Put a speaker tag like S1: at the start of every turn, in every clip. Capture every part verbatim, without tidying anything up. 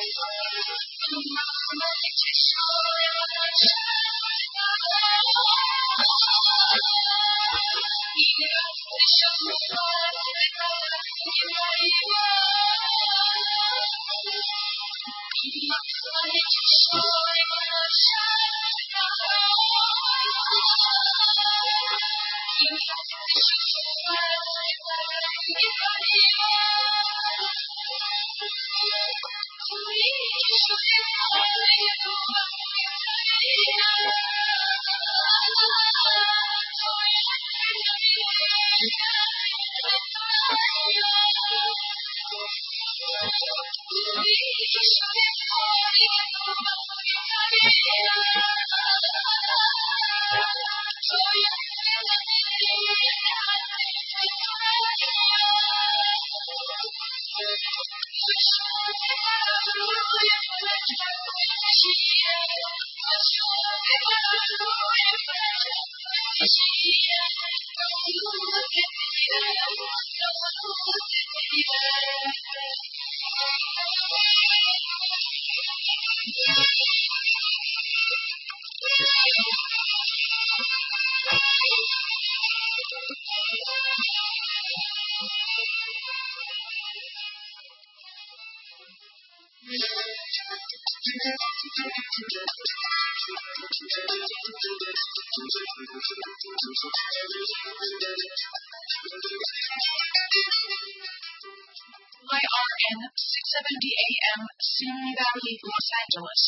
S1: Y R N six seventy A M, Simi Valley, Los Angeles.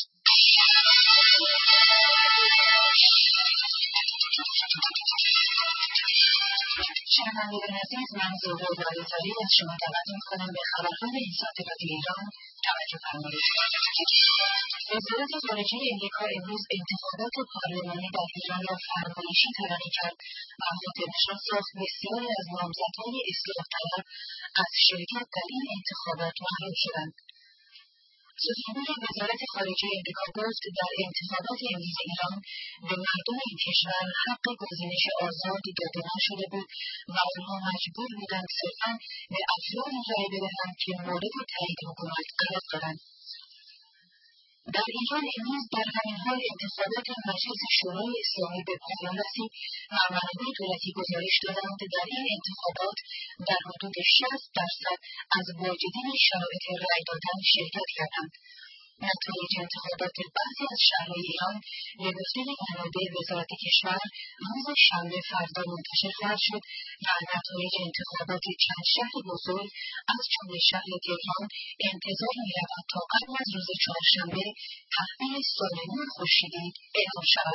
S1: شنوندگان عزیز، من زهره رایزالی از شما دعوت می‌کنم به خبرهای این ساعت رادیو ایران توجه فرمایید. وزارت خارجه امریکا امروز انتخابات پارلمانی در ایران را فرمایشی تلقی کرد و خاطرنشان ساخت بسیاری از نامزدهای اصلاح طلب از شرکت در این انتخابات محروم شدند. سخنگوی وزارت خارجه امریکا گفت در انتخابات امروز ایران به مردم این کشور حق گزینش آزاد داده نشده بود و آنها مجبور بودند صرفاً به افرادی رای بدهند که مورد تایید حکومت قرار دارند. در ایران امروز در همین حال انتخابات مجلس شورای اسلامی به پایان رسید و منابع دولتی گزارش دادند در این انتخابات در حدود شصت درصد از واجدین شرایط رای دادن شرکت کردند. نتایج انتخابات بعضی از شهرهای ایران به گفته منابع وزارت کشور روز شنبه فردا منتشر خواهد شد و نتایج انتخابات چند شهر بزرگ از جمله شهر تهران انتظار می‌رود تا قبل از روز چهارشنبه تحویل سال نو خورشیدی اعلام شود.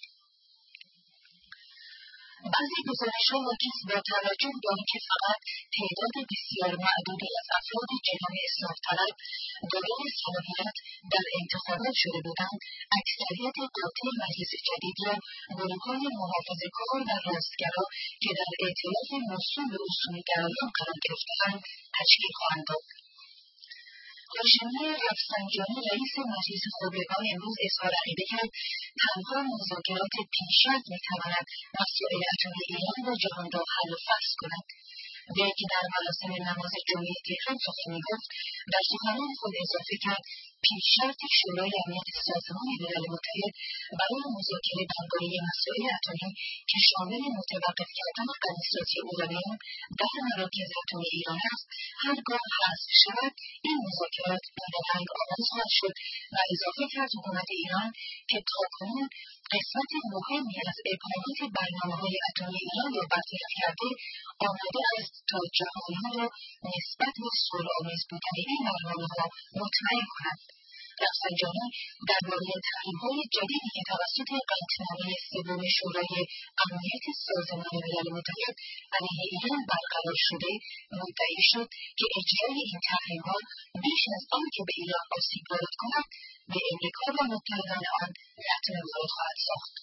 S1: بعضی گزارش‌ها حاکیست با توجه به آنکه فقط تعداد بسیار معدودی از افراد جناح اصلاح طلب دارای صلاحیت در انتخابات شده بودند، اکثریت قاطع مجلس جدید را گروه‌های محافظه‌کار و راستگرا که در ائتلاف موسوم به اصولگرایان قرار گرفته‌اند تشکیل خواهند داد. هاشمی رفسنجانی رئیس مجلس خبرگان امروز اظهار عقیده کرد تنها مذاکرات پیشرفت می‌تواند مسائل اتمی ایران با جهان را حل و فصل کند. وی که در مراسم نماز جمعه تهران سخن می‌گفت در سخنان خود اضافه کرد پیشرفت شورای امنیت سازمان ملل متحد برای مذاکره درباره مسائل اتمی که شامل متوقف کردن غنیسازی اورانیوم در مراکز اتمی ایران است، هرگاه حذف شود این مذاکرات بی‌درنگ آغاز خواهد شد و اضافه کرد حکومت ایران که تاکنون قسمت مهمی از ابهامات برنامه‌های اتمی ایران را برطرف کرده آماده است تا جهانیان را نسبت به صلح‌آمیز بودن این برنامه‌ها مطمئن کند. رفسنجانی درباره تحریم‌های جدیدی که توسط قطعنامه سوم شورای امنیت سازمان ملل متحد علیه ایران برقرار شده مدعی شد که اجرای این تحریم‌ها بیش از آنکه به ایران آسیب وارد کند به امریکا و متحدان آن لطمه وارد خواهد ساخت.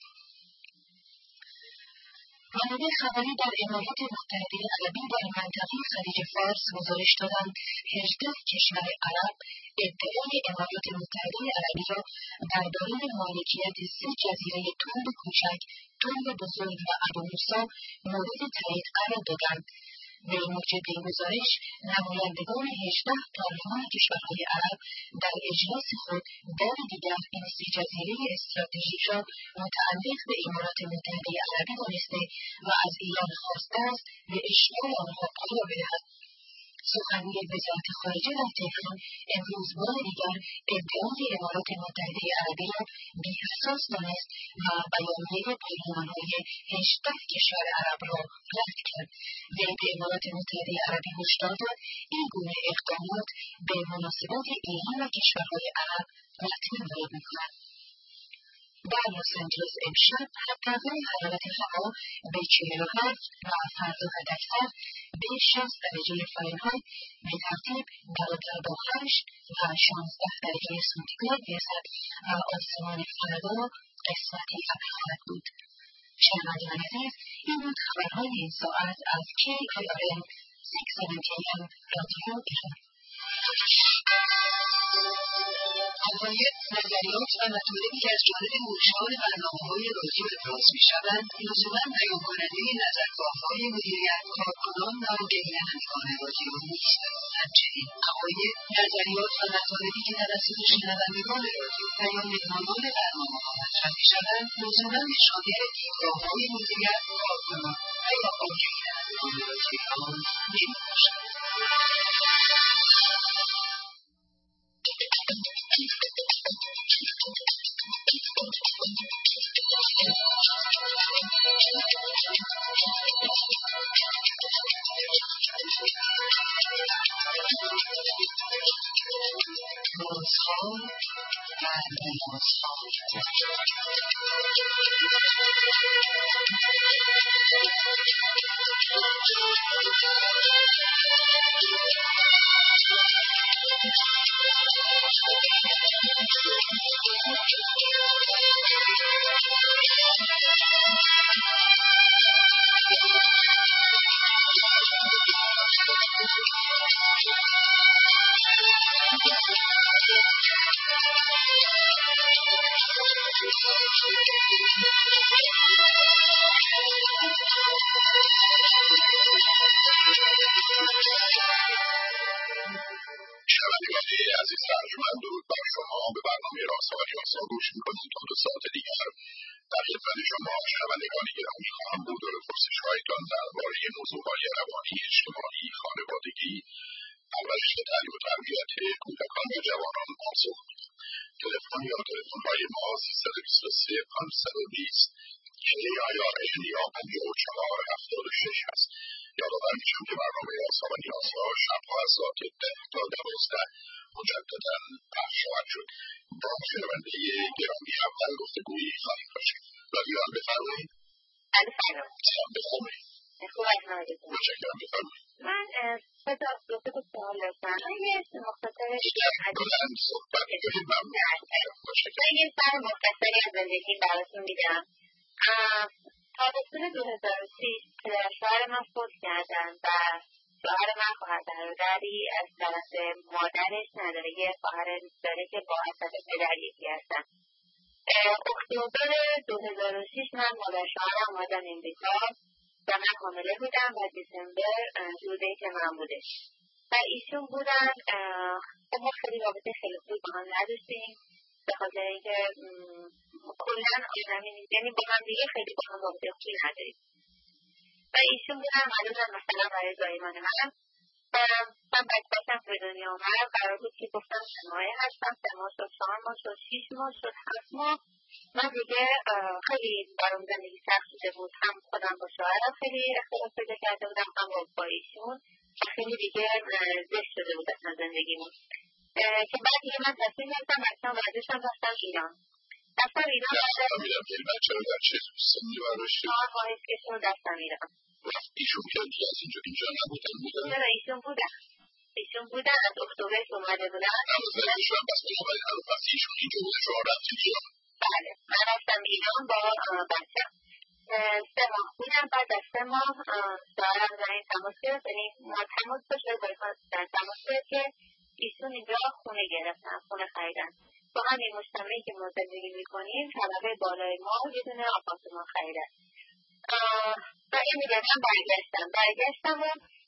S1: منابع خبری در امارات متحده عربی در منطقه خلیج فارس گزارش دادند هجده کشور عرب ادعای امارات متحده عربی را درباره مالکیت سه جزیره تند کوچک، تند بزرگ و ابوموسی مورد تایید قرار دادند. به موجب این گزارش نمایندگان هجده پارلمان کشورهای عرب در اجلاس خود بار دیگر این سه جزیره استراتژیک را متعلق به امارات متحده عربی دانسته و از ایران خواسته است به اشغال آنها پایان بدهد. سخنگوی وزارت خارجه در تهران امروز بار دیگر ادعای امارات متحده عربی را بی‌اساس دانست و بیانیه پارلمان‌های هجده کشور عرب را رد کرد. وی به امارات متحده عربی هشدار داد این گونه اقدامات به مناسبات ایران و کشورهای عرب لطمه وارد می‌کند. در لس آنجلس امشب حداقل حرارت هوا به چهل و هفت و فردا حداکثر به شصت درجه فارنهایت به ترتیب برابر با هشت و شانزده درجه سانتیگراد میرسد و آسمان فردا قسمتی ابر خواهد بود. شنوندگان عزیز، این بود خبرهای این ساعت از کی آی آر ام ششصد و هفتاد ام رادیو ایران. اوایل نظریات و مطالبی که از جانب مجریان برنامه‌های رادیو ابراز می‌شوند لزوما بیان کننده نظرگاه‌های مدیریت، کارکنان و گردانندگان رادیو نیستند. همچنین اوایل نظریات و مطالبی که توسط شنوندگان رادیو و یا مهمانان برنامه‌ها مطرح می‌شوند لزوما شامل دیدگاه‌های مدیریت، کارکنان و یا گردانندگان رادیو نمی‌باشد. روزها و نیازها شنوندگان عزیز ارجمند، درود بر شما. به برنامه رازها و نیازها گوش می‌کنید. تا دو ساعت دیگر در خدمت شما شنوندگان گرامی خواهم بود و به پرسش‌هایتان درباره موضوعهای روانی، اجتماعی، خانوادگی، پرورش و تعلیم و تربیت کودکان و جوانان پاسخ می‌دهم. تلفن یا تلفن‌های ما سیصد و بیست و سه پانصد و بیست کی آی آر ام یا پنجاه و چهار هفتاد و شش است. یادآور می‌شم که برنامه رازها و نیازها شب‌ها از ساعت ده تا دوازده مجددا پخش خواهد شد. با شنونده گرامی اول گفتگویی خواهیم داشت. رادیوان بفرمایید. سلام بفرمایید.
S2: خوب هستید.
S1: متشکرم، بفرمایید.
S2: من سه تا دو تا سوال داشتم. یه مختصرش
S1: بلند صحبت کنید. ممنون. متشکرم.
S2: یه سر مختصری از زندگی براتون میدم. تابستون دو هزار و شش پدر شوهر من فوت کردن و شوهر من خواهر برادری از طرف مادرش نداره. یه خواهر داره که با اصل پدر یکی هستن. اکتبر دو هزار و شش من مادر شوهرم اومدن امریکا و من حامله بودم و دسامبر دوده که من بودش و ایشون بودن. ما خیلی رابطه خیلی خوبی با هم نداشتیم به خاطر اینکه کلن آدمی نیست، یعنی با هم دیگه خیلی با هم رابطه خوبی نداریم و ایشون بودن مدودن مثلا برای زایمان من و من بچه‌شم به دنیا آمد. قرار بود که گفتم سه ماهه هستم، سه ماه شد، چهار ماه شد، شیش ماه شد، هفت ماه. من دیگه خیلی برام زندگی سخت شده بود، هم خودم با شوهرم خیلی اختلاف پیدا کرده بودم، هم با ایشون خیلی دیگه زشت شده بود اصلا زندگیمون که بعد دیگه من تصمیم گرفتم اصلا ورزشم رفتم ایران رفتم ایران
S1: نفهمیدم که این بچه رو در چه سنی برداشتی؟
S2: چهار ماهیست که شد رفتم ایران.
S1: ایشون که دیگه از اینجا اینجا نبودن بودن؟
S2: چرا ایشون بودن ایشون بودن از اکتبر اومده بودن.
S1: نمازدهشون بس بنابراین هنو پس ایشون اینجا بودن شما رفتید ایران؟
S2: بله، من رفتم ایران با بچه‌م سه ماه بودم. بعد از سه ماه شوهرم زنگ تماس گرفت، یعنی ما تماس داشت باید ما در تماس گرفت که ایشون اینجا خونه گرفتن، خونه خریدن. با همین مجتمعی که ما زندگی میکنیم طبقه بالای ما یه دونه آپارتمان خریدن و این میگه من برگشتم برگشتم و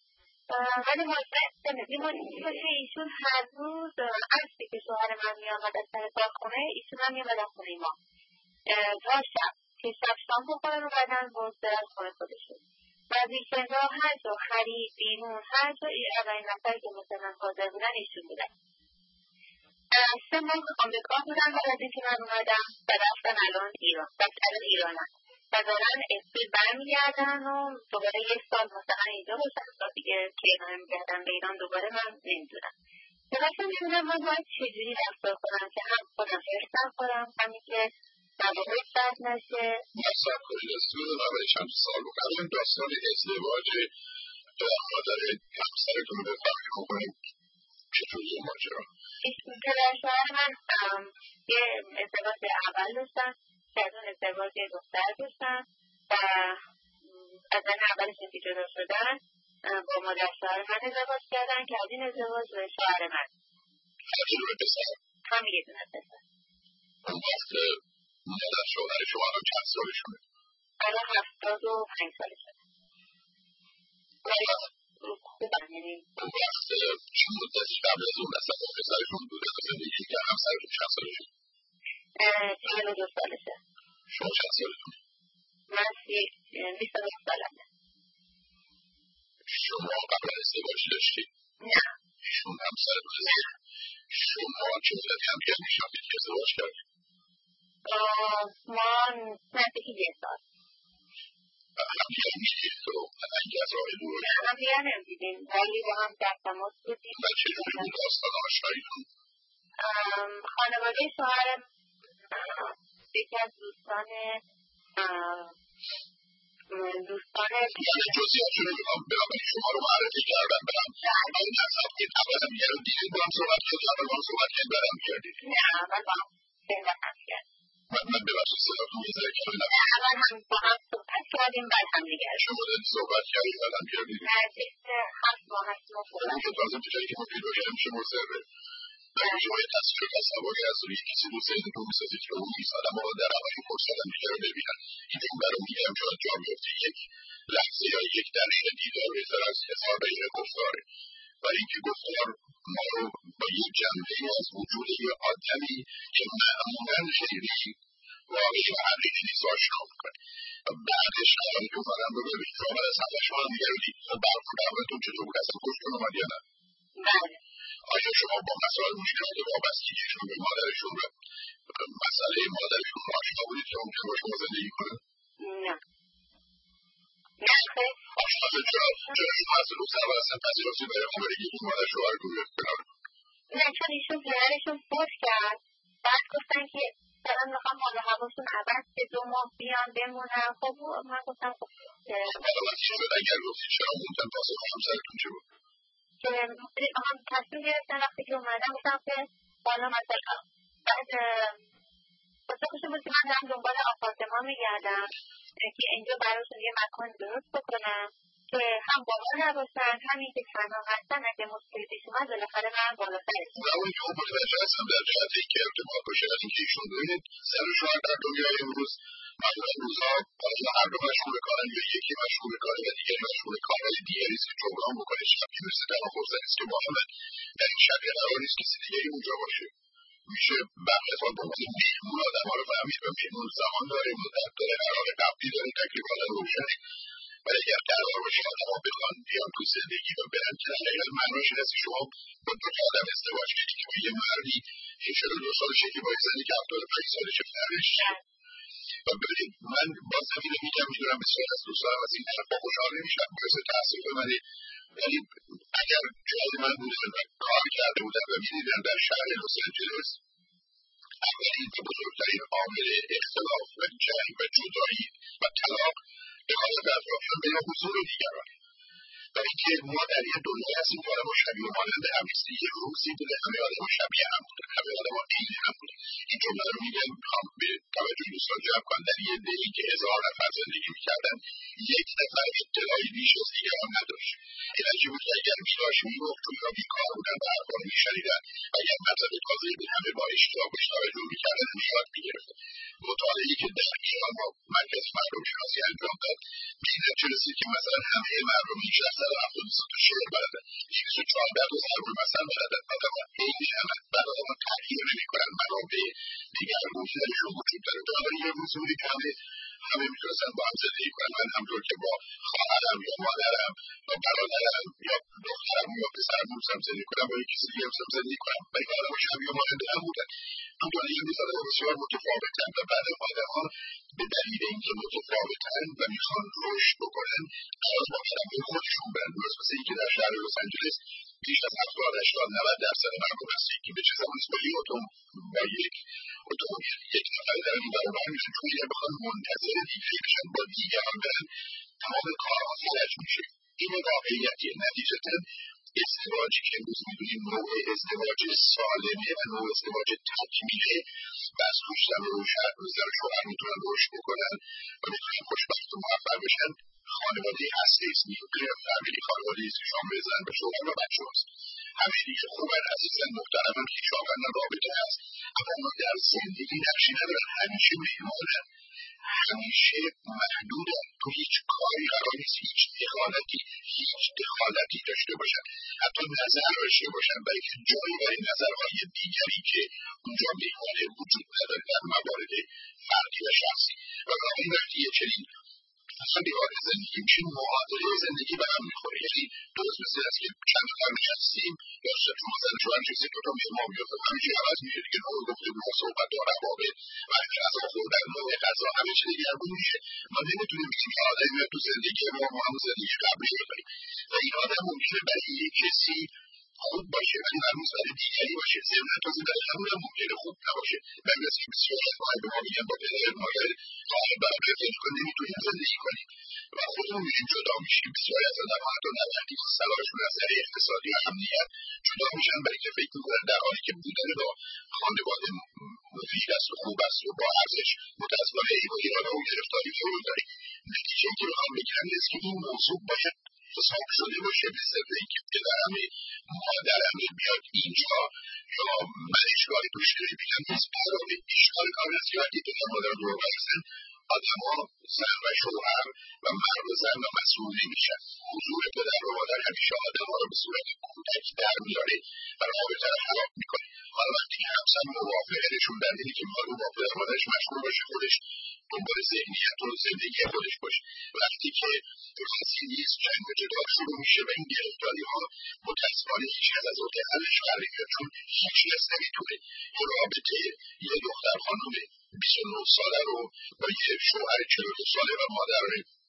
S2: ولی مطمئن نمیدونم که ایشون هر روز عصری که شوهر من میامد از سر کار خونه، ایشون هم میامد از خونه ما تا شب که شب شام بخورن و بعدن بازدارن خونه خودشون و ویکندها هر جا خرید بیرون هر جا اولین نفری که مثلا حاضر بودن ایشون بودن. سه ماه آمریکا بودن بعد از اینکه من اومدم و رفتن الان ایران و الان ایرانم و دارن اپریل برمیگردن و دوباره یک سال مثلا اینجا باشن تا دیگه که برمیگردن به ایران دوباره من نمیدونم. درسته نمیدونم من باید چجوری رفتار کنم که هم خودم حرص نخورم همین که مواقع سرد نشه.
S3: مصرف کنید از تو دارم برای چند سال بکنم این داستان ازدواج مادر همسرتون رو بفرمی بکنیم چطوری ماجرا؟
S2: پدر شوهر من یه ازدواج اول داشتن که از اون ازدواج دختر داشتن و از زن اولشون که جدا شدن با مادر شوهر من ازدواج کردن که از این ازدواج به شوهر من
S3: هر یه دونه پسر؟
S2: هم یه دونه پسر.
S3: اون وقت مادر شوهر شما الان چند سالشونه؟
S2: الان هفتاد و پنج سالشونه. خوبن یعنی
S3: اون وقت چه مدتی قبل از اون اصلا با پسرشون بوده و زندگی که همسرتون چند سالشون؟
S2: چهل و دو سالشه.
S3: شما چند سالتون؟
S2: من بیست و نه سالمه.
S3: شما قبل از ازدواج داشتید؟
S2: نه.
S3: ایشون همسرتون ازدواج؟ شما چه مدتی هم دیگر میشناسید که ازدواج کردید؟
S2: ما نزدیکی یه سال.
S3: هم دیگر میدید تو اینکه از راه دور؟
S2: هم دیگر نمیدیدیم ولی با هم در تماس بودیم.
S3: و چجوری بود داستان آشناییتون؟
S2: خانواده شوهرم یکی از دوستان دوستان
S3: یعنی جزئیاتشون رو میخوام بنابراین شما رو معرفی کردن برم این نصب که اول هم دیگر رو دیدید با هم صحبت کردید اول با هم صحبت کردید بعد هم کردید؟
S2: نه اول با هم صحبت هم کردیم.
S3: من ببخشید صداتون یه ذره کمی نبود.
S2: اول هم با هم صحبت کردیم بعد هم دیگر
S3: شما دارید صحبت کردید بعد هم کردید؟
S2: نزدیک هفت ماه هشت ماه صحبت
S3: اون تازه به جایی که مفید باشه همیشه مضره. برای شما یه تصویر و تصوری از روی کسی دوست داریدتون میسازید که اون نیست آدم ها در اولین فرصت هم دیگر رو ببینن. این این برای میگم شاید جا میفته یک لحظه یا یک دقیقه دیدار بهتر از هزار دقیقه گفتاره و اینکه گفتار ما رو با یک جنبه از وجود یه آدمی که معمولا خیلی واقعی و حقیقی نیست آشنا میکنه و بعدش قرار که اومدن رو ببینید شما بعد از همه شما هم دیگر رو دید و برخوردتون چطور بود اصلا خوشتون اومد یا نه؟
S2: بله.
S3: آیا شما با مسائل مشکلات وابستگیشون به مادرشون و مسئله مادرشون آشنا بودید که ممکن با شما زندگی کنه؟
S2: نه. نه خیلی
S3: آشنا شد چرا چرا شما از روزتر و اصلا پذیرفتی برای ما برای که مادر شوهرتون رو کنار؟
S2: نه چون ایشون پدرشون فوت کرد بعد گفتن که دارن میخوام حال و هواشون عوض که دو ماه بیان بمونن. خب من گفتم خب
S3: حالا وقتی شد اگر گفتی چرا موندن پاسخ همسرتون چه بود؟
S2: که هم تصمیم گرفتن وقتی که اومدم گفتم که حالا مثلا بعد پاسخشون بود که من دارم دنبال آپارتمان میگردم که اینجا براشون یه مکان درست بکنم که هم بالا نباشن همین که تنها هستن اگه مشکلی پیش اومد بالاخره من بالاتر
S3: نه اون که متوجه هستم در جهت اینکه ارتباط باشه از اینکه ایشون ببینید زن و شوهر در دنیای امروز معمولا روزها حالا هر دو مشغول کارن یا یکی مشغول کاره و دیگری مشغول کارهای دیگری است که جبران بکنه شب که مثل تنها فرصتی است که با همه در این شب قرار نیست کسی دیگری اونجا باشه میشه برخی افراد با عنوان مهمون آدم‌ها رو فهمید و مهمون زمان داره مدت داره قرار قبلی داره تکلیفات روشنه ولی اگر قرار باشه آدم‌ها بخوان بیان تو زندگی و برن که دقیقا معناش این است که شما با دو تا آدم ازدواج کردید که با یه مردی هشتاد و دو سالشه که با یه زنی که هفتاد و پنج سالشه فرقش و ببینید من باز همین رو میگم میدونم بسیار از دوستانم از این حرفا خوشحال نمیشن باعث تأسف منه ولی اگر جای من بودن و کار کرده بودن و میدیدن در شهر لس آنجلس اولین و بزرگترین عامل اختلاف و جنگ و جدایی و طلاق اقامت اطرافیان بین حضور دیگران و اینکه ما در یه دنیا هستیم که آدم‌ها شبیه و مانند هم نیستیم یه روزی بوده همه آدم‌ها شبیه هم بودن همه آدم‌ها عین هم بودن این جمله رو میگم میخوام به توجه دوستان جلب کنم در یه دهی که هزار نفر زندگی میکردن یک نفر اطلاعی بیش از دیگران نداشت علتی بود که اگر میداشت میگفت چون اینا بیکار بودن و حرفا رو میشنیدن و اگر مطلب تازه‌ای بود همه با اشتیاق بهش توجه میکردن و یاد میگرفتن مطالعه‌ای که در ایران با مرکز مردم شناسی انجام داد به این چه رسید که مثلا همه مردم بیش از صد و هفتاد و سه تا شعر بلدن، دویست و چهارده تا ضرب المثل بلدن، آدم ها عین همه بعد آدم ها تغییر نمیکنن، منابع دیگرگونی درشون وجود داره. بنابراین یه روز بودی که همه همه میتونستن با هم زندگی کنن. من همطور که با خواهرم یا مادرم یا برادرم یا دخترم یا پسرم میتونستم زندگی کنم، با یک کسی دیگه میتونستم زندگی کنم و این آدم ها شبیه مانند هم بودن. اما یه روز آدم ها بسیار متفاوتن و بعد آدم ها به دلیل اینکه متفاوتن و میخوان رشد بکنن از با کلمه خودشون برن. درست مثل اینکه در شهر لس آنجلس بیش از هفتاد هشتاد نود درصد مردم هستی که به چه زمانی با یک اتوم با یک اتومبیل یک نفره دارن این برابر میشن، چون اگر بخوان منتظر دیگری بشن با دیگران برن تمام کارها فلج میشه. این واقعیتیه. نتیجتا ازدواجی که امروز می‌بینیم نوع ازدواج سالمه و نوع ازدواج تکمیله و از روش زن و شوهر زن و شوهر میتونن رشد بکنن و میتونن خوشبخت و موفق بشن. خانواده اصلی است، نیوکلیر فامیلی خانواده است که شامل زن و شوهر و بچه هست. همه دیگه خوبن، عزیزن، محترمن، خویشاوندن، رابطه هست، اما اونا در زندگی نقشی ندارن، همیشه مهمانن، همیشه محدودن. تو هیچ کاری قرار نیست هیچ دخالتی هیچ دخالتی داشته باشن، حتی نظر داشته باشن، برای که جایی برای نظرهای دیگری که اونجا میمانه وجود نداره در موارد فردی و شخصی. و واقعی وقتی یه چنین خیلی وارد زندگی میشین معادله زندگی به هم میخوره. یعنی درست مثل است که چند نفر نشستیم یا شما زن شما نشستیم دو تا مهمان میاد، خب همه چی عوض میشه دیگه، نوع گفتگوها، صحبت و روابط و غذا خوردن، نوع غذا، همه چی دگرگون میشه. ما نمیتونیم بگیم که آدمی میاد تو زندگی ما ما هم زندگی قبلی رو داریم و این آدم ممکنه برای یک کسی خوب باشه ولی مرموز برای دیگری باشه. ضمن تازه برای همون هم ممکنه خوب نباشه. من مثل که بسیار از ماه به ما میگن با پدر مادر قائل برای فکر کن نمیتونیم زندگی کنیم و خودمون میشیم جدا میشیم. بسیاری از آدم ها حتی نبردی صلاحشون از نظر اقتصادی و امنیت جدا میشن برای که فکر میکنن در حالی که بودن با خانواده مفید است و خوب است و با ارزش متاسفانه این و ایرانه و گرفتاری فرود داریم. نتیجه که بخوام بگیرم نیست که این موضوع باید حساب شده باشه. به صرف اینکه پدرمه مادرمه بیاد اینجا یا من اشکالی توش داری بگم نیست. برای اشکال کار است که وقتی پدر مادر رو برسن آدم ها زن و شوهر و مرد و زن و مسئول نمیشن. حضور پدر و مادر همیشه آدم ها رو به صورت کودک در میاره و رابطه رو خراب میکنه. حالا وقتی که همسر موافقه نشون در اینه که میخواد با پدر مادرش مشغول باشه، خودش دنبال ذهنیت و زندگی خودش باشه، وقتی که راضی نیست جنگ و جدال شروع میشه و این گرفتاری ها متاسفانه هیچ کس از عهده حلش برنمیاد، چون هیچ کس نمیتونه یه رابطه یه دختر خانم بیست و نه ساله رو با یه شوهر چهل و دو ساله و مادر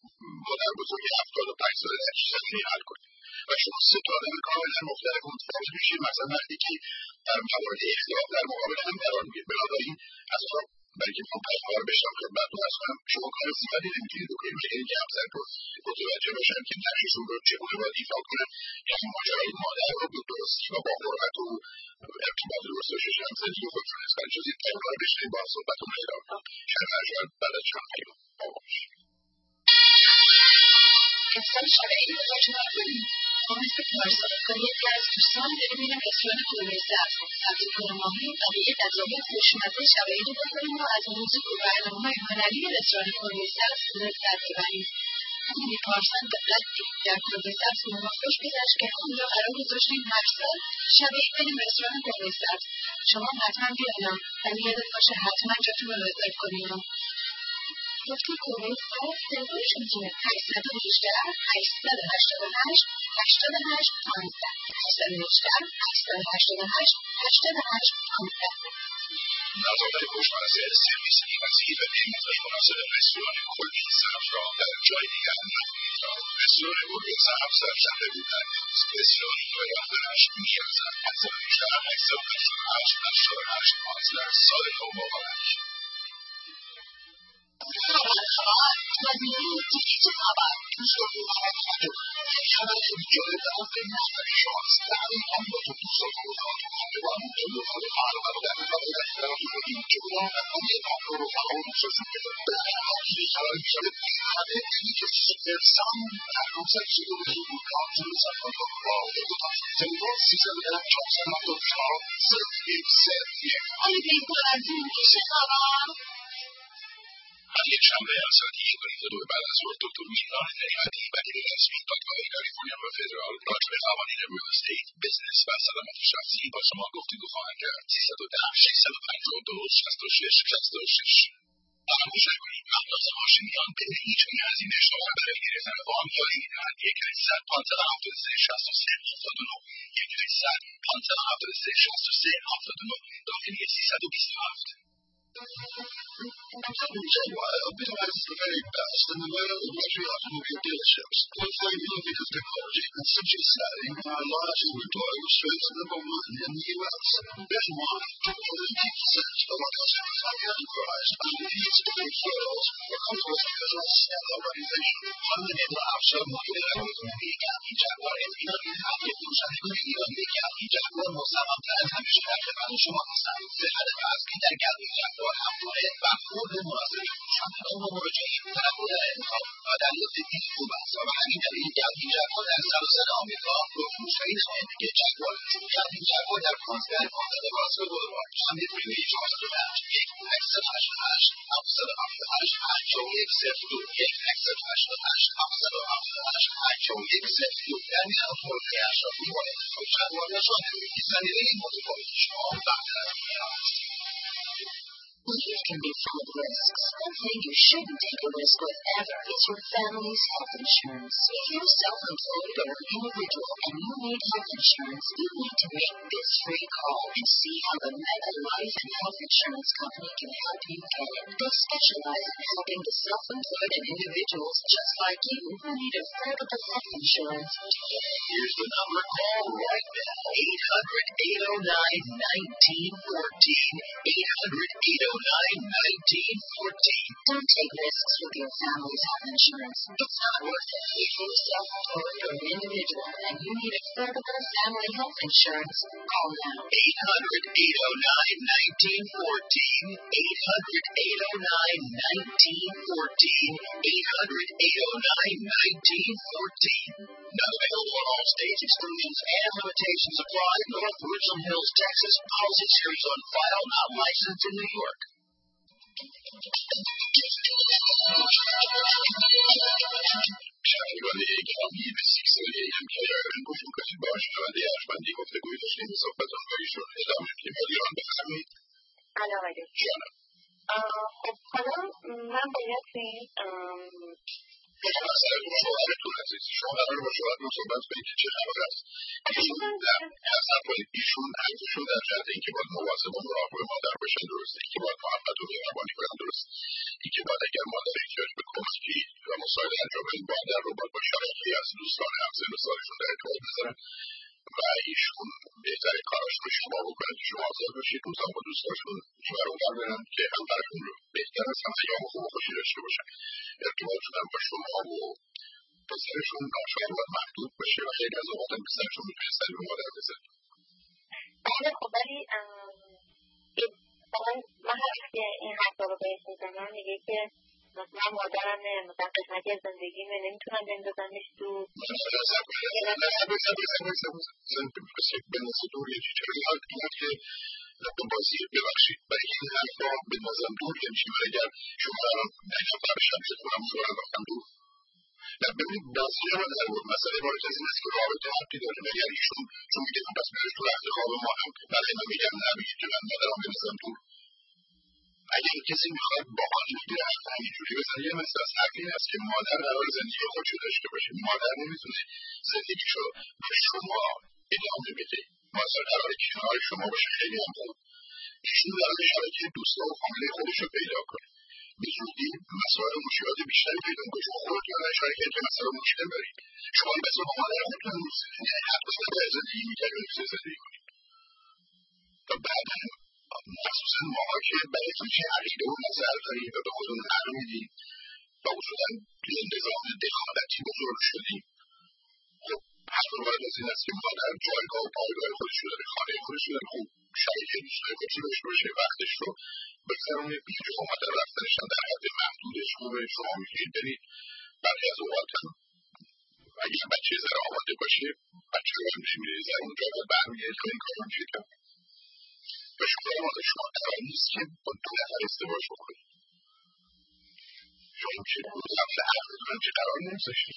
S3: مادر بزرگ هفتاد و پنج ساله در چیز زمینی حل کنه و شما سه تا آدم کاملا مختلف متفاوت میشید. مثلا وقتی که در موارد اختلاف در مقابل هم قرار میگیرید. بنابراین از آن برای که من پیغمبر بشم خدمتتون عرض کنم شما کار زیادی نمیتونید بکنید مگر اینکه همسر رو متوجه باشن که نقششون رو چگونه باید ایفا کنن که این ماجرای مادر رو به درستی و با حرمت و ارتباط درست داشته باشن زندگی خودشون است. برای جز این پیغمبر بشنید با صحبتتون ادامه کنم. شاید شاید بعد از چند پیغمبر
S1: امسال شرایط بزرگتر کنیم. ما مثل پارسال که یکی از دوستان داریم میرم رستوران کلبه سبز سبزی پلوماهی و بقیه غذاهای خوشمزه شرایط بخوریم و از موزیک و برنامه‌های هنری رستوران کلبه سبز لذت ببریم. می‌بینی پارسال به قدری در کلبه سبز به ما خوش گذشت که اون را قرار گذاشتیم هر سال شبیه بریم رستوران کلبه سبز. شما حتما بیایید ولی یادت باشه حتما جاتون رو رزرو کنید. لطفاً کلبه سبز تلفنش میتونه هشت یک هشت هشت هشت هشت هشت هشت پانزده هشت یک هشت هشت هشت هشت هشت پانزده.
S3: غذاهای خوشمزه، سرویس بی‌نظیر و قیمت‌های مناسب رستوران کلبه سبز را در جای دیگر نخواهید یافت. رستوران کلبه سبز در شهر بوقلمون بسیار پایدار هشت می‌ارزد. هفت یک هشت هشت هشت هشت هشت پانزده سال نو مبارک.
S1: خبر خبر وزیری دیگه چه خبر؟ دوست دارم خبر خبر خیلی جالب و فکر نکنی شماست. زمین هم با تو دوست دارم و خواهد کنم و همون که مخواد فرق رو در مقابل در طرف کنیم که اون رقم یه نامور و فقام دوستشون بده به همه که خبر میشه همه اینی که سرسان در روزت شده به این بودم جلو سفر رو را بگذار تلفن سیزده ده چهارصد و هفتاد و چهار صفر یک صفر یک. آیا به این کنردین که چه خبر؟
S3: من یک شنبه از ساعت یک و نیمه دو بعد از ظهر دکتر میلان نعمتی وکیل رسمی دادگاه کالیفرنیا و فدرال راجع به قوانین ریل استیت، بزنس و سلامت شخصی با شما گفتگو خواهند کرد. سیصد و ده ششصد و پنجاه و دو شصت و شش شصت و شش. فراموش نکنید مبلغ ماشینیان بدون هیچ هزینه شما برای گرفتن وام یا ایران یک هشتصد پانصد و هفتاد و سه شصت و سه هفتاد و نه یک هشتصد پانصد و هفتاد و سه شصت و سه هفتاد و نه داخلی سیصد و بیست و هفت. Meanwhile, Bitwise is the very best in the world of luxury automobile dealerships. With their innovative technology and such exciting, our large inventory was rated number one in the U S. Bitwise, more than eighty percent of our customers are enterprise and needs to pay referrals or comfort because of stellar reputation. حمد العشر مدير ميكا في جاكوار إذن الحاجة المشاهدة إلى ميكا في جاكوار مسابقة الهمش كافر عن شما مساعد في حالة عسكي ترجع في جاكوار حمولة بعقود المناسب شامل ومرجعين فأقول إنهم عدالة الدين وبحث ومعنى ميكا في جاكوار أسال سنة أمريكا وفوشين خيانة جاكوار ميكا في جاكوار در فرانسبر منطقه واسو بولوار شامل فریوی جوست رمج یک اکسل هشت هشت افصل هفت هشت هشت و یک صفر دو یک اکسل هشت هشت افصل هفت هشت هشت و یک صفر دو در میان فرقه اشرافی و انتخاب جاکوار نشانه میدی زمینه متفاوت شما بهتر میاد.
S1: Life can be full of risks. One thing you shouldn't take a risk with ever is your family's health insurance. If you're self-employed or an individual and you need health insurance, you need to make this free call and see how the MetLife and Health Insurance Company can help you get it. They specialize in helping the self-employed and individuals just like you who need affordable health insurance to get it.
S3: Here's the number. Call right now. eight hundred, eight oh nine, nineteen fourteen. eight hundred, eight oh nine, nineteen fourteen.
S1: Don't take risks with your family's health insurance. It's not worth it. If you're self-employed or an individual and you need affordable family health insurance, call now.
S3: eight hundred, eight oh nine, nineteen fourteen. eight hundred, eight oh nine, nineteen fourteen. eight hundred, eight oh nine, nineteen fourteen. Not available in all states. Exclusions and limitations apply. North Richland Hills, Texas. Policy series on file. Not licensed in New York. شنوندگان گرامی به سی ساله همکاران گفتگوی با شنونده ارجمندی گفتگوی داشتیم صحبتان با ایشون ادامه میدیم. مدیران بفرمایید.
S2: بله آقای دکتر. خب حالا من باید توی
S3: مسئله شوهرتون عزیز شما قرار با شوهرتون صحبت کنید که چه خبر است. ایشون حسن کنید ایشون حرفشون در جهت اینکه باید مواظب و مراقب مادر باشن درسته، اینکه باید محبت و مهربانی کنن درست، اینکه باید اگر مادر احتیاج به کمکی و مساعده انجام بدن مادر رو باید با شخصی از دوستان همسن و سالشون در ارتباط بذارن و ایشون بهترین کاراشون رو شما بکنن که شما آزاد باشید، روزا با دوستاشون این ور اون ور برن که هم براتون رو بهتر از هم ایام خوب و خوشی داشته باشن. ارتباطشون هم با شما و پسرشون ناشاید باید محدود باشه و خیلی از اوقات هم پسرشون میتونه سری به مادر بزنه.
S2: بله خب ولی من هرچی که این حرفا رو بهش میزنم میگه که مثلا مادرم مثلا قسمتی از زندگیمه نمیتونم بندازمش تو
S3: بندازه دور یه چیزی یاد که به بازی ببخشید برای این حرفا بندازم دور نمیشه و اگر شما الان نگم برشم که خونم رو انداختم دور نه ببینید بازی رو در بود مسئله وارد از این است که رابطه حقی داریم اگر ایشون چون میگه پس برش تو رخت خواب ما هم برای اینا میگم نه بگید که من مادرم بندازم دور اگر کسی میخواد با آنجوری رفت همینجوری بزنه یه مثل از حرف این است که مادر قرار زندگی خودشو داشته باشه مادر نمیتونه زندگیشو به شما ادامه بده مادر قرار کنار شما باشه خیلی هم خوب ایشون قرار شرایط دوستا و فامیل خودشو پیدا کنه به زودی مسائل و مشکلات بیشتری پیدا کنه شما خودتون در شرایطی که مسائل و مشکل دارید شما این بسیار با مادر خودتون یعنی حتی در زندگی میکرد و نمیتونه زندگی کنید تا بعدا مخصوصا ماها که برایتون که عقیده و نظر داریم و به خودمون حق میدیم و اصولا توی نظام دخالتی بزرگ شدیم خب حق وارد از این است که مادر جایگاه و پایگاه خودشو داره خانه خودشو داره خوب شرایط دوستای خودشو داشته باشه وقتش رو بگذرونه پیش و مادر رفتنش هم در حد محدودش خوبه شما میتونید برید برخی از اوقات هم اگر بچه ذره آماده باشه بچه رو هم میره ذره اونجا و برمیگرد که این کار رو میشه کرد و شما هم از شما قرار نیست که با دو نفر ازدواج بکنید شما که مطمئن حقیقت هم که قرار نمیذاشتی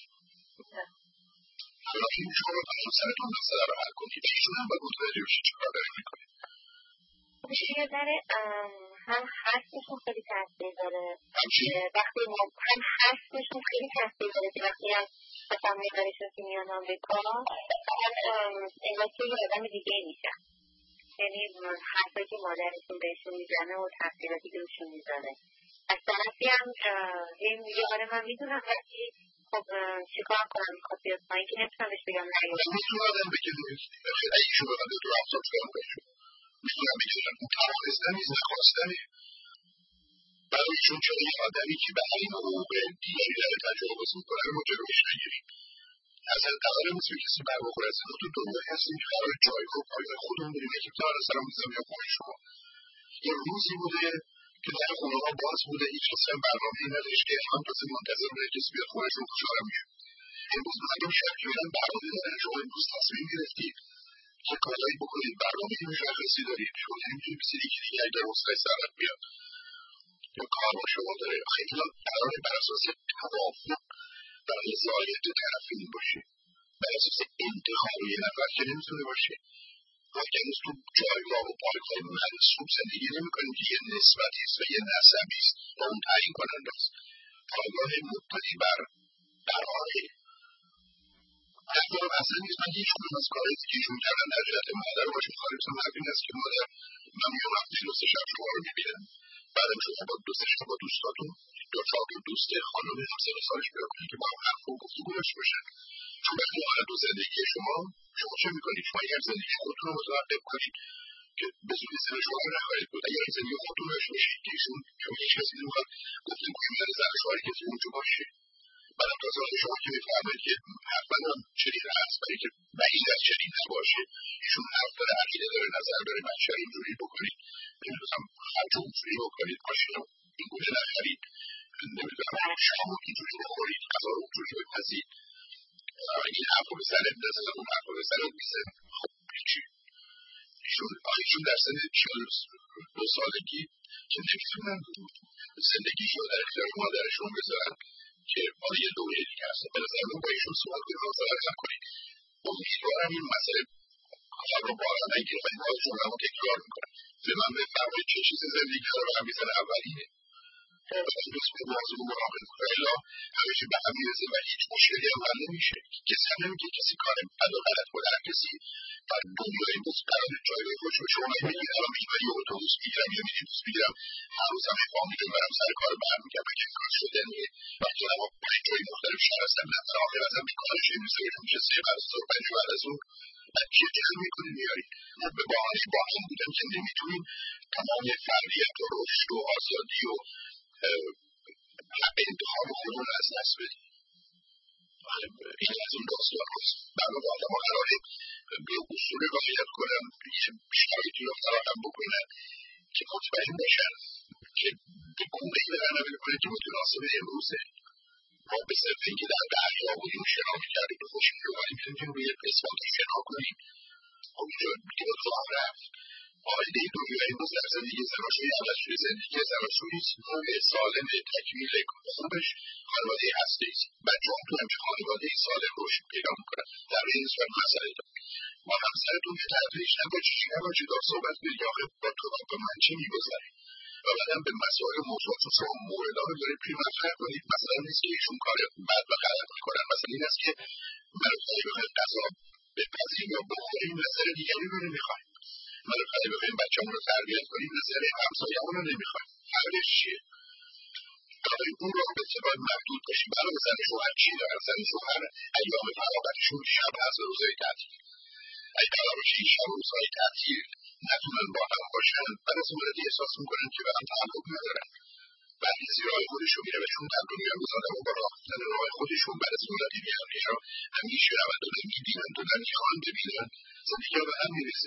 S3: حالا این شما با همسرتون مسئله رو حل کنید ایشون هم باید متوجه بشه چه کار داره میکنه.
S2: یه ذره هم هستشون خیلی تاثیر داره وقتی ما هم هستشون خیلی تاثیر داره که وقتی هم مثلا مقدارشون که میان آمریکا هم انگار که یه آدم دیگه میشن یعنی حرفایی که مادرشون بهشون میزنه و تاثیراتی که روشون میذاره. از طرفی هم این میگه آره من میدونم وقتی خب چیکار کنم میخواد بیاد پایین که نمیتونم بهش بگم نه
S3: میتونم آدم بگم اگه ایشون بخواد تو رفتار چکار کنشون میتونم بگم اون توانسته نیست نخواستنه برای ایشون چرا یه آدمی که به این حقوق دیگری داره تجاوز میکنه رو جلوش نگیریم. اصلا قرار نیست به کسی بر بخوره اصلا ما تو دنیایی هستیم که قرار جایگاه پایگاه خودمون بریم یکی که داره سرم میزم یا خونه شما یه روزی بوده که در خونه ها باز بوده هیچ کسی هم برنامه این نداشت که هم تازه منتظر بوده کسی بیاد خونهشون خوشحالم میشه. امروز مردم شبکه بودن برنامه دارن شما امروز تصمیم گرفتید که کارهایی بکنید برنامه مشخصی دارید شما نمیتونید بسید یکی دیگه اگر رسخه سرت بیاد یا کار با شما داره خیلی قراره بر اساس توافق برای رضایت طرفین باشه بر اساس انتخاب یه نفر که نمیتونه باشه وقتی امروز تو جایگاه و پایگاه منصوب زندگی نمیکنیم که یه نسبتی است و یه نسبی است و اون تعیین کننده است پایگاه مبتنی بر برای احوال اصلا نیست من هیچ کنم از کارهایی که ایشون کردن در جهت مادر باشه خواهیمتون این است که مادر من میام وقتی دو سه شب شما رو میبینم بعدم شما با دو سه شب با دوستاتون دو چهار تا دوست خانم همسر سالش پیدا کنید که با هم حرف و گفتگو داشته باشن چون وقتی وارد دو زندگی شما شما چه میکنید شما اگر زندگی خودتون رو متوقف کنید که به زودی زن شما رو نخواهید بود اگر زندگی خودتون داشته باشید که ایشون شما هیچ کسی نمیخواد گفتگوی من زن شوهری کسی اونجا باشه بعدم تازه شما که میفرمایید که حتما هم چنین هست برای که بعید از چنین نباشه ایشون حرف داره عقیده داره نظر داره بچه رو اینجوری بکنید نمیدونم خرج و اونجوری بکنید ماشین رو اینگونه نخرید نمیدونم شام رو اینجوری بخورید غذا رو اونجوری بپزید این حرف رو بزنه بزنه اون حرف رو بزنه بزنه خب چی ایشون آیشون در سن چهل دو سالگی که نمیتونن زندگیش رو در اختیار مادرشون بذارن که مال یه دوره دیگه هست به نظر من با ایشون صحبت کنید و صحبت نکنید امیدوارم این مسئله کار رو بالا نگیره و این های جمعه رو تکرار میکنم به من بفرمایید چه چیز زندگی رو هم میزن اولینه و این بسید موضوع مراقب خیلی همه چی به هم میرسه و هیچ مشکلی هم حل نمیشه کسی هم نمیگه کسی کار بد و غلط کنه هر کسی در دنیای امروز قرار جایگاه خودش رو شما میگید الان میگید یه اتوبوس میگیرم یه میلیبوس میگیرم هر روز هم اقام میگم برم سر کار برمیگردم که کار شدنیه وقتی آدم ها پنج جای مختلف شهر هستن نفر آخر ازم بیکارش میرسه میشه سه بعد از ظهر پنج بعد از ظهر بعد چیه جمع میکنی میاری ما به بحانه با هم بودم که نمیتونیم تمام فردیت و رشد و آزادی و حق انتخاب خودمون از دست بدیم این از این داستان هست برای آدم ها قراره به اصول رعایت کنن یه شرایطی رو فراهم بکنن که مطمئن باشن که به گونه‌ای برنامه میکنه که متناسب امروزه ما به صرف اینکه در دریا بودیم و شنا میکردیم و خوشیم رو باید میتونیم روی قسمت رو شنا کنیم خب اینجا دیگه به راه رفت آینده دنیای امروز در زندگی زناشویی عوض شده زندگی زناشویی نوع سالم تکمیل خوبش خانواده هسته‌ایست بچه هم تو همچه خانواده سالم رشد پیدا میکنن در این نسبت مسئله دارم با همسرتون که تحتیش نباشی چی نباشی دار صحبت کنید یا با تو با من چه میگذره و بعدم به مسائل موضوعات رو شما موردا رو دارید پی مطرح کنید مثلا نیست که ایشون کار بد و غلط میکنن مثلا این است که من خواهی بخواهیم غذا بپزیم یا بخوریم نظر دیگری رو نمیخوایم من خواهی بخواهیم بچه همون رو تربیت کنیم نظر همسایه همون رو نمیخوایم فرقش چیه برای اون رابطه باید محدود باشیم برای زن شوهر چی دارن زن شوهر ایام فراغتشون شب هست و روزهای تعطیل اگه قرار باشه این شب و روزهای تعطیل نتونن با هم باشن بعد از موردی احساس میکنن که به هم تعلق ندارن بعد این زیرای خودشون میره بهشون تبدیل میان روز آدم با راه رفتن راه خودشون بعد از موردی میان اینجا هم میشنون و میبینن و میخوان ببینن زندگی ها به هم میرسه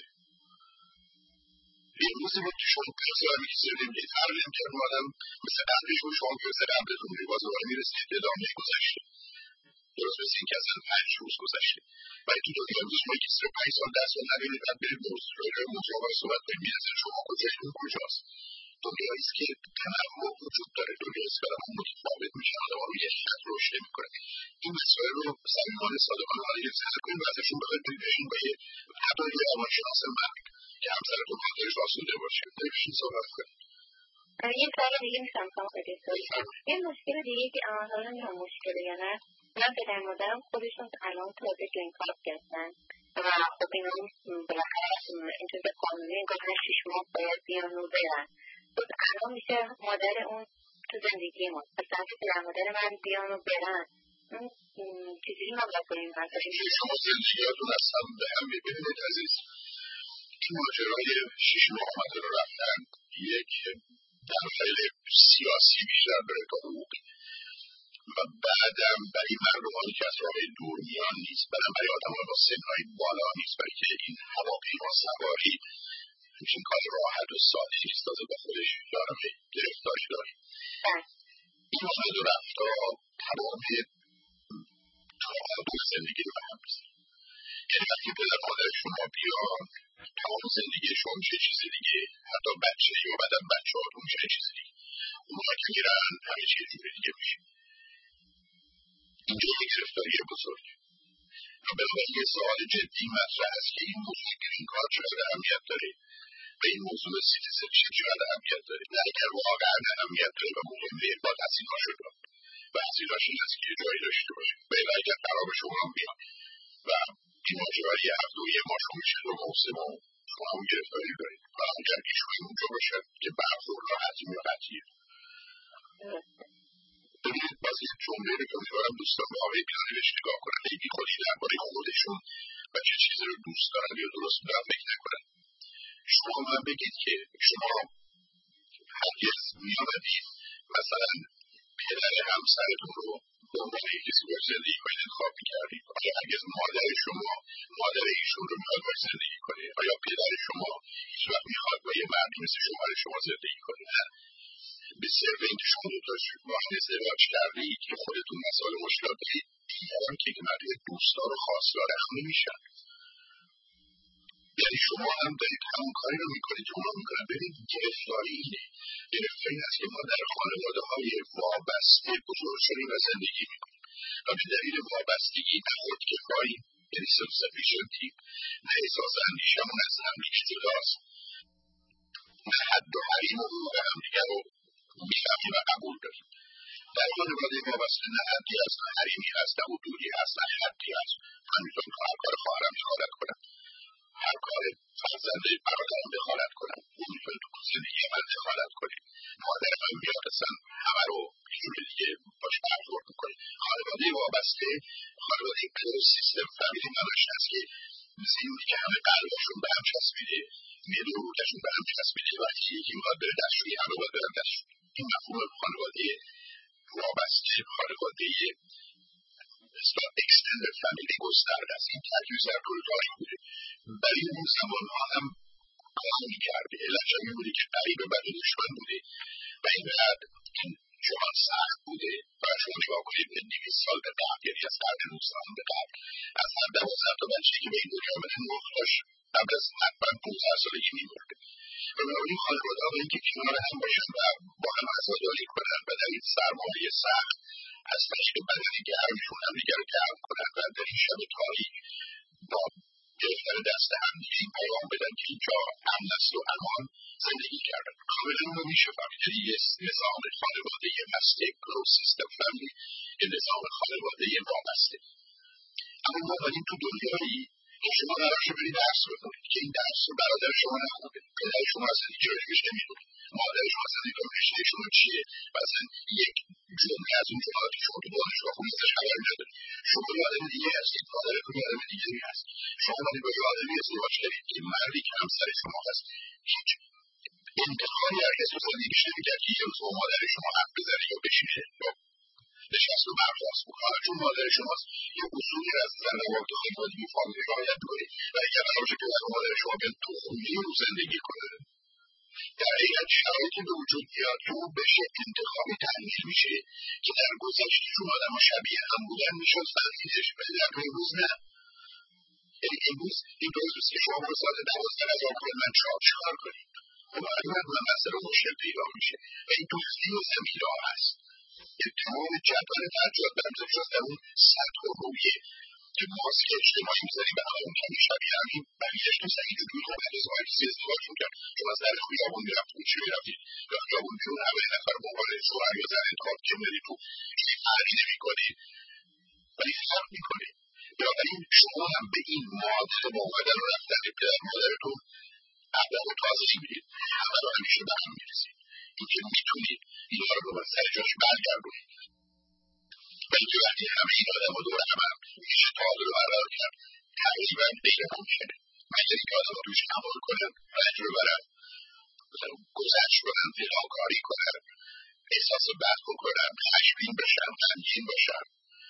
S3: یه روزی بود که شما پس ها همی کسی رو نمیدید هر نمیتر اون آدم مثل قبلش بود شما که مثل قبلتون میری باز دوباره میرسید به ادامه گذشته درست مثل این که اصلا پنج روز گذشته ولی تو دنیا امروز شما کسی رو پنج سال ده سال نبینید بعد برید به استرالیا موضوع آقای صحبت کنید میرسه شما کجایید اون کجاست دنیایی است که تنوع وجود داره، دنیایی است که آدم‌ها متفاوت میشن، آدم‌ها روی یک خط رشد نمی‌کنن. این مسائل رو صمیمانه صادقانه باید یکسر کنیم و ازشون بخوایم ببینیم با یه حتی یه روانشناس مرگ که همسرتون خاطرش آسوده باشه داری بهشون صحبت کنیم.
S2: یه کار دیگه می‌خوام کنم یه مشکل دیگه که حالا نمی‌دونم مشکله یا نه، من پدر مادرم خودشون الان تازه گرین کارت گرفتن و خب اینا بالاخره اینجور قانونی انگار هر شیش ماه باید بیان و برن. خب الان میشه مادر اون تو زندگی ما پس وقتی پدر مادر من بیان و برن اون چیزی ما باید کنیم
S3: شما زندگیاتون از هم به هم میبینید عزیز. این ماجرای شیش ماه آمده رو رفتن یک دلایل سیاسی بیشتر داره تا حقوقی و بعدم برای مردمانی که از راه دور میان نیست، بعدم برای آدمان با سنهای بالا نیست، برای که این هواپیما سواری همچین کار راحت و ساده نیست، تازه با خودش دارم گرفتاری داری. این آمد و رفتا تمام تعادل زندگی رو به هم می‌زنه. یعنی وقتی پدر مادر شما بیان تمام زندگیشون چه چیز دیگه، حتی بچه یا بعدم بچه هاتون چه چیز دیگه، اونها که میرن همه چیز جوری دیگه میشه. اینجا یک گرفتاری بزرگ و بنابراین یه سوال جدی مطرح است که این موضوع گرین کارت چقدر اهمیت داره و این موضوع سیتیزنشیپ چقدر اهمیت داره و اگر واقعا اهمیت داره و مهمه باید هزینه‌اش رو داد و هزینه‌اش این است که یه جایی داشته باشه و الا اگر قرار شما هم بیان و این ماجرای یه هفته و یه ماه شما میشه دو ماه و سه ماه شما هم گرفتاری دارید و اگر ایشون اونجا باشه که برخورد را حتمی و قطعیه. ببینید باز یک جمله رو که امیدوارم دوستان به آقای پیانی بهش نگاه کنن، خیلی خودی درباره خودشون و چه چیزی رو دوست دارن یا درست می‌دارن فکر نکنن. شما من بگید که شما هرگز می‌آمدید مثلا پدر همسرتون رو به عنوان یک کسی باید زندگی کنید انتخاب می‌کردید؟ آیا هرگز مادر شما مادر ایشون رو می‌خواد باید زندگی کنه؟ آیا پدر شما هیچ وقت می‌خواد با یه مردی مثل شما شما زندگی کنه؟ نه. به صرف اینکه شما دو تا با هم ازدواج کردید که خودتون مسائل مشکلات دارید دیگران که مردم دوستدار و خواستار هم نمیشن. یعنی شما هم دارید همون کاری رو میکنید که اونا میکنن. ببینید گرفتاری اینه، گرفتاری این است که ما در خانواده های وابسته بزرگ شدیم و زندگی میکنیم و به دلیل وابستگی نه خودکفایی یعنی سلف سفیشنتی، نه احساس اندیشمون از همدیگه جداست، نه حد و حریم و حقوق همدیگه رو میفهمیم و قبول داریم. در خانواده وابسته نه حدی هست، نه حریمی هست، نه حدودی هست، نه حدی هست. من میتونم که هر کار خواهرم دخالت کنم، هر کار فرزنده برادرم دخالت کنم، اون میتونه تو زندگی من دخالت کنه، مادر من میاد اصلا همه رو یه جور دیگه باش برخورد میکنه. خانواده وابسته خانواده کلوز سیستم فامیلی معناش هست که مثل اینی که همه قلبشون به هم چسبیده، میل و روحشون به هم چسبیده و یکی میخواد بره دستشویی همه باید برن دستشویی. این مفهوم خانواده وابسته، خانواده مثلا اکستندد فامیلی گسترده است. این ترکیب در طول تاریخ بوده. برای اون زمانها هم کار میکرده. علتش این بوده که قریب بد و دشمن بوده و اینقدر این جهان سخت بوده و شما نگاه کنید به دویست سال به قبل، یعنی از قرن نوزدهم به قبل، از هر دوازده تا بچه‌ای که به این دنیا آمده نه تاش قبل از حتما پانزده سالگی می‌مرده. و بنابراین خانواده‌ها با اینکه کنار هم باشن و با هم عزاداری کنن و در این سرمایه سخت از طریق بدن گرمشون همدیگه رو گرم کنن و در این شب تاریک با گرفتن دست همدیگه این پیام بدن که اینجا امن است و امان زندگی کردن. کاملا اونو میشه فهمید. یعنی یه نظام خانواده بسته کلوز سیستم فامیلی، یه نظام خانواده وابسته. اما ما اومدیم تو دنیایی که شما قرارشه برید درس بکنید که این درس رو برادر شما نخونده، پدر شما اصلا هیچ راجبش نمیدونه، مادر شما اصلا نگاه رشته شما چیه و اصلا یک جمله از اون جملاتی شما تو دانشگاه خوندید ازش خبری ندارید. شما یه آدم دیگه هستید، مادرتون یه آدم دیگری هست. شما اومدید با یه آدمی ازدواج کردید که مردی که همسر شما هست. هیچ انتخابی هرگز تو زندگیش نمی‌کرد که یه روز با مادر شما حرف بزنه یا بشینه یا نشست و برخواست بکنه، چون مادر شماست. یه اصولی از زن وقت خانوادگی فامیلی رعایت کنید و اگر قرار باشه پدر و مادر شما بیان تو خونه رو زندگی کنه، در حقیقت شرایطی به وجود میاد که اون بشه انتخابی تعمیل میشه که در گذشته چون آدم‌ها شبیه هم بودن میشد فهمیدش، ولی در امروز نه. یعنی امروز این روز که شما برو ساعت دوازده از آن کنید من چهار چهار کنید خب حتما مسئله مشکل پیدا میشه. این دزدی و زمیرا هست. یه تمام جدول ترجیحات برمی‌ذاری شد در اون سطح و رویه که ماسک اجتماعی می‌ذاری به همون کمی شبیه همین بقیه‌اش تو سعی جدول رو بعد از مجلسی ازدواج می‌کرد. شما از در خیابون می‌رفت اون چه می‌رفتی یا خیابون بیرون همه نفر به عنوان شوهر یا زن انتخاب که می‌ری تو هیچ فرقی نمی‌کنی ولی فرق می‌کنی. بنابراین شما هم به این معادل با اومدن و رفتن پدر مادرتون اهداف و تازه‌ای می‌دید. همه رو همیشه به هم می‌رسید. این که می‌تونید اینا رو به سر جاش برگردونید. ولی وقتی همه این آدم ها دور هم هم میشه تعادل رو برقرار کرد تقریبا غیر ممکنه. مگر اینکه آدم ها توش عمل کنن، رنج رو برن، گذشت کنن، فداکاری کنن، احساس بد کنن، خشمگین بشن، غمگین باشن.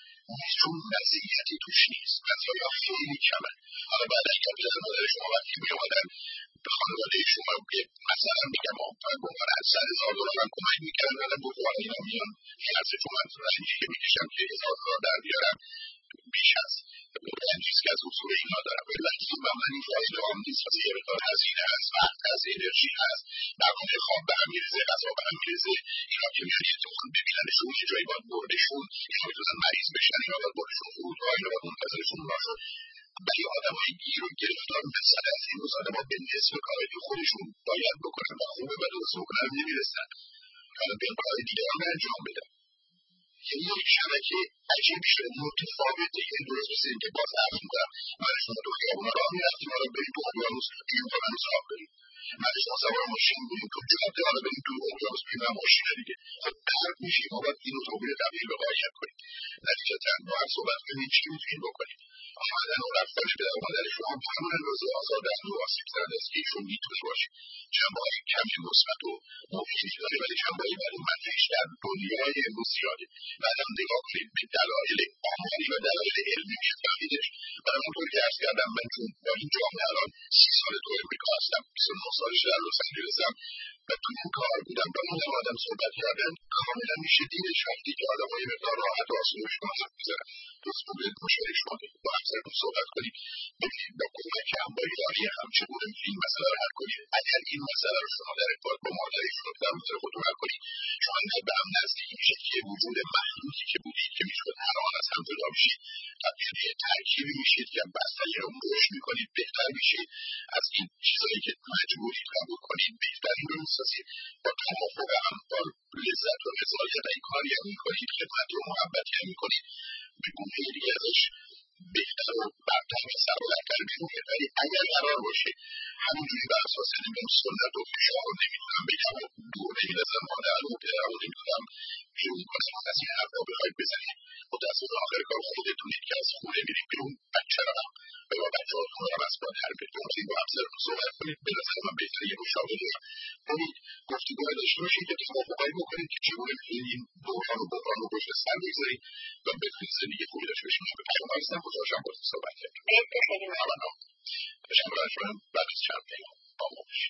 S3: چون وضعیتی توش نیست. وضعیت خیلی کمه. حالا بعد اگر پدر مادر شما وقتی می‌آمدن به خانواده شما که مثلا میگم آفرین به عنوان صد هزار دلار هم کمک می‌کردن الان بزرگان اینا میان خرس شما رنجی که می‌کشن که هزار دلار در بیارن بیش از رنجیست که از حضور اینا دارم. ولی وقتی این مبلغ این فایده هم نیست واسه یه مقدار هزینه هست، وقت هست، انرژی هست، مقام خواب به هم می‌ریزه، غذا به هم می‌ریزه. اینا که میان یه تخم ببیننشون یه جایی باید بردشون، اینا میتونن مریض بشن، اینا باید بردشون فرودگاه، اینا باید منتظرشون باشه. ولی آدمای گیر و گرفتار مثل از این روز آدم‌ها به نصف کارایی که خودشون باید بکنن و خوبه و درست بکنن نمیرسن. حالا بیان کارهای دیگران رو انجام بدن. یعنی یک شبکه عجیب شده متفاوته. یعنی درست مثل این که باز عرض می‌کنم من شما تو خیابونا راه می‌رفتیم حالا بریم تو اقیانوس این اقیانوس راه بریم. من شما سوار ماشین بودیم تو جاده حالا بریم تو اقیانوس بریم و ماشینه دیگه. خب درد میشه ما باید این اتومبیل طبیعی رو رعایت کنیم. نتیجتاً با هم صحبت کنیم چی می‌تونیم بکنیم. آمدن و رفتن پدر و مادر شما به همون اندازه آزاردهنده و آسیب‌زننده است که ایشون میتونه باشه. جنبه‌های کمی مثبت و مفیدی داره ولی جنبه‌های ولی منفیش در دنیای امروز زیاده. بعدم نگاه کنید به دلایل آماری و دلایل علمی میشه فهمیدش. و همونطور که عرض کردم من چون با این جامعه الان سی سال تو امریکا هستم، بیست و نه سالش در لس آنجلسم و تو این کار بودم با این آدم صحبت کردن کاملا میشه دیدش وقتی که آدم‌های مقدار راحت و آسون شما حرف می‌زنن. دوست بودید مشاهده شما دید با همسرتون صحبت کنید ببینید با کمک همبایداری هم چگونه می‌تونید این مسئله رو حل کنید. اگر این مسئله رو شما در ارتباط با مادر شما در مادر خودتون حل کنید شما انقدر به هم نزدیک میشید که وجود مخلوطی که بودید که میشد هر آن از هم جدا میشید تبدیل به ترکیبی میشید که بستنی رو رشد میکنید بهتر میشید از این چیزایی که مجبورید قبول کنید بهترین رو میسازید با توافق هم با لذت و رضایت این کاری هم میکنید خدمت و محبتی هم میکنید به گونه دیگه ازش بهتر و برتر و سربلندتر میمونه. ولی اگر قرار باشه همونجوری بر اساس نمیدونم سنت و فشار رو نمیتونم بگم و دور نمیدازم مادر و پدر رو نمیتونم بیرون کنم از این حرفا بخواید بزنید متاسف آخر کار خودتونید که از خونه میرید بیرون بچه رو هم و یا بچه هاتون رو هم از مادر بتونید با همسرتون صحبت کنید به نظر من بهتره یه مشاوره کنید گفتگوهای داشته باشید که توافقایی بکنید که چگونه میتونید این دوران و بحران رو پشت سر بگذارید و بتونید زندگی خوبی داشته باشید. به پیام هستم خوشحالم باهاتون صحبت کردم.
S2: مرسی خیلی ممنون.
S3: تشکر از شما بعد از چند پیام با ما باشید.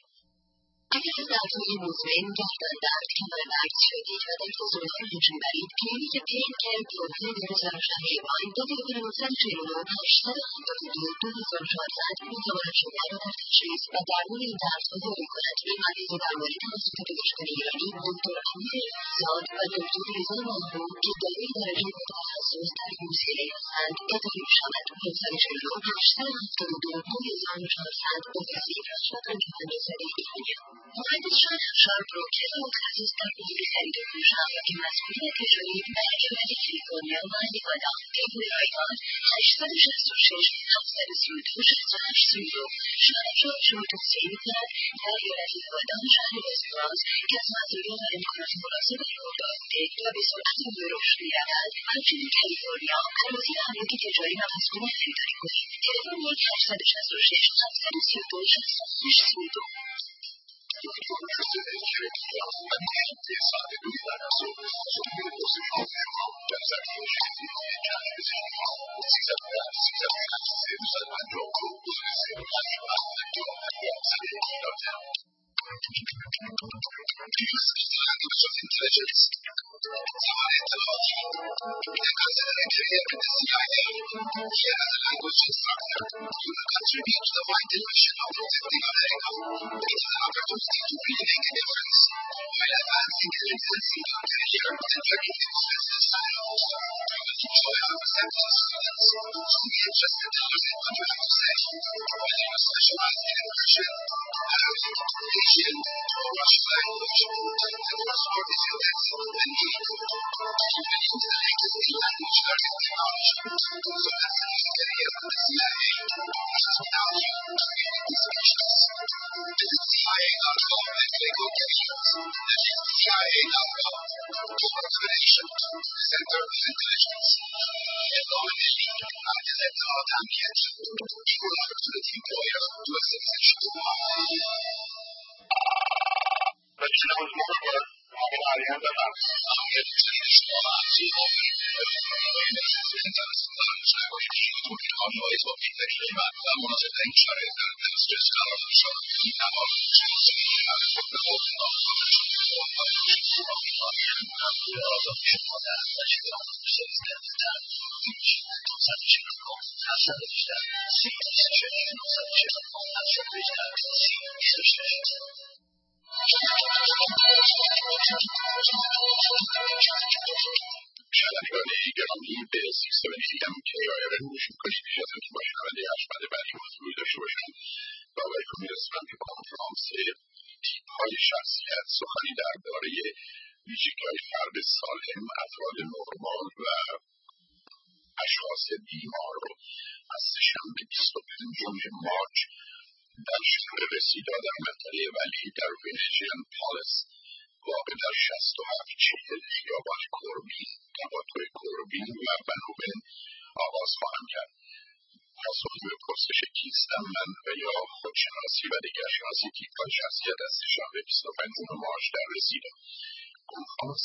S1: اگر از دردهای مزمن گردن درد کمر درد شدید و در حضورهای هجری برید کلینیک پین کیر گروهی در زرشن ایوان دو دقیقه نوزد چهل و نه هشتصد و هفتاد و دو دو هزار و چهارصد میتواند شما را در تشخیص و درمان این دردها یاری کند. این مریض درمانی توسط پزشکان ایرانی دکتر امیر زاد و دکتر رضا ماهرو که دارای درجه تخصص در یو سی ای هستند اطلاع می‌شود نهصد و چهل و نه هشتصد و هفتاد و دو دو هزار و چهارصد بازرسی رشد پنجاه‌زده ایرانی. مهندس شاه افشار بروکر متخصص در حوزه خرید و فروش املاک مسئولیت تجاری در ایالت کالیفرنیا و نوادا. تلفن رایگان هشتصد و شصت و شش هفتصد و سی و دو شصت و هشت سی و دو. شاه افشار شما توصیه می‌کند در ایالت نوادا و شهر اسپرانس که از مزایای و امکانات مناسب این دارنده و به سرعت به رشد می‌رود. همچنین کالیفرنیا عراضی املاک تجاری و مسئول خریداری کنید. تلفن یک هشتصد و شصت و شش هفتصد و سی و دو شصت و هشت سی و دو.
S3: سی آی ای نامزد Corporation Center of Intelligence نظام ملی مرکز اطلاعات امنیت Collaborative Employer دو هزار و شش Reginald Moore Robin Ariane و امنیت آنلاین با فکر من و مناسبترین شرایط در دسترس قرار می‌شود. تمام شنوندگان گرامی به سیستم دیگم که آیاره گوش میکنید پیش از اینکه با شنونده ارجمند بعدی حضور داشته باشم و آقایتون میرسونم که کنفرانس تیپ‌های شخصیت سخنی درباره ویژگی‌های فرد سالم، افراد نرمال و اشخاص بیمار رو از سه‌شنبه بیست و پنجم مارچ در شهر رسیدا در منطقه ولی در وینجین پالیس واقع در شصت و هفت چهل خیابان کوربین تقاطع کوربین و بنوبن آغاز خواهم کرد. پاسخگوی پرسش کیستم من و یا خودشناسی و دیگرشناسی تیپ‌های شخصیت از سه‌شنبه بیست و پنجم مارچ در رسیدا. کنفرانس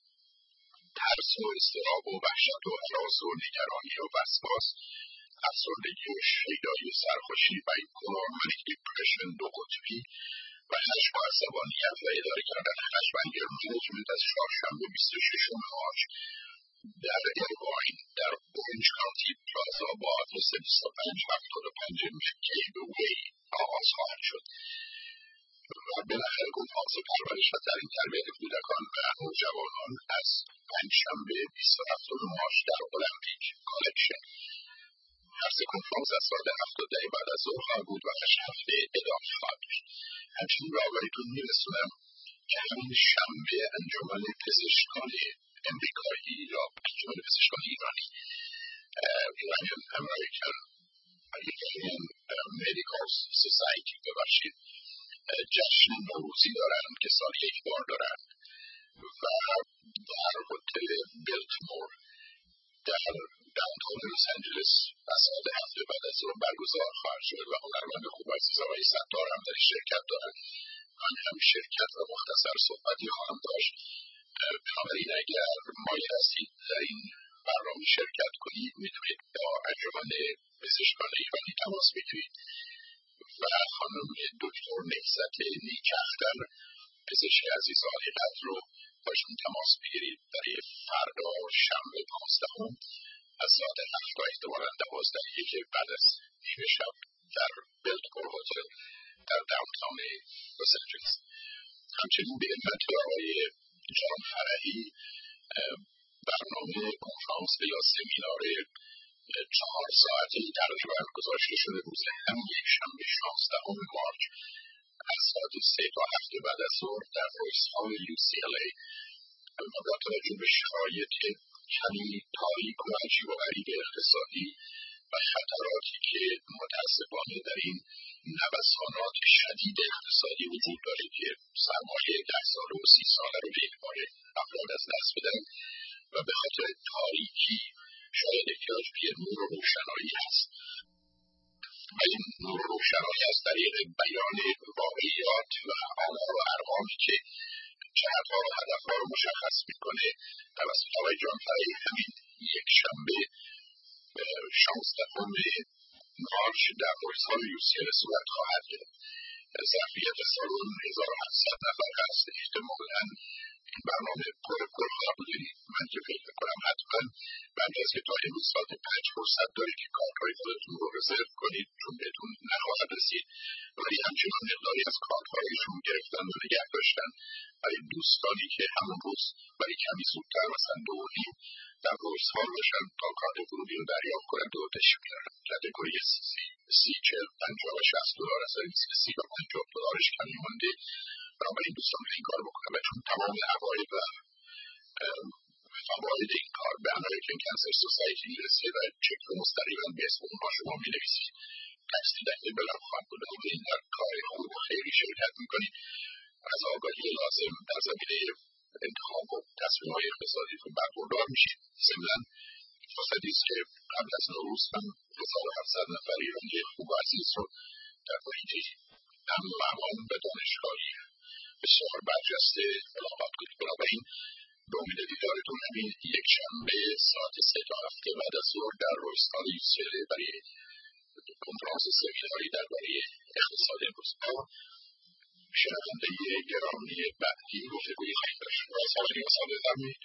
S3: ترس و اضطراب و وحشت و هراس و نگرانی و وسواس، افسردگی و شیدایی و سرخوشی بایپولار منیک دیپرشن دو قطبی و خشم و عصبانیت و اداره کردن خشمگین موجود از چهارشنبه بیست و ششم مارچ در ایرواین در اورنج کانتی پلازا با آدرس بیست و پنج هفتاد و پنج مکیب وی آغاز خواهد شد و بالاخره کنفرانس پرورش و تعلیم تربیت کودکان و نوجوانان از پنجشنبه بیست و هفتم مارچ در المپیک کالکشن. هر سه کنفرانس از ساعت هفت دقیقه بعد از ظهر خواهد بود و هشت هفته ادامه خواهد داشت. همچنین به آگاهیتون میرسونم که همین شنبه انجمن پزشکان امریکایی یا انجمن پزشکان ایرانی ایرانیان امریکن ایرانیان مدیکال سوسایتی ببخشید جشن نوروزی دارند که سال یک بار دارند و در هتل بلتمور در داونتاون لس آنجلس از ساعت هفت بعد از ظهر برگزار خواهد شد و هنرمند خوب عزیز آقای ستار هم در شرکت دارند. من هم شرکت و مختصر صحبتی خواهم داشت. بنابراین اگر مایل هستید در این برنامه شرکت کنید میتونید با انجمن پزشکان ایرانی تماس بگیرید و خانم دکتر نهضت نیکاختر پزشک عزیز عالیقدر رو باشون تماس بگیرید. برای فردا شنبه پانزدهم از ساعت هفت تا احتمالاً دوازده که بعد از نیمه شب در بلتمور هتل در داونتاون لس آنجلس. همچنین به همت آقای جان فرحی برنامه کنفرانس یا سمینار چهار ساعته تقریبا گذاشته شده روز همین یک شنبه شانزدهم مارچ از ساعت سه تا هفت بعد از ظهر در رویس هال یو سی ال ای و با توجه به شرایط کمی تاریک و عجیب و غریب اقتصادی و خطراتی که متاسفانه در این نوسانات شدید اقتصادی وجود داره که سرمایه ده ساله و سی ساله رو به یک باره افراد از دست بدن و به خاطر تاریکی شاید احتیاج به نور و روشنایی هست و این نور و روشنایی از طریق بیان واقعیات و آمار و ارقامی که جهت‌ها و هدف‌ها رو مشخص می‌کنه توسط آقای جان فرحی همین یک شنبه شانزدهم مارچ در رویس هال یو سی ال صورت خواهد گرفت. ظرفیت سالن هزار و هفتصد نفر هست. احتمالاً این برنامه پر پر خواهد بود. من که فکر می‌کنم حتما بعد از که تا امروز ساعت پنج فرصت دارید که کارت‌های خودتون رو رزرو کنید چون بهتون نخواهد رسید، ولی همچنان مقداری از کارت‌هایشون گرفتن و نگه داشتن برای دوستانی که همون روز ولی کمی زودتر مثلا دو و نیم در رویس هال باشن تا کارت ورودی رو دریافت کنند و تشریف بیارن. کاتگوری سی چهل پنجاه و شصت دلار از این سی و پنجاه دلارش کمی مونده. بنابراین دوستان این کار بکنم و چون تمام عواید و فواید این کار به امریکن کانسر سوسایتی میرسه و چک رو مستقیما به اسم اونها شما مینویسید تکس دیدکتیبل هم خواهد بود. این در کار خوب و خیلی شرکت میکنید. از آگاهی لازم در زمینه انتخاب و تصمیم‌های اقتصادیتون برخوردار میشید. ضمناً فرصتی است که قبل از نوروز هم هزار و هفتصد نفر ایرانی خوب و عزیز رو در محیطی امن و امان و دانشگاهی بسیار برجسته ملاقات کنید. بنابراین به امید دیدارتون همین یک شنبه ساعت سه تا هفت بعد از ظهر در رویستان یوسفزای برای کنفرانس سمیناری درباره اقتصاد روزها شنونده گرامی بعدی گفتگوی خواهیم داشت. از آقای نیاسا بفرمایید.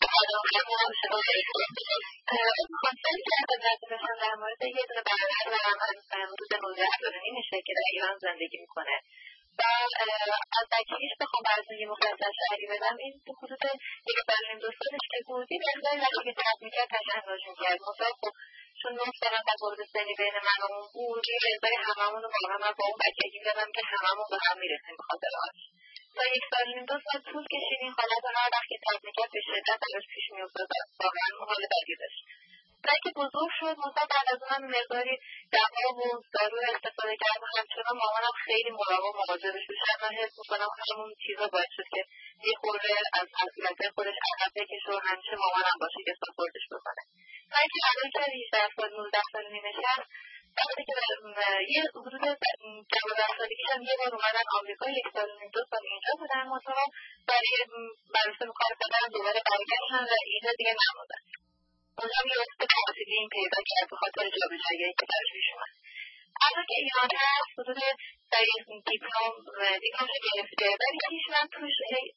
S2: خواستم که خدمت بشم در مورد یه دونه برادر و من حدود نوزده سال میشه که در ایران زندگی میکنه و از بچگیش بخوام براتون یه مختصر شرحی بدم، این تو حدود یک سال و دو سالش که بود یه مقداری وقتی که ترک میکرد تشنج میکرد. مثلا خب چون نه سالم تفاوت سنی بین من و اون بود، یه مقداری هممون رو واقعا من با اون بچگی دادم که هممون به هم میرسیم به خاطر آنش. تا یک سال و دو سال طول کشید این حالت هر وقت که ترک میکرد به شدت براش پیش میافتاد و واقعا حال بدی داشت. تا که بزرگ شد مثلا بعد از اونم مقداری دوا و دارو استفاده کرد و همچنان مامانم خیلی مراقب مواظبش بود. شاید من حس میکنم همون چیزا باعث شد که یه خورده از مسئولیت خودش عقب بکشه و همیشه مامانم باشه که ساپورتش بکنه. تا اینکه الان که هجده سال نوزده سال نمیشم، وقتی که یه حدود دوازده سالگی هم یه بار اومدن آمریکا، یک سال و دو سال اینجا بودن مثلا برای مراسم کار کردن دوباره برگشتن و اینجا دیگه نموندن. اونجا هم یه وقت تحصیلی این پیدا کرد به خاطر جابجایی‌هایی که درش پیش اومد. الان که ایران هست حدود در دیپلم دیپلمش گرفته ولی هیچ من توش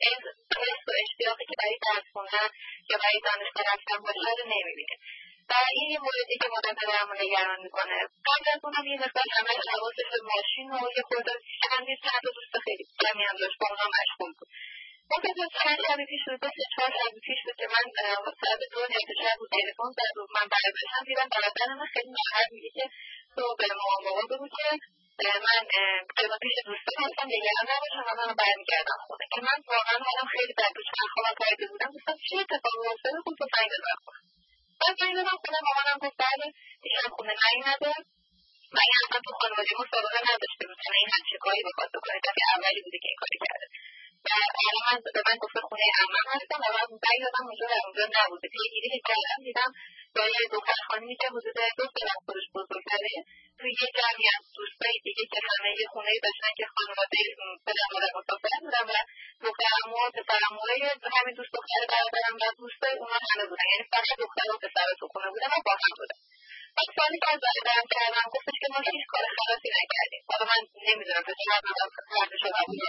S2: حس و اشتیاقی که برای درس خوندن یا برای دانشگاه رفتن باشه رو نمی‌بینه و این یه موردی که مدام پدرمو نگران میکنه. قبل از اونم یه مقدار همش حواسش به ماشین و یه خورده چندین چند تا دوست خیلی کمی هم داشت با اونا مشغول بود. مثلا چند شبی پیش بود، سه چهار شبی پیش بود که من ساعت دو نیمه شب بود تلفن زد و من برگشتم دیدم برادر من خیلی ناراحت میگه که تو به مامان بابا بگو که من قیمت پیش دوستان هستم نگران نباشم و من برمیگردم خونه. که من واقعا حالم خیلی بد بود، چند خوابم پریده بودم، گفتم چه اتفاقی افتاده بود تو زنگ بزن خونه. بعد زنگ زدم خونه، مامانم گفت بله ایشان خونه نیومده و این اصلا تو خانواده ما سابقه نداشته بود که این همچین کاری بخواد بکنه، دفعه اولی بوده که این کاری کرده. و الان من به من گفته خونه عمم هستم و من زنگ زدم اونجا و اونجا نبوده. پیگیری کردم دیدم با یه دختر خانمی که حدود دو سال از خودش بزرگتره توی یه جمعی از دوستای دیگه که همه یه خونه‌ای داشتن که خانواده پدر مادر مسافر بودن و دختر عمو و پسر عموی همین دوست دختر برادرم و دوستای اونا همه بودن، یعنی فقط دختر و پسر تو خونه بودن و با هم بودن. بعد سوالی که از برادرم کردم گفتش که ما هیچ کار خلاصی نکردیم. حالا من نمیدونم تو چقدر من خرده شدم بودم.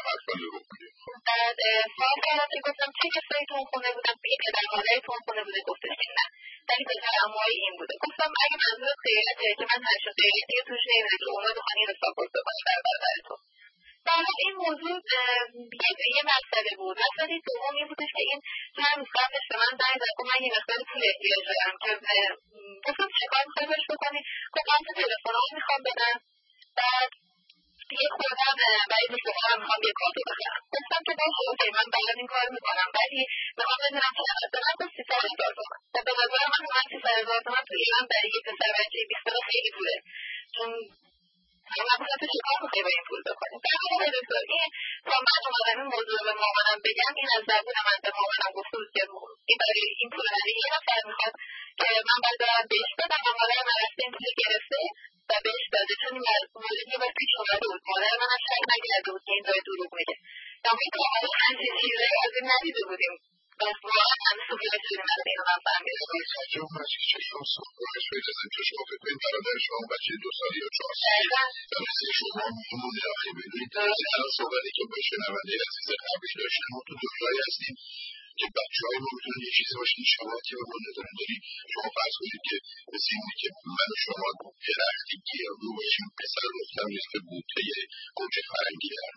S2: بعد سوال کردم که گفتم چه کسایی تو اون خونه بودن؟ یه پدر مادری تو اون خونه بوده؟ گفتش که نه ولی پسر عموهای این بوده. گفتم اگه منظورت غیرته که من همچین غیرتی دیگه توش نمیده که اونا بخوان این رو ساپورت بکنه بر برادر تو. برای این موضوع یه مسئله بود. مسئله دوم این بودش که این چند روز قبلش به من زنگ زد گفت من یه مقدار پول احتیاج دارم که گفتم چیکار میخوای بهش بکنی؟ گفت من تو تلفن‌ها میخوام بدم، بعد یه خوردم برای دوستم میخوام یه کارتو بخرم. گفتم که باشه اوکی من بعد این کار میکنم ولی میخوام بدونم چقدر به من گفت سیصد هزار تومن. و به نظر من من سیصد هزار تومن تو ایران برای یه پسر بچه بیست ساله خیلی پوله، چون من گفتم تو چیکار میخوای با این پول بکنی؟ در واقع دکتر این تا من اومدم این موضوع به مامانم بگم، این از زبون من به مامانم گفت بود که این برای این پول برای یه نفر میخواد که من باید دارم بهش بدم و مادرم رفته این پول گرفته و بهش داده، چون این مورد یه بار پیش اومده بود. مادر من هم شک نکرده بود که این داره دروغ میگه. اما این کاملا همچین چیزایی از این ندیده بودیم. بس واقعا همه سوپیده شدیم از این رو من فهمیدم.
S3: تعجب مجید که شما صحبتش باید از اینجا شما فکر کنید برادر شما بچه دو سالی یا چهار سالی و مثل شما میمونه آخی بدونید الان صحبتی که با شنونده عزیز قبلی داشتیم ما تو دنیایی هستیم که بچه های ما میتونن یه چیزی باشین شباهتی به ما ندارن. داری شما فرض کنید که مثل اینه که من و شما درختی گیاهو باشیم، پسر دختر نیست که بوته گوجه فرنگی در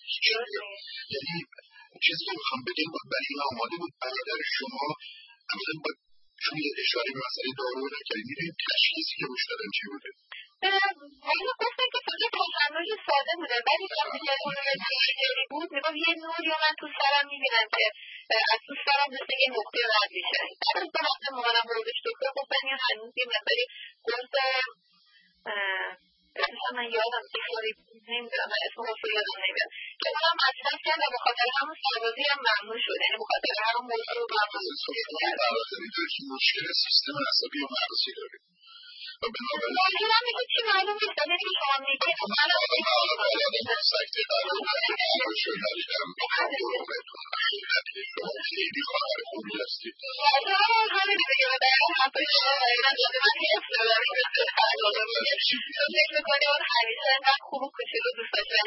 S3: یعنی چیزی که میخوام بگم بود برای این آماده بود. برادر شما اولا با چون یه اشاره به مسئله دارو نکردید میدونید تشخیصی که روش دادن چی بوده؟
S2: ولی گفتن که فقط تشنج ساده بوده ولی وقتی که خونومتری بود میگم یه نوری و من تو سرم میبینم که از تو سرم مثل یه نقطه رد میشه. بعد از دو هفته مامانم بردش دکتر گفتن یا هنوز یه مقداری گرز مثلا من یادم که خیلی نمیدونم اسم رو یادم نمیاد که اونم مطرح کرد و به خاطر همون سربازی هم ممنوع شد، یعنی به خاطر همون موضوع ممنوع شد.
S3: که مشکل سیستم عصبی و مغزی داریم و بنابراین
S2: این هم میگه چی معلوم نیست، ولی که شما میگه من
S3: هم سکته قرار قرار شد ندیدم خیلی خواهر خوبی هستی
S2: همین دیگه و در اون حرفای شما دقیقا شده من حفظ دارم فکر میکنی اون همیشه اینقدر خوب و کوچیک و دوست داشتنی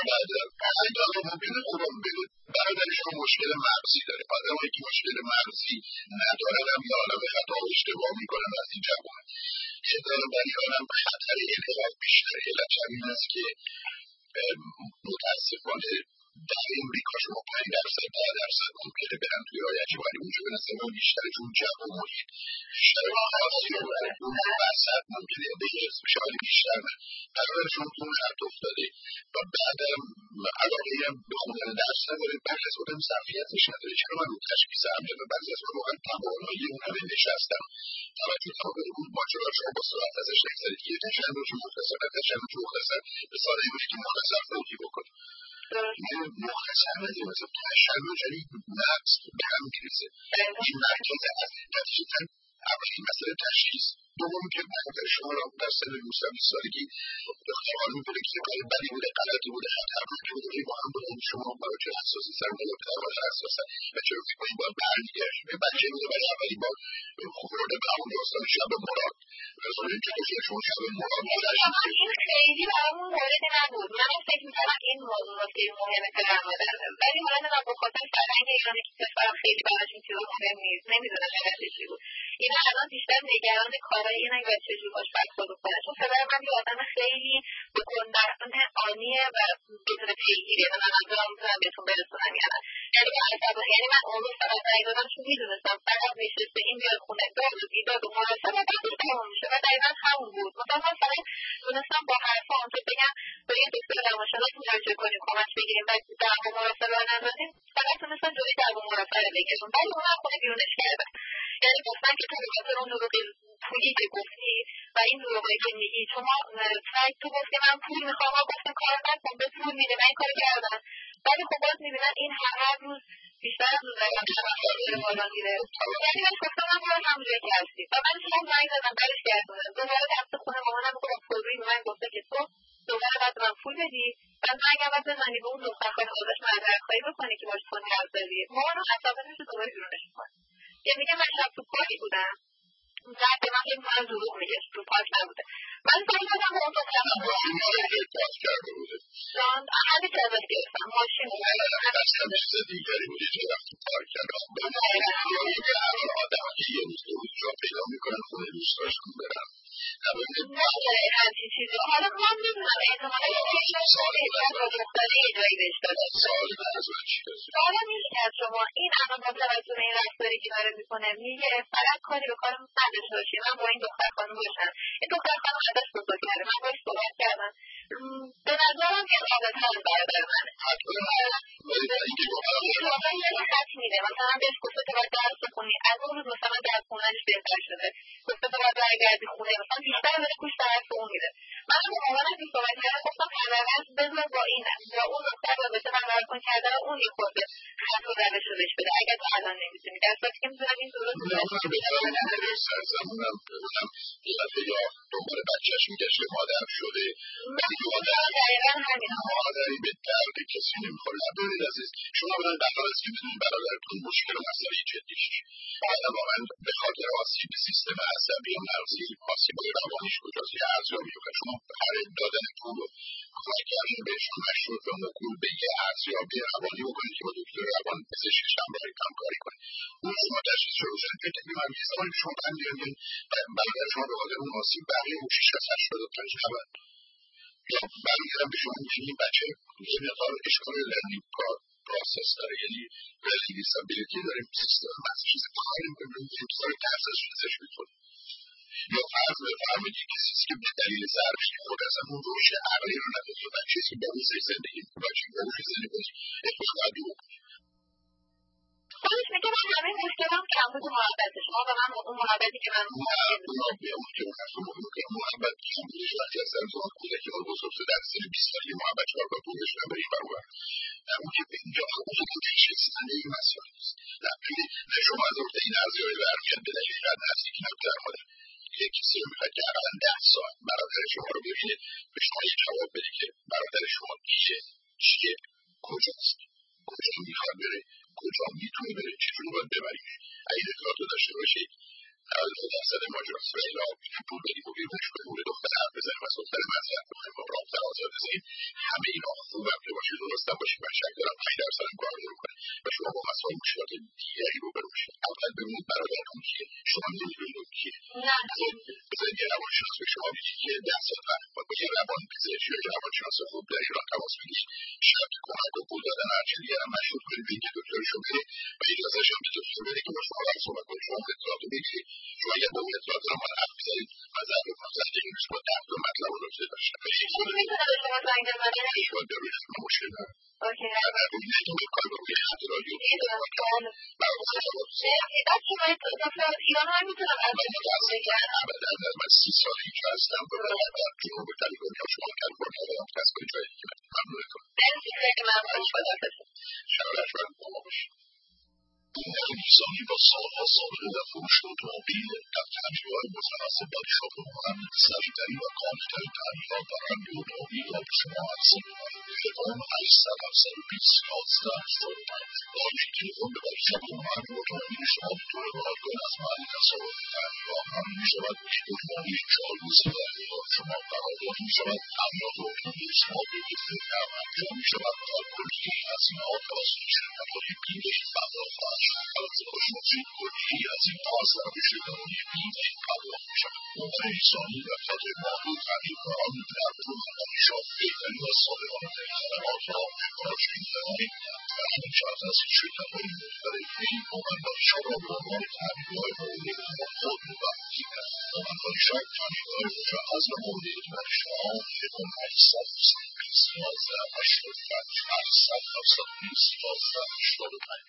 S3: ممکنه خوبم بده برادر شما مشکل مغزی داره، آدم هایی که مشکل مغزی ندارن هم یا آدم خطا و اشتباه میکنن از این جوان یه دارم برای آدم خطر انحراف بیشتره. علت همین است که متاسفانه در امریکا شما پنج درصد ده درصد ممکنه برن توی رایجی ولی اونجا به نظر من بیشتره چون جو و محیط بیشتر خاصی رو اون وسط ممکنه به حفظ بشه ولی بیشتر نه برای شما تو اون خط افتاده و بعدم علاقه هم به خوندن درس نداره بعد از آدم ظرفیتش نداره. چرا من اون تشخیص هم جدا بعضی از من واقعا توانایی اون همه نشستم توجه تمام اون ماجرا شما با سرعت ازش نگذارید که یه تشن رو چون مختصر تشن رو چون مختصر به ساده باشه که مختصر فوقی بکنه مختصر نداره مثلا تشن رو جایی نقص به هم میرسه این مرکز از نتیجه اولین مسئله تشخیص دوم که برادر شما را در سن نوزده بیست سالگی خیالون بوده که کار بدی بوده غلطی بوده خطرناکی بوده با هم بوده شما برای چه حساسی سر بوده پدر باشه حساسه و چرا فکر کنید باید برمیگرد یه بچه بوده ولی اولی بار خورده به همون داستان شب مراد رسول این که دوست شما شب مراد
S2: این خیلی برامون موردی نبود. من فکر میکنم این موضوع نکته مهمه که در مورد ولی مورد من به خاطر فرهنگ ایرانی که کشورم خیلی براش این چیزا مهم نیست نمیدونم علتش چی بود. اینا الان بیشتر نگران کارهای اینن که چجوری باش برخورد کنه چون پدر من یه آدم خیلی به گندران آنیه و بدون پیگیریه و من منظورم میتونم بهتون برسونم یعنی یعنی من عصبه یعنی من اون روز فقط رای دادم چون میدونستم فقط نشسته این بیاد خونه داد و بیداد و مناسبه بعدش تمام میشه و دقیقا همون بود مثلا من فقط دونستم با حرفا هم که بگم به یه دکتر روانشناس مراجعه کنیم کمک بگیریم و دعوا مراسله رو نندازیم فقط تونستم جلوی دعوا مراسله بگیرم ولی اونم خونه بیرونش کردن یعنی گفتن که تو بخاطر اون دروغ پولی که گفتی و این دروغی که میگی شما سعی تو گفتی من پول میخوام و گفتم کار نکن به پول میده من این کار کردم ولی خب باز میبینن این هر روز بیشتر از اون رقم شده بالا میره یعنی من گفتم من باید همونجایی که هستی و من شما زنگ دادم برش گردونم دوباره دست خونه مامانم که با پول روی من گفته که تو دوباره باید من پول بدی و زنگ هم باید بزنی به اون دختر خواهی خودش معذرت خواهی بکنی که باش کنی حرف زدی مامانم عصبانی میشه دوباره بیرونش میکنه یعنی میگه من شب تو پارک بودم زن به من فکر میکنم دروغ میگه تو پارک نبوده من زنگ دادم به اون دختر جان همین که ازش گرفتم ماشین
S3: دستم چیز دیگری بود یه رفت تو پارک کردم آدم که یه روز دو روز جا پیدا میکنن خونه دوست داشتم برم
S2: نه همچین چیزی حالا من میدونم احتمالا با دختره یه جایی بهش داده سوالم اینه که از شما این الان با توجه این رفتاری که داره میکنه میگه فقط کاری به کارم نداشته باشی من با این دختر خانم باشم این دختر خانم ازش بزرگ کرده من باش صحبت کردم به نظرم که رابطه از برادر منه واقعا یه خط میده مثلا بهش گفته که باید درس بخونی از اون روز مثلا درس خوندنش بهتر شده گفته که باید برگردی خونه مثلا بیشتر داره گوش به حرف اون میده من با مامانم که صحبت کردم گفتم حداقل بذار با این با اون دختر رابطه برقرار کن که حداقل اون یه خورده خط و روش رو بهش بده اگر تو الان نمیتونی در صورتی که میتونم این درست
S3: سرزمونم بودم یه دفعه یا دنبال بچهش میگشت مادر شده مادری به درد کسی نمیخوره ندارید عزیز شما برای قرار است که بدونید برادرتون مشکل و مسئله جدیش آدم واقعا به خاطر آسیب سیستم عصبی و مغزی آسیب روانیش کجاست یه ارزیابی رو شما هر دادن پول و کمک کردن بهشون مشروط و موکول به یه ارزیابی روانی بکنید که با دکتر روان پزشکش همراهی همکاری کنید اون شما تشخیص رو روشن فکر می‌کنم یه زمانی که شما برمی‌گردین برادر شما به خاطر اون آسیب بقیه او شصت هشتاد و پنج نبرد یا برمی‌گردم به شما می‌گین این بچه یه مقدار اشکال لرنینگ پروسس داره یعنی لرنینگ دیسابیلیتی داریم سیستم مغزش کار نمی‌کنه انتظار درس ازش می‌خوره یا فرض بفرمایید یک کسی که به دلیل ضربش خود از اون روش عقلی رو نداره یا بچه‌ای که با اون زندگی بچه با اون زندگی اخراج باید بکنه
S2: خودش میگه من همه مشکلم کمبود محبته شما به من اون محبتی که من
S3: محبت کمبودش وقتی از سر زمان کوده که بزرگ در سر بیست سالی محبت چهار با بودش و بریم برابر اون که به اینجا خودش که تشخیصنده این مسئله است نه شما از اون این ارزیابی برمیاد به دلیل قد نزدیکی نبودن مادر یک کسی رو میخواد که اقلا ده ساعت برادر شما رو ببینه به شما یه جواب بده که برادر شما کیه چیه کجاست کجا میخواد بره کجا میتونه بره چجوری باید ببریش اگه اطلاعات رو داشته باشید نود و نه درصد ماجراست ولی که پول بدیم و بیرونش کنیم و دختر حرف بزنیم از دختر مذهب بکنیم و رابطه آزاد بزنیم همه اینا خوبم که باشه درست هم باشیم من شک دارم پنج درصد هم کار نمیکنه و شما با مسائل مشکلات دیگری روبرو میشید اول ببینید برادرتون کیه شما نمیدونید کیه بذارید یه روانشناس به شما بگید که ده سال وقت با یه روانپزشک یا یه روانشناس خوب در ایران تماس بگیرید شاید کمک و پول دادن هر چه دیگر هم مشروط کنید به اینکه دکترشو بره و اجازهش هم به دکتر بده که با شما هم صحبت کنید شما اطلاعات رو بگیرید شما اگر با اون اطلاعات رو ما حرف بزنید نظر بکنم زنده این روز با درد و مطلب رو داشته داشته شما در روی شما مشکل دارم
S2: اوکی
S3: در روی نگیم کار با روی خط رادیو برای خطابات
S2: ایران هم میتونم از
S3: ابدا از من سی سال اینجا هستم و در جنوب کالیفرنیا شما کالیفرنیا دارم دست کنید جایی که ممنونتون
S2: خیلی ممنون
S3: شبش باید با ما باشید این نویسانی با سالها سابقه در فروش اتومبیل در تجربه‌های متناسب با شاپرمان سریع‌ترین و کامل‌ترین تغییرات در رنگ اتومبیل را به شما عرضه می‌کنیم. تلفن هشتصد هفتصد و بیست یازده هفتاد و پنج با یک تلفن ببرید شاپرمان اتومبیل شما به طور رایگان از محل تصادف تغییرات حمل می‌شود. اتومبیل چهار روزه در اختیار شما قرار داده می‌شود. تعمیرات اتومبیل شما به بدون نقد انجام می‌شود تا کلیه هزینه‌ها توسط شرکت‌های بیمه پرداخت خواهد شد. البته خوش باشید کلیه هزینه‌ها از طرف شرکت‌های بیمه پرداخت می‌شود. عنوان انسانی در خاطر معلول تغییر کاران در روزنامه‌شان بهترین و صادقانه‌ترین خدمات را ابراز می‌نماییم و همین شرط است که شرکت‌های مختلف این مومندانشان را به عنوان تأمین‌های مورد اعتماد خود معرفی کنند. مومندانشان تأمین‌های مجهز و مورد اعتماد شما تلفن هشتصد هفتصد و بیست یازده هشتاد و پنج هشتصد هفتصد و بیست یازده هشتاد و پنج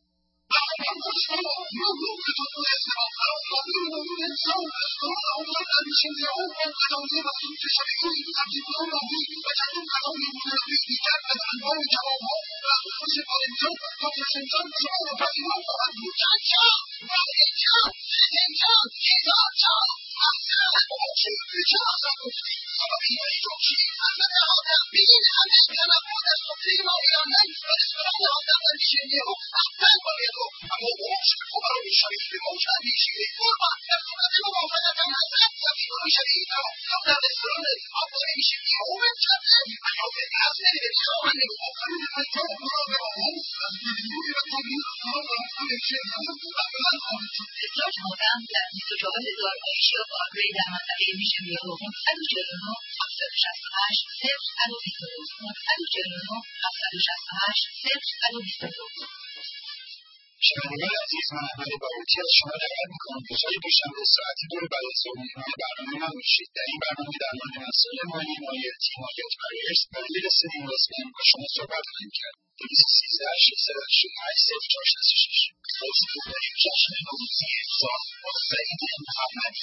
S1: ازدواج مادم در بیست و چهار هزار آیشیا پارکوی در منطقه میشن یاروغون صد و چهل و نه هفتصد و شصت و هشت صفر صد و بیست و دو صد و چهل و نه هفتصد و شصت و هشت صفر صد و بیست و دو
S3: شنوندگان عزیز من احمد باروتی از شما دعوت می‌کنم که روز دوشنبه ساعت دو بعد از ظهر مهمان برنامه من باشید. در این برنامه در مورد مسائل مالی مالیاتی مالیات برای ارث و رسیدگی رسمی با شما صحبت خواهیم کرد. دویست و سیزده ششصد و هشتاد و هشت صفر چهار شصت و شش توضیح داریم جشن نوروزی امسال با سعید محمدی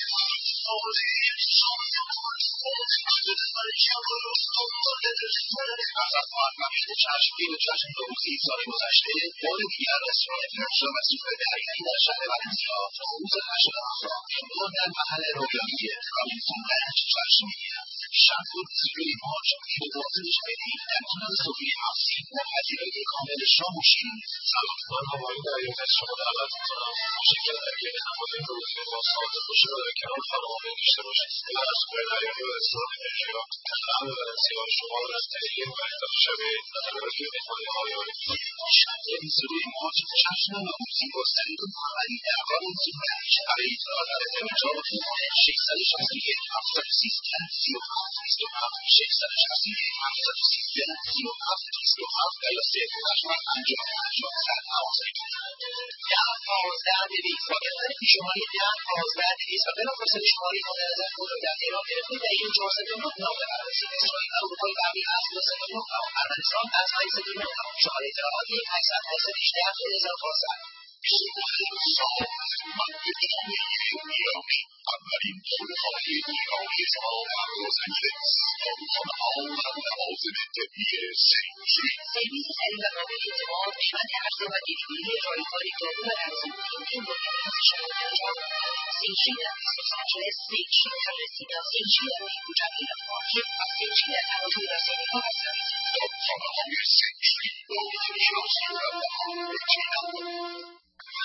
S3: از موفقیت چشمگیر جشن نوروزی سال گذشته بار دیگر رستوران فرانسا و سوپر دریایی در شهر ولنسیا تا روز هشت آذر این بار در محل رویایی رابینسون رنچ جشن می‌گیرد. شب و روزی مارچ به واضح شنیدید در کنار سفره هفتی و پذیرایی کامل شام و شیرینی. سلام و مایل دریافت از شما دعوت می‌کنم شرکت در که نماز نوروزی با ساعت خوشی را در کنار خانواده داشته باشید. در سوپر دریایی و رستوران انرژیا در شهر ولنسیا شما را از تهیه و اهدای شبیه تجربه مهمانی‌های عالی شب بیست و دو مارچ جشن نوروزی با سعید محمدی در رابینسون رنچ برای اطلاعات از ارتباط تلفن ششصد و شصت و یک هفتصد و سیزده سی و هفت بیست و هفت ششصد و شصت و یک هفتصد و سیزده سی و هفت بیست و هفت و یا صفر هشت پنجاه پنجاه صد نوازده ده پانزده دویست با گرفتن پیشنهاد ده پانزده دویست و بلافاصله شماره مورد خود را در ایران گرفتید و این چهارصد و نه نام بفرستید. اسرائیل و اروپای غربی هفت دو صفر نه ارمنستان از پنج صفر نه شماره اطلاعاتی هشتصد هشتصد و هجده دو هزار و پانصد اولین دوره‌های ایرانی ما در لس آنجلس، سازمان‌ها و لوازم طبی سینتری.
S1: سرویس سریع و قابل اعتماد، قیمت ارزان و دیدگیری پایگاه دارو و ارزان‌کننده مورد نیاز شما در جامعه. سینتری در لس آنجلس، سینتری در رسیدا، سینتری در نیروجان ایران مارکت و سینتری در نقاط رسانه‌ها و سرویس
S3: کتابخانه‌های سینتری با امتیازها و بهار اطمینان.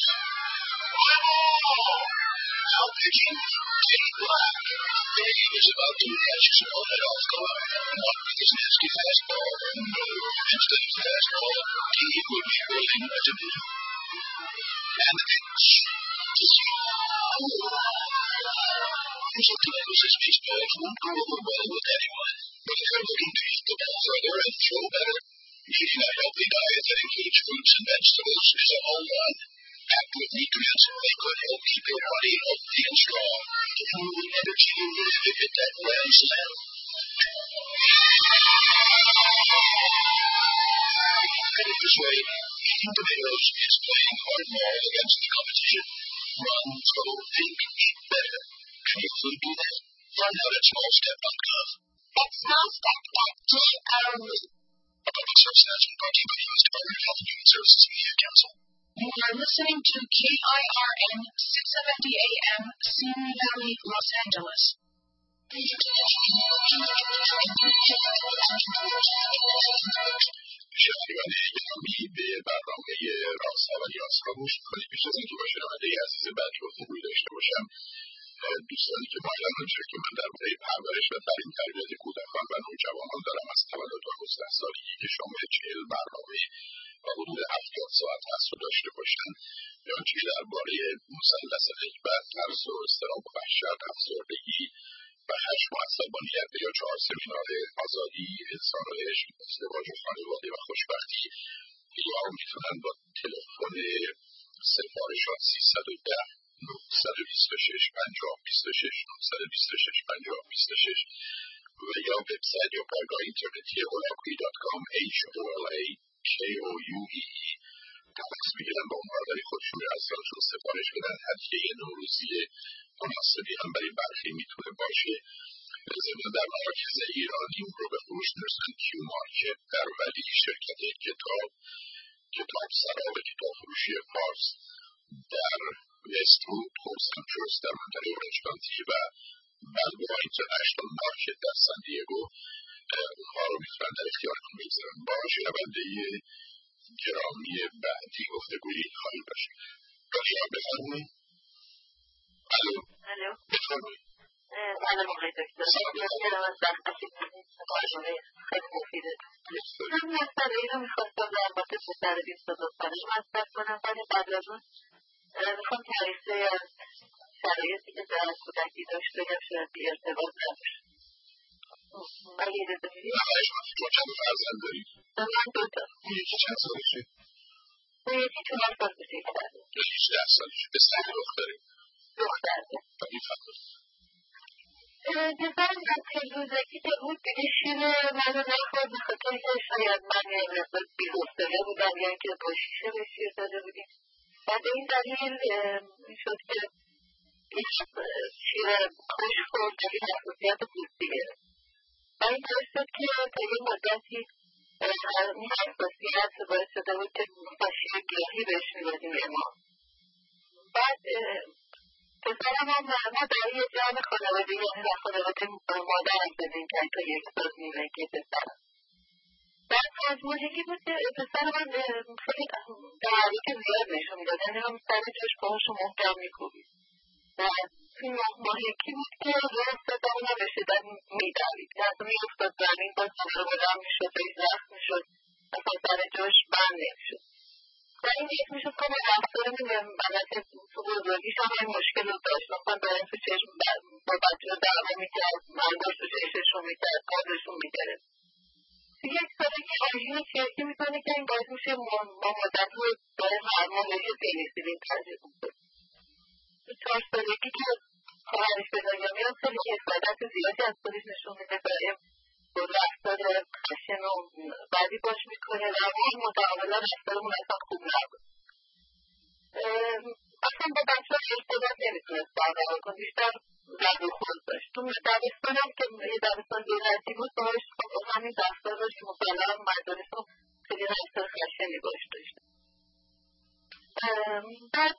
S3: Now picking Kate Black. Dave is about to catch his opponent off guard. Not because Nesky has ball. No, instead of fastball, Dave would be hurling at him. And the pitch. Sometimes his baseballs won't go over well with anyone, but if they're looking to hit the ball further and throw better, eating a healthy diet that includes fruits and vegetables is a home run. Packed with nutrients, they could help keep your body healthy and strong. The fuel and energy you need to hit that grand slam. Put it this way, eating tomatoes is playing hardball against the competition. Run, throw, think, eat better. Can you really do that? Find out at small step dot com.
S1: At smallstep dot com.
S3: A public service announcement brought to you by the U S Department of Health and Human Services and Media Council.
S1: You are listening to K I R N six seventy A M, Simi Valley, Los Angeles.
S3: شنوندگان گرامی به برنامه رازها و نیازها گوش می‌کنید. پیش از اینکه با شنونده عزیز بعدی گفتگویی داشته باشم، دوستانی که مایلن آنچه که من درباره پرورش و تعلیم تربیت کودکان و نوجوانان دارم از تولد نوزده سالگی که شامل چهل برنامه و حدود هفتاد ساعت هست رو داشته باشن، یا آنچه که درباره مثلث غیبت، ترس و اضطراب و وحشت، افسردگی و خشم و عصبانیت یا چهار سمینار آزادی، انسان‌های ازدواج و خانواده و خوشبختی، یا میتونن با تلفن سفارشات سیصد و ده نهصد و بیست و شش پنجاه بیست و شش نهصد و بیست و شش پنجاه بیست و شش و یا وبسایت یا پایگاه اینترنتی هولاکویی دات کام H O L A K O U E E تماس بگیرن با مراجعه خودشون از رازشون سفارش بدن. هدیه نوروزی مناسبی هم برای برخی میتونه باشه. ضمن در مراکز ایران این رو به فروش میرسن کیو مارکت در ولی، شرکت کتاب کتاب سرا و کتاب فروشی فارس در وست رود، هوستنچوس در منطقه اورنج کانتی و بلبوها اینترنشنال مارکت در سان دیگو. اونها رو میتونن در اختیارتون بگذارن. با شنونده گرامی بعدی گفتگویی خواهیم داشت. رادیو بفرمایید. الو
S2: الو
S3: بفرمایید.
S2: سلام آقای دکتر. متشکرم از وقتی که برنامه خیلی مفیده. من مسئله رو میخواستم در مورد پسر بیست و دو سالش مطرح کنم، ولی قبل از اون میخوام تعریفی از شرایطی که در کودکی داشت بگم شاید بی ارتباط نباشه. اگه اجازه میدید؟
S3: نخواهش کنید. تو چند فرزند دارید؟
S2: من دو تا.
S3: یکی چند سالشه؟
S2: یکی چهار سال بزرگتره.
S3: هجده سالشه. پسر یا دختره؟
S2: دختره.
S3: میفرمایید.
S2: پسرم از روزکی که بود دیگه شیر منو نخورد، به خاطر که شاید من یه مقدار بی‌حوصله بودم یا اینکه با شیشه به شیر داده بودیم و به این دلیل شد که شیر خوش خورد و این حساسیت پوستی گرفت و این باعث شد که تا یه مدتی این حساسیت باعث شده بود که با شیر گیاهی بهش میدادیم ما. بعد پسرم هم ما در یه جمع خانواده یعنی در خانواده مادر زدیم که تا یک سال نیمه که پسرم بعد مجموعی بود که پسرم هم خیلی دعوی که زیاد نشون داد، یعنی هم سر جاش پاهاشو محکم میکوبید و توی ماهیکی بود که روی صدام هم به شدت میدوید که اصلا میافتاد زمین باز دوباره بلند میشد و زخم میشد اصلا سر جاش بند نمیشد و این یک میشد که با رفتار بلد تو بزرگیش هم این مشکل رو داشت. مثلا دارم تو چشم با بچه رو دعوا میکرد، منگاش تو چشمش رو میکرد، کازشون میگرد. توی یک ساله که آژین چرکی میکنه که این باید میشه ما مدت رو داره هرمون بشه پینیسیلین ترجیح میکنه. تو چهار سالگی که خواهرش به دنیا میاد خیلی حفاظت زیادی از خودش نشون میده، داره با رفتار خشن و بعدی باش میکنه و این متعاملا رفتارمون اصلا خوب نبود. اصلا با بچه ها ارتباط نمیتونست برقرار کن، بیشتر زد و خورد داشت. تو دبستان هم که یه دبستان دولتی بود باش همین رفتار داشت، مسلم مدارس رو خیلی رفتار خشنی باش داشت. بعد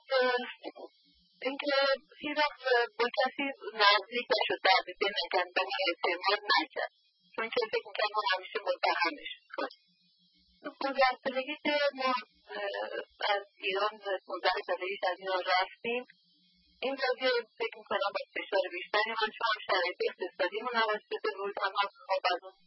S2: اینکه هیچ وقت با کسی نزدیک نشد، دردیده نکرد، به من اعتماد نکرد، چون که فکر میکنم ما همیشه متهمش کنیم. پونزده سالگی که ما از ایران پونزده سالگی از ایران رفتیم، این قضیه فکر میکنم با فشار بیشتری من چون شرایط اقتصادی منعکس شده بود، اما خب از اون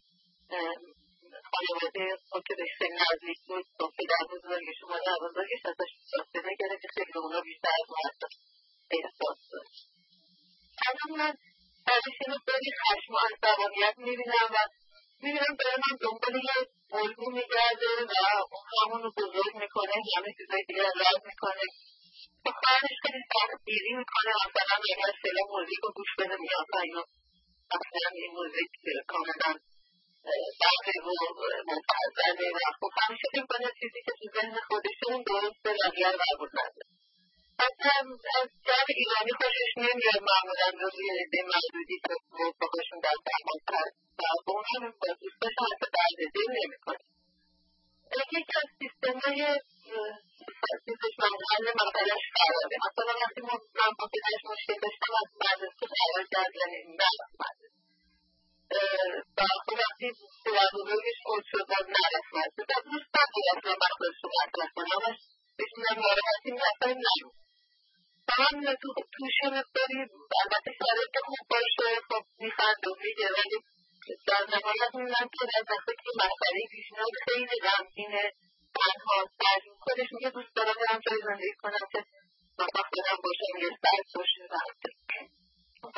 S2: خانواده خود که به سن نزدیک بود با پدر بزرگش و مادر بزرگش ازش فاصله گرفت که خیلی اونا بیشتر از من احساس داشت. الان من بعدش اینو خیلی خشم و عصبانیت میبینم و میبینم داره من دنبال یه الگو میگرده و همون رو بزرگ میکنه، همه چیزای دیگه رد میکنه. با خواهرش خیلی سختگیری میکنه، مثلا اگر فعلا موزیک رو گوش بده میاد و اینو مثلا این موزیک کاملا بقیه و مفضله و خب همیشه فکر کنه چیزی که تو ذهن خودشه اون درسته و دیگر قبول نداره. حتی از جمع ایرانی خوشش نمیاد، معمولا روی عده محدودی که رفقاشون در درمان کرد و با اون هم با دوستاشون حتی درد دل نمیکنه. یکی از سیستمهای چیزش محل مسئلهش خرابه. مثلا وقتی من با پدرش مشکل داشتم از مدرسه خراب کرد، یعنی نرفت مدرسه و خب وقتی پدر بزرگش خود شد باز نرفت مدرسه و دوست نداره اصلا من خودش رو مطرح کنم بشینم ناراحتی میرفتم نمید و من توشه مقداری البته شرایط خوب باشه خب میخند و میگه، ولی در نهایت میبینم که در وقتی که مسئله پیشنهاد خیلی غمگینه، تنها سرد خودش میگه دوست دارم برم جای زندگی کنم که موفق دارم باشم یه سرد باشه و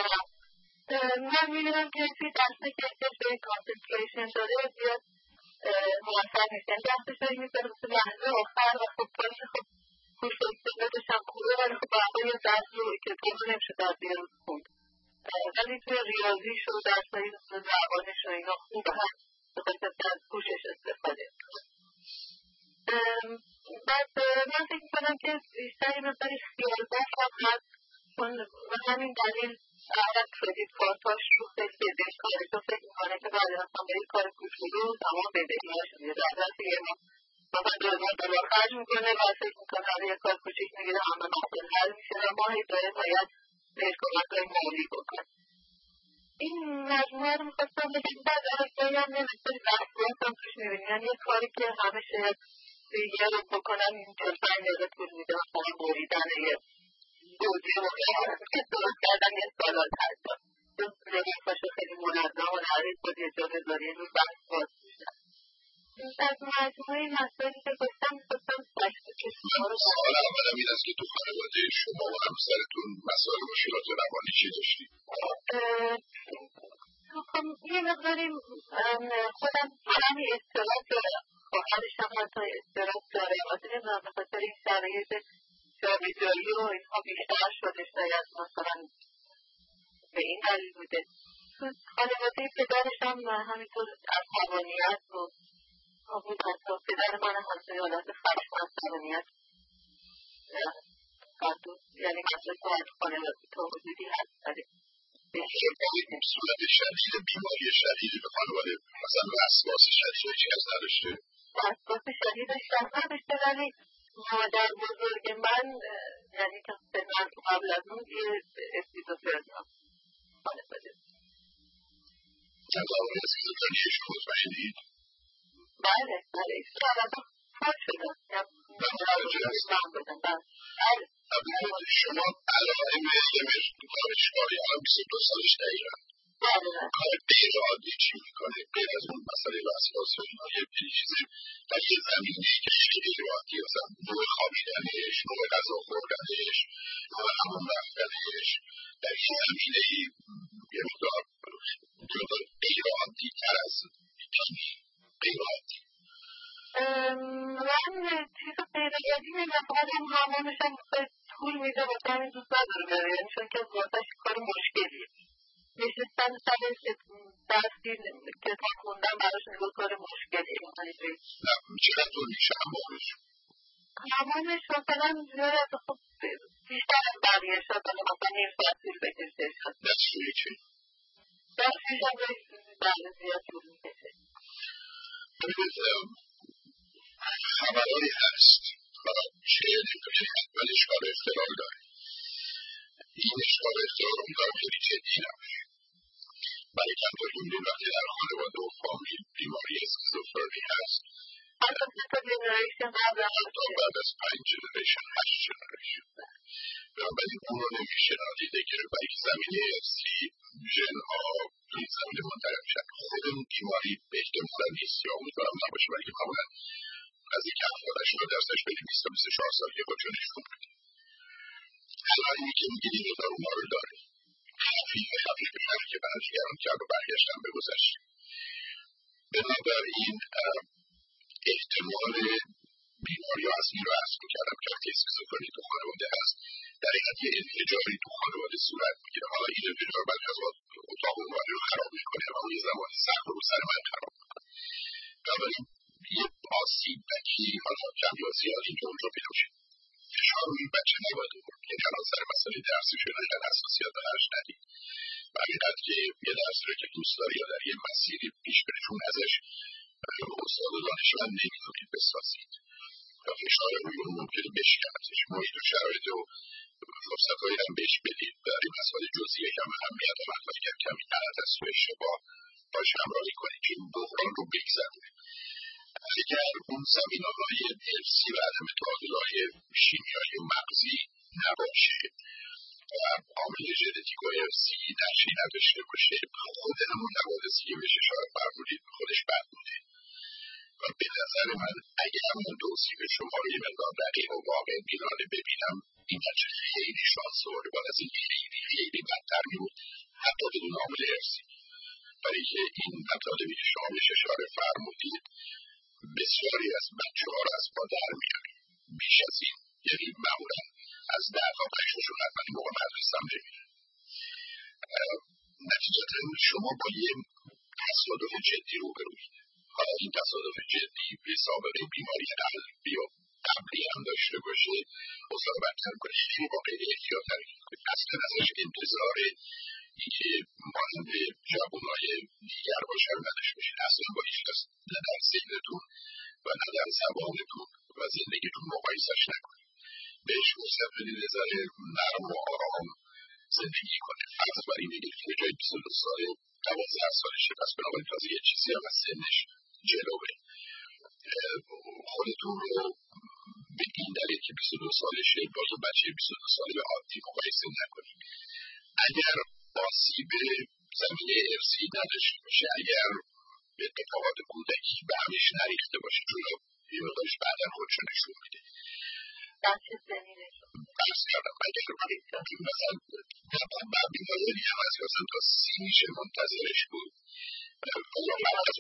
S2: من میبینم که توی دسته که احتیاج به کانسنتریشن داره زیاد موفق نیست، یعنی دستش داری میذاره تو لحظه آخر و خب پایین خب خوش اکتبادش هم خوبه ولی خب برای یه درس رو که طور نمیشه در دیگه روز خوند، ولی توی ریاضیش و درسایی زبانش و اینا خوبه هم بخاطر از گوشش استفاده کنه. بعد من فکر میکنم که بیشتر این مقداری خیالباف هم هست، چون به همین دلیل اگر کردیت کارتاش رو خیلی بدهکاره، تو فکر میکنه که بعد مثلا به یک کار کوچولو تمام بدهی‌هاش میده، در دست یه ما مثلا دو هزار دلار خرج میکنه و فکر میکنه اگه یک کار کوچیک میگیره همه مسئله حل میشه و ماهی داره باید بهش کمک‌های مالی بکنه. این مجموعه رو میخواستم بگم بعد از جایی هم نمی‌تونی بحثیات هم توش میبینی، یعنی یک کاری که همه شاید دیگه رو بکنن این چهل پنج دقیقه طول میده، مثلا بریدن یه گوجه و که درست کردن یه سالاد حتی چون لباساشو خیلی منظم و نریز بود یه جا بذاری روی بحث باز میشن. از مجموعه مسائلی که گفتم میخواستم تشکیل رو
S3: سوال اولم این است که تو خانواده شما و همسرتون مسائل مشکلات روانی چی داشتی؟
S2: خب یه مقداری خودم همین اضطراب دارم، خواهرش هم حتی اضطراب داره، واسه نمیدونم به خاطر این شرایط جابجایی و اینها بیشتر شده، شاید مثلا به این دلیل بوده. تو خانواده پدرش هم همینطور عصبانیت و بود، حتی پدر من هم همچنین حالت خشم و عصبانیت قدود، یعنی مطلب باید خانواده تا حدودی هست داره.
S3: این صورت شدید بیماری شدیدی به خانواده مثلا وسواس شدید چی از نداشته؟
S2: وسواس شدیدش هم نداشته، ولی مادر بزرگ من یعنی که من قبل از اون یه اسکیزوفرنی خانواده
S3: چند آقای اسکیزوفرنیش مطمئنید؟
S2: بله بله ایشون البته فوت شدن من بدم بله.
S3: شما علائم یه دانشگاهی الان بیست و دو سالش دقیقا کار غیر عادی چی میکنه غیر از اون مسئله وسواس و اینا یه چیزی در یه زمینه‌ای که خیلی غیر عادیه، مثلا نوع خوابیدنش، نوع غذا خوردنش، نوع حموم رفتنش، در یه زمینه‌ای یه مقدار غیر عادی تر از غیر عادی.
S2: من چیز غیر عادی نمیدونم، خودم همونش هم طول میده واسه همین دوست نداره بره، یعنی چون که واسهش کار مشکلیه نشستن سرش درسی کتاب خوندن براش نگاه کار مشکلیه.
S3: نه چقدر طول میشه همونش؟
S2: همونش مثلا زیاد خب بیشتر از بقیه شد ولی مثلا نیم ساعت طول بکشه شد.
S3: دستشویی چی؟
S2: دستشویی هم بله زیاد طول میکشه.
S3: ببینید خبرهایی هست و چه نمیدونی حتما اشکال اختلال داره. این اشکال اختلال اون دارم خیلی جدی نمیشه. برای کم داریم میدونیم وقتی در خانواده و فامیل بیماری اسکیزوفرنی هست
S2: حتی تا جنریشن قبل
S3: بعد از پنج جنریشن هشت جنریشن بنابراین اون رو نمیشه نادیده گرفت و یک زمینه ارثی ژن ها توی این زمینه منتقل میشن. خود اون بیماری به احتمال نیست یا امیدوارم نباشه ولی معمولا از اینکه هفتاد هشتاد درصدش بین بیست تا بیست و چهار سالگی خودشو نشون میده. علائمی که میگید این مقدار اونها رو داره خفیف خفیف فرقی که برنجگران کرد و برگشتن به گذشته. بنابراین احتمال بیماری ها از این رو عرض میکردم که وقتی اسکیزوفرنی تو خانواده هست در حقیقت یه انفجاری تو خانواده صورت میگیره. حالا این انفجار بعد از اتاق اونوری رو خراب میکنه و یه زمان سخت رو سر من خراب میکنه. بنابراین یه آسیب بکی حالا کم یا زیاد اینجا اونجا پیدا میشه. فشار روی بچه نباید آورد. یعنی الان سر مسئله درسی شده اینقدر حساسیت بهش ندید. و حقیقت که یه درس رو که دوست داری یا در یه مسیری پیش بری چون ازش استاد و دانشمند نمیتونید بسازید و فشار روی اون ممکنه بشکنتش. محیط و شرایط و فرصتهایی هم بهش بدید. در این مسائل جزئیه کم اهمیت و مطلبی کم کمی غلط است و اشتباه باش همراهی کنید که این بحران رو بگذرونه. اگر اون زمینه‌های ارثی و عدم تعادل‌های شیمیایی و مغزی نباشه و عامل ژنتیک و ارثی نقشی نداشته باشه خود همون حوادثی که بهش اشاره فرمودید خودش بد بوده و به نظر من اگر همون توصیف شما رو یه مقدار دقیق و واقع بینانه ببینم این بچه خیلی شانس آورده باید از این خیلی خیلی بدتر میبود حتی بدون عامل ارثی. برای که این مطالبی که شما بهش اشاره فرمودید بسیاری از بچه ها رو از پا در میاره. بیش از این یعنی معمولا از ده تا پنجشون حتما این موقع مدرسه هم نمیره. نتیجتا شما با یه تصادف جدی روبروید. حالا این تصادف جدی به سابقه بیماری قلبی و قبلی هم داشته باشه اوضاع بدتر کنه. خیلی واقعی احتیاط حرکت کنید. اصلا ازش انتظار اینکه مانند جوانهای دیگر باشه رو نداشته باشید. اصلا با هیچ کس نه در سنتون و نه در زبانتون و زندگیتون مقایسش نکنید. بهش فرصت بدید یه ذره نرم و آرام زندگی کنه. فرض بر این بگید که جای بیست و دو ساله دوازده سالشه پس بنابراین تازه یه چیزی هم از سنش جلوه. خودتون رو به این دلیل که بیست و دو سالشه با یه بچه بیست و دو ساله عادی مقایسه نکنید. اگر آسیب زمینه ارثی نداشته باشه اگر اتفاقات کودکی به همیش نریخته باشه چون یه مقدارش بعدا خودشو نشون میده.
S2: بچه زمینه
S3: بحث کردم اگر مثلا بعد بیماری هم از مثلا تا سی میشه منتظرش بود یا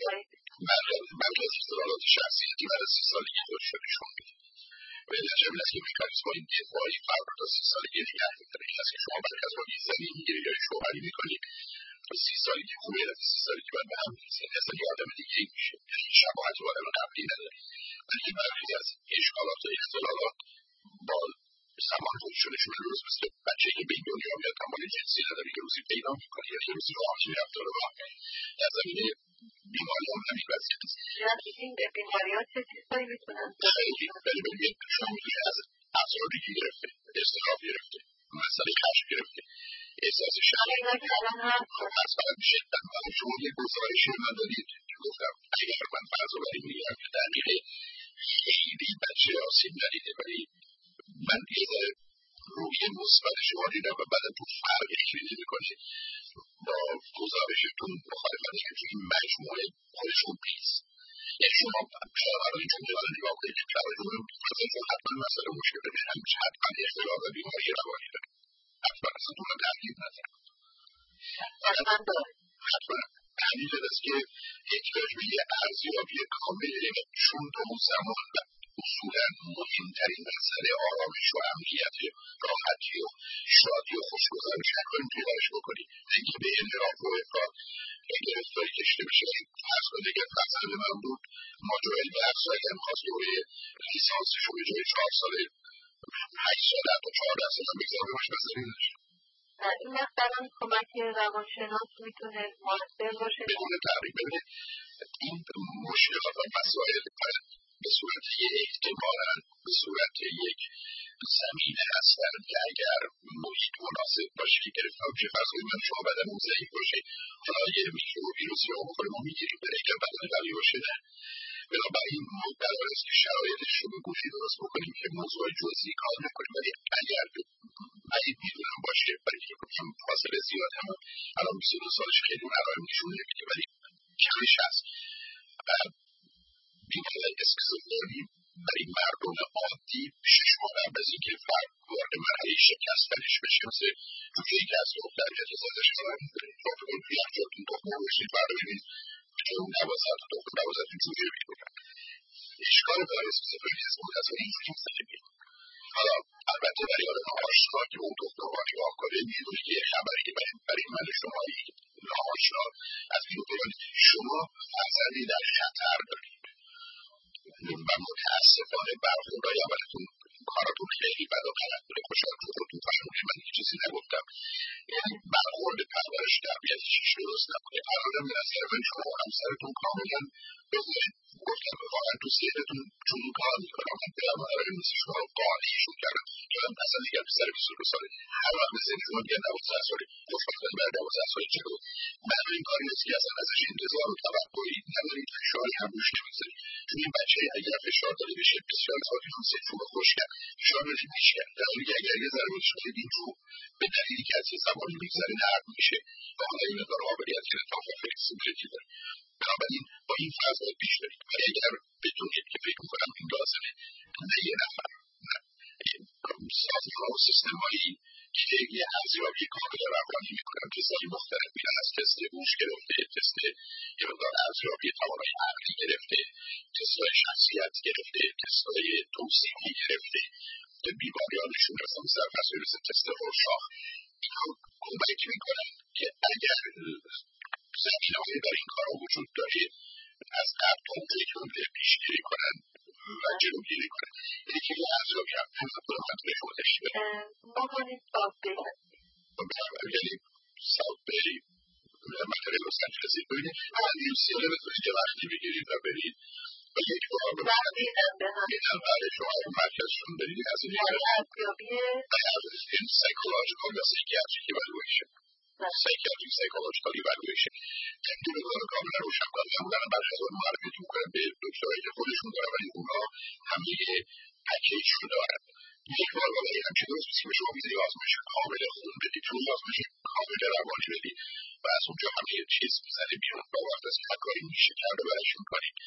S3: بعد از اختلالات شخصیتی بعد از سی سالگی خودشو نشون میده. و این نجب این است که مکانیزم این دفاعی فرد تا سی سالگی نگه میداره. این است که شما برای از ما میزنی میگیری یا شوهری میکنی تا سی سالگی خوبه یا سی سالگی باید به هم میزنی اصلا یه آدم دیگه ای میشه. شباهت و آدم قبلی نداری. ولی برخی از اشکالات و اختلالات با زمان خودشو نشون میده. روز مثل بچه که به این دنیا میاد تمام جنسی نداری که روزی پیدا میکنی یا یه روزی راحتی رفتار واقعی. در زمینه بیماری هم همین وضعیت است.
S2: این بیماری ها چه چیزهایی میتونن؟
S3: خیلی ولی ببینید شما میتونی از افسردگی گرفته اضطراب گرفته مسئله خشم گرفته احساس شرم خب از برای میشه برای شما یه گزارشی من دادید که گفتم اگر من فرض رو برای میگم که در میگه خیلی بچه آسیب ندیده ولی من یه ذره روی مثبت شما دیدم و بعد تو فرقی خیلی نمی‌کنه با گزارشتون مخالفت که این مجموعه خودش خوب نیست. یعنی شما شما این جمله رو نگاه کنید که شما مثلا حتما مسئله مشکل داره همیشه حتما اختلال و بیماری روانی داره حتما اصلا تو رو تحلیل نزن حتما داره حتما تحلیل است که احتیاج به یه ارزیابی کامله چون تو اون زمان و اصولا مهمترین مسئله آرامش و امنیت راحتی و شادی و خوشگذرش نکنیم پیداش بکنیم اینکه به انحراف و افراد گرفتاری کشیده بشه. فرض کنید اگر فرزند من بود ماجرای درسایی هم خواست دوره لیسانسشو به جای چهار ساله هشت ساله حتی چهارده ساله بگذاره باش بذاری نشه.
S2: این مثلا کمک روانشناس میتونه موثر باشه
S3: بدون تغییر. ببینید این مشکلات و مسائل باید به صورت یک احتمالاً به صورت یک زمینه هستن که اگر محیط مناسب باشه که گرفتار بشه فرض من شما بدنمون ضعیف باشه حالا یه میکرو ویروسی رو بخوریم ما میگیریم بره که بدن قوی باشه نه. بنابراین ما قرار است که شرایطش رو به گوشی درست بکنیم که موضوع جزئی کار نکنیم. ولی اگر بعید میدونم باشه برای که چون فاصله زیاد هم الان بیست و دو سالش خیلی اون علائم نشون نمیده ولی کمش هست. بیماری اسکیزوفرنی برای مردم عادی شش ماه قبل از اینکه فرد وارد مرحله شکستنش بشه مثل جوجه‌ای که از یخ در میاد ازش استفاده می‌کنه. شما فکر کنید توی یخچالتون تخم مرغ بشید فردا ببینید چون دوازده تا تخم دوازده تا جوجه می‌کنن. اشکال برای اسکیزوفرنی از منتظر اینجوری نیست که بیاد. حالا البته برای آدم آشنا که اون دکتر رو نگاه کنه می‌دونه که خبری که برای من شما ناآشنا از این دکتر شما فرزندی در خطر دارید و متاسفانه برخوردهای اولتون کاراتون خیلی بد و غلط بوده. خوشحال که خودتون فرمودید من هیچ چیزی نگفتم. یعنی برخورد پرورش تربیتی هیچ درست نبوده. الان به نظر من شما و همسرتون کاملا بذارید گفتم واقعا تو ذهنتون چون کار میکنم من دلم برای مثل شما رو قانعشون کردم که من اصلا دیگر پسر بیست و دو ساله هر وقت به ذهن شما میگن دوازده ساله خوشبختانه برای دوازده ساله چه بود من این کاری نیست که اصلا ازش انتظار و توقعی ندارید فشاری هم روش نمیذارید چون این بچه اگر فشار داده بشه بسیار سالی رو سه چوب خوش کرد فشار داده میشه کرد در حالی که اگر یه ذره بهش بدید رو به دلیلی که از یه زمانی میگذره نرم میشه و حالا این مقدار قابلیت که انعطاف و فلکسیبیلیتی داره. بنابراین با این فرض باید پیش برید. ولی اگر بدونید که فکر میکنم این لازمه نه یه نفر نه سازمان و سیستم‌هایی که یه ارزیابی کامل روانی میکنن تست‌های مختلف میرن از تست هوش گرفته تست یه مقدار ارزیابی توانایی عقلی گرفته تست‌های شخصیت گرفته تست‌های توصیفی گرفته بیماریانشون رسن سرفصل مثل تست رورشاخ اینا کمک میکنن که اگر زمینه‌هایی برای این کارها وجود داره از قبل توضیح کنه پیشگیری کنن و جلوگیری کنن. یعنی که یه ارزیابی هم هم کنم خطور شما داشته
S2: ما کنید ساوت بی هستیم
S3: یعنی ساوت بی منطقه لس آنجلسی ببینید من یو سی ال بتونید یه وقتی بگیرید و برید و یک بار به میدن برای شما مرکزشون برید از این
S2: ارزیابی
S3: این سایکولوژیکال یا سایکیاتریک ایوالویشن سایکیاتریک سایکولوژیکال ایوالویشن که بگذار کاملا روشن کنم هم دارم برای از اون معرفیتون کنم به دکترهایی که خودشون دارن ولی اونا همه پکیج رو دارن. یک بار بالایی هم که درست بسیم شما میزه آزمایش کامل خون بدید روی آزمایش کامل روانی بدید و از اونجا همه چیز میزنه بیرون با وقت از هر کاری میشه کرده برایشون کنید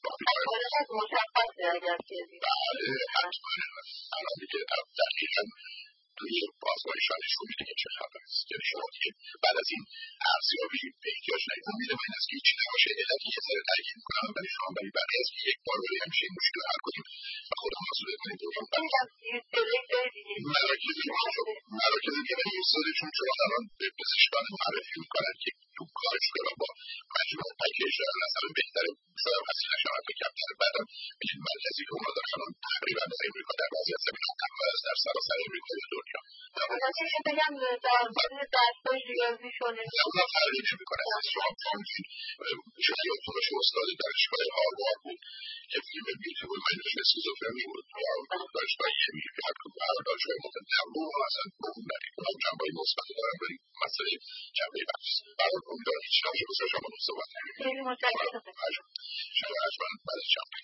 S2: مشخصه اگر که
S3: بله حتما الان دیگه دقیقا توی آزمایشان نشون میده که چه خبر است. یعنی شما دیگه بعد از این ارزیابی به احتیاج ندید. امید من است که هیچی نباشه علتی یه ذره تاکید میکنم برای شما برای بقیه است که یک بار برای همیشه این مشکل رو حل کنیم و خودمون مسئول کنیم درون مراکز مراکز دیگه برای این ساده چون چون الان به پزشکان معرفی میکنن که تو کارش دارن با مجموع پکیج دارن مثلا بهتره شاید وسیله شما تو کمتر بعدم بگید مرکزی که اونا دارن الان تقریبا از امریکا در بعضی از زمین هم در سراسر امریکا و دنیا
S2: نمیشه بگم در درستای ریاضی شونه
S3: اونا فرقی نمی کنه از شما کنید شما یادتون باشه استاد دانشگاه هاروارد بود که فیلم بیوتیفول مایند راجع به اسکیزوفرنی بود دانشگاه ییل که هر کدوم دانشگاه مختلف بود اصلا اون اون جنبه‌های مثبت دارن ولی مسئله جنبه بحث برای اون داره هیچ نمیشه بسیار شما صحبت کنید.
S2: خیلی متشکرم.
S3: شما حتما بعد از جنبه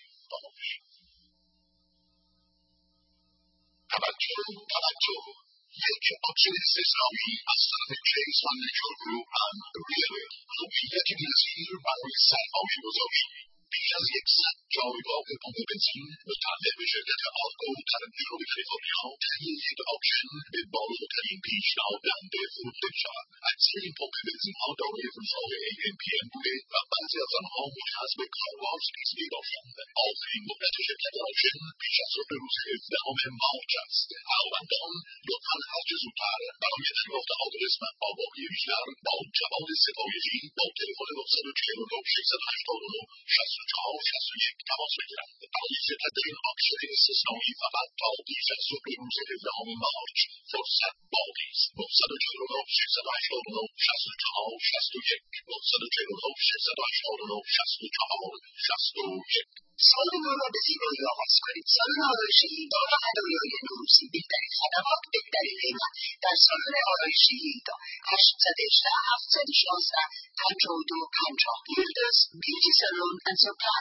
S3: توجه توجه یک آپشن استثنایی از طرف چیز و نیچر گروپ هم ریل هویت بی‌نظیر برای سرمایه گذاری بیش از یکصد جایگاه پمپ بنزین متعلق به شرکت آرگو توجه به کالیفرنیا تهیه یک آپشن به بالاترین پیشنهاد دهنده فروخته می‌شود. اکثر این پمپ بنزین‌ها دارای فروشگاه ای ام پی ام بوده و بعضی از آنها مجهز به کارواش نیز داشتند. آخرین مدت شرکت آپشن پیش از صبح روز هفدهم مارچ است. علاقه‌مندان لطفاً هرچه زودتر برای دریافت آدرس و آگاهی بیشتر با جواد ستایشی با تلفن نه چهار نه شش هشت نه شش شصت و چهار شصت و یک تماس بگیرند. برای شرکت در این آکشن استثنایی فقط تا بیست و صبح روز هفدهم مارچ فرصت باقی است. نه چهار نه ششصد و هشتاد و نه شصت و چهار شصت و یک نه چهار نه ششصد و هشتاد و نه شصت و چهار شصت و یک.
S1: سال نو را به زیبایی آغاز کنید. سالن آرایشی دارا هدایای نوروزی، بهترین خدمات، بهترین قیمت در سالن آرایشی ایدا. هشت یک هشت هفت یک شش پنجاه و دو پنجاه. Yildiz Beauty Salon and Supply.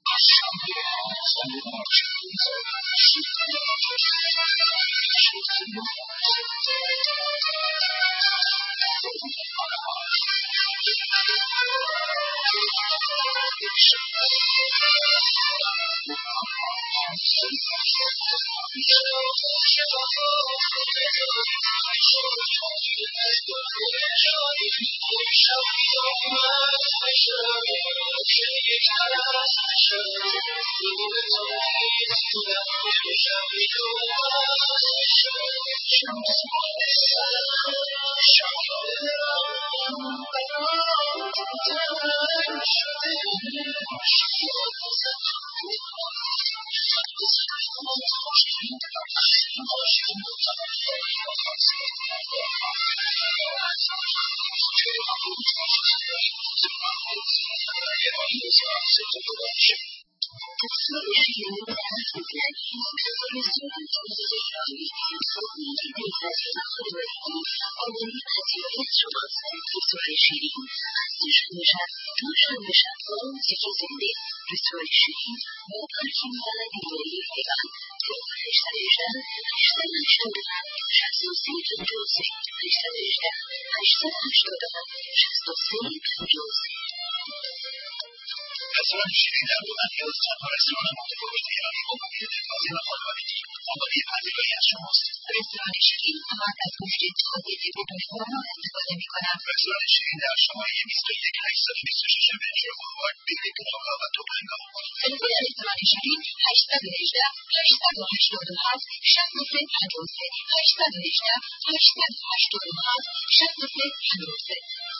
S3: رستوران شیرین در دومنی از تنها رستوران متفاوت ایرانی با محیط تازه و خانوادگی آماده پذیرایی از شماست.
S1: رستوران شیرین فقط از گوشت تازه بدون هورمون استفاده می‌کند.
S3: رستوران شیرین در شماره بیست و یک هشتصد و بیست و شش متر بولوارد بین گناهگاه و توپنگا.
S1: تلفن رستوران شیرین هشت یک هشت هشت هشت هفت شصت و سه پنجاه و سه هشت یک هشت هشت هشت هفت شصت و سه پنجاه و سه.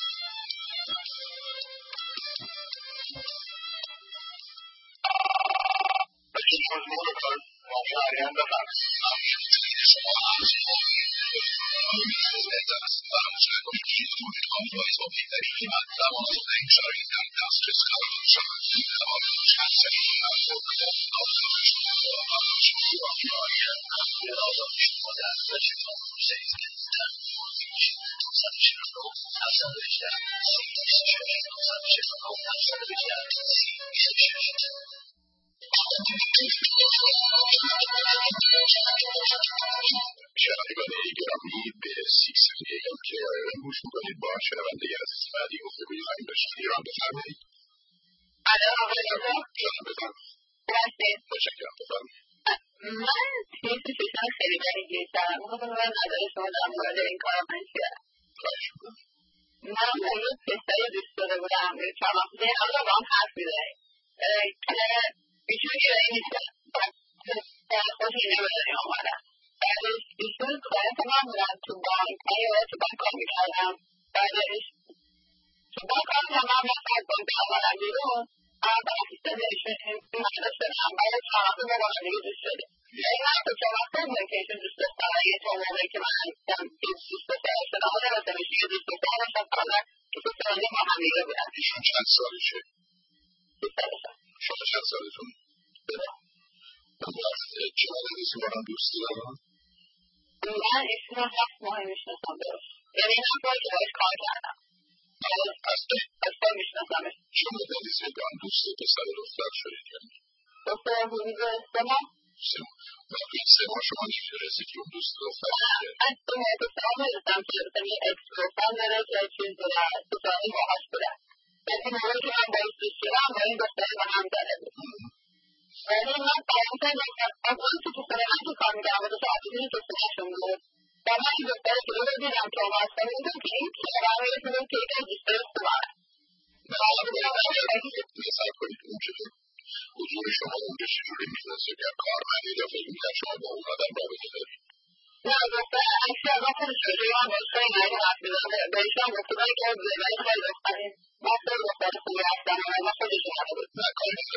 S3: شنوندگان گرامی به سی ثانیه که گوش می‌کنید با شنونده عزیز بعدی گفتگوی خواهیم داشت. ایران بفرمایید.
S2: آره آقای دکتر
S3: جان بفرمایید.
S2: هستید.
S3: تشکرم بفرمایید.
S2: من توی سیستم خیلی برای گیرترم میخواستم من نظر شما در مورد این کار من چیه؟
S3: خواهش می‌کنم.
S2: من با یک پسری دوست داده بودم چند وقت دیگه الان با هم حرف می‌زنیم که ایشون ایرانی نیستن و خوشی نمیدونی آمدن. بعدش ایشون کارت من بودن تو بانک، من یه تو بانک کار میکردم. بعدش تو بانک کار میکردم، من وقت از بانک آمدم بیرون اول ایستاد ایشون این مدرس شدم. بعد چند وقت با هم دیگه دوست شدیم. یعنی من تو چند وقت بودم که ایشون دوست داشتم. یه تا موقعی که من هستم دوست داشتم شدم و نمیستم ایشون یه دوست داشتم داشتم فقط که تو سرانه با هم دیگه بودم.
S3: ایشون چند سالشه؟
S2: دوست داشتم.
S3: شما چند سالتون؟ چقدر ایشون با هم دوست دارم؟
S2: من ایشون رو هفت ماه میشناسم درست. یعنی من باید که باید کار کردم. از باید میشناسمش.
S3: شما در لیسه به هم دوست پسر دختر شدید یعنی؟
S2: دختر حدود سه ماه؟
S3: سه ماه. وقتی سه ماه شما نمی‌دونستید که اون دوست دختر شده؟
S2: از دو ماه دختر میرسم که مثلا یه اکسپرسان داره که چیز داره دوستانی باهاش بودن. ولی موقعی که من باید دوست شدم با این دختر با هم زده بود. ولی من فرانسه نکنم از اون که تو سرمن که کار میگم و دوست عزیزی که سرشون بود و من این دختر که رو دیدم که اومد کنم دیدم که این که برای کنم که این دوستر خوبه.
S3: نظر کنید اون که حضور شما اونجا چجوری میشناسه که کارمندی یا فکر میکنم شما با اون آدم رابطه دارید؟
S2: نه دختر اکسی از ما خودش شده من باید خیلی نهی حرف میزنه بهشم گفتم که زیبایی خیلی بستنیم من خیلی دختر خوبی هستم و ما خودش اومده بود.
S3: نه کاری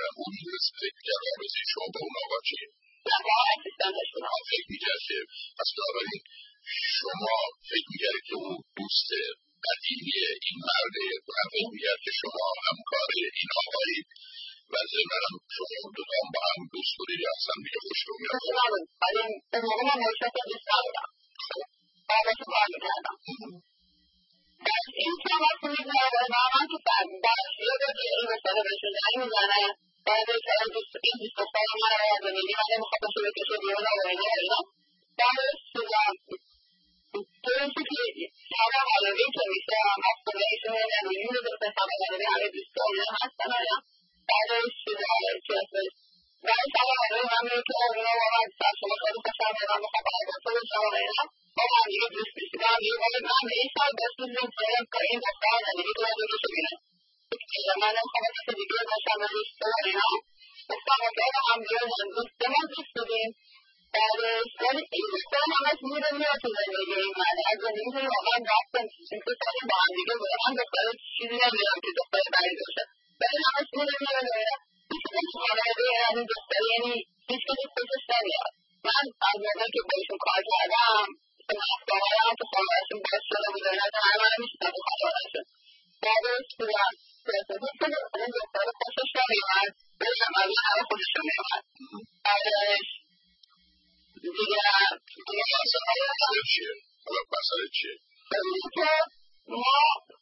S3: فکر میکرد که پس بنابراین شما فکر میکردید که او دوست قدیمی این مرده و هم فکر میکرد که شما همکار این آقایی و ضمن شما دوتا هم با هم دوست بودید یا اصلا دیگه خوش رو میرفت.
S2: ولی اون موقع من نوشته که دوست ندارم بعدش رو کار میکردم بس این که وقتی میگذاره و من که بعدش یه دو که این رساله بهشون زنگ میزنه بعدش این دوست دختر من رو از زندگی من نمیخواد بشه بکشه بیرون و اینا اینا بعدش چیزم درسته که همه حالوی که میشه هم از خودشون و نمیون درسته همه حالوی همه دوسته اینا هستن اینا بعدش چیزم که اصلا بعدش همه حالوی من میگه که اینا با من شما خیلی خوشم اینا میخواد باید با خودش هم اینا با من دیگه دوست میشه من دیگه باید من به این سال دست میزیم که این دختر زندگی تو باید بکشه بیرون من نمیخواد کسی دیگه باشم و دوسته و اینا گفتم اگر هم دیگه من دوسته من دوست بودیم بعدش ولی این دوسته هم همش میره میره تو زندگی من از زندگی من واقعا رفتم این که سالی با هم دیگه واقعا دختر چیزی نمیدونم که دختر بری داشته ولی همش میره میره میره هیچ کسی خانواده یعنی دختر یعنی هیچ کسی خوشش نمیاد من از موقعی که بایشون کار کردم مفتاقای هم تو خانوادهشون باز شده بود اینا که همه من میشتم تو خانوادهشون بعدش دیدم هیچ کسی این دختر خوشش نمیاد ولی همه همه خوششون میاد بعدش دیگه
S3: حالا مسئله چیه؟ حالا مسئله چیه؟
S2: این که ما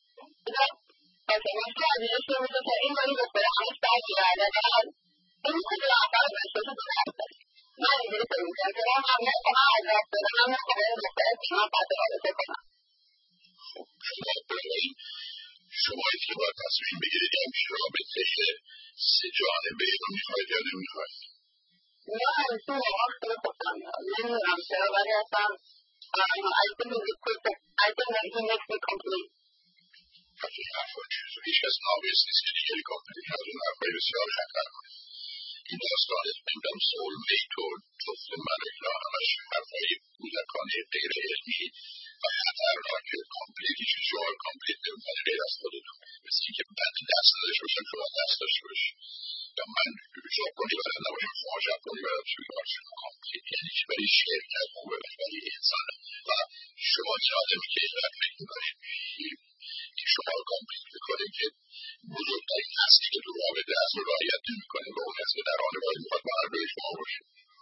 S2: مثلا که عزیزش نمیده که این ولی دختره همش برگرده بعد این که اول بسته تو برده من اینجوری فکر میکنم که من هم نکنم از رفت داده هم نکنم این دختره که من بده رابطه کنم
S3: شما بنابراین شمایی که باید تصمیم بگیرید یا میشه رابطه سه جانبه رو میخواید یا نمیخواید؟
S2: نه همچون واقعا خیلی خوشم میاد نمیدونم چرا ولی اصلا I think it's quick I think that he makes me complete
S3: پس این حرفا چیزو هیچ کس ناقص نیست که دیگری کامپلیت از اون حرفای بسیار خطر کنید این داستان نمیدونم سول میت و جفت من و اینا همش حرفای کودکانه غیر علمی و خطرناک کامپلیت هیچ شما کامپلیت نمیکنه غیر از خودتون مثل اینکه بد دست نداشته باشم شما دست داشته باشی یا من ژاپنی بلد نباشم شما ژاپنی بلد شما باشم کامپلیت یعنی چی برای شرکت خوبه برای انسان و شما چه آدمی که این رد فکر میکنید که شما رو کامپلیت میکنه که بزرگترین هستی که تو رابطه از رو رعایت نمیکنه و اون هست که در آن باید میخواد با هر دوی شما باشه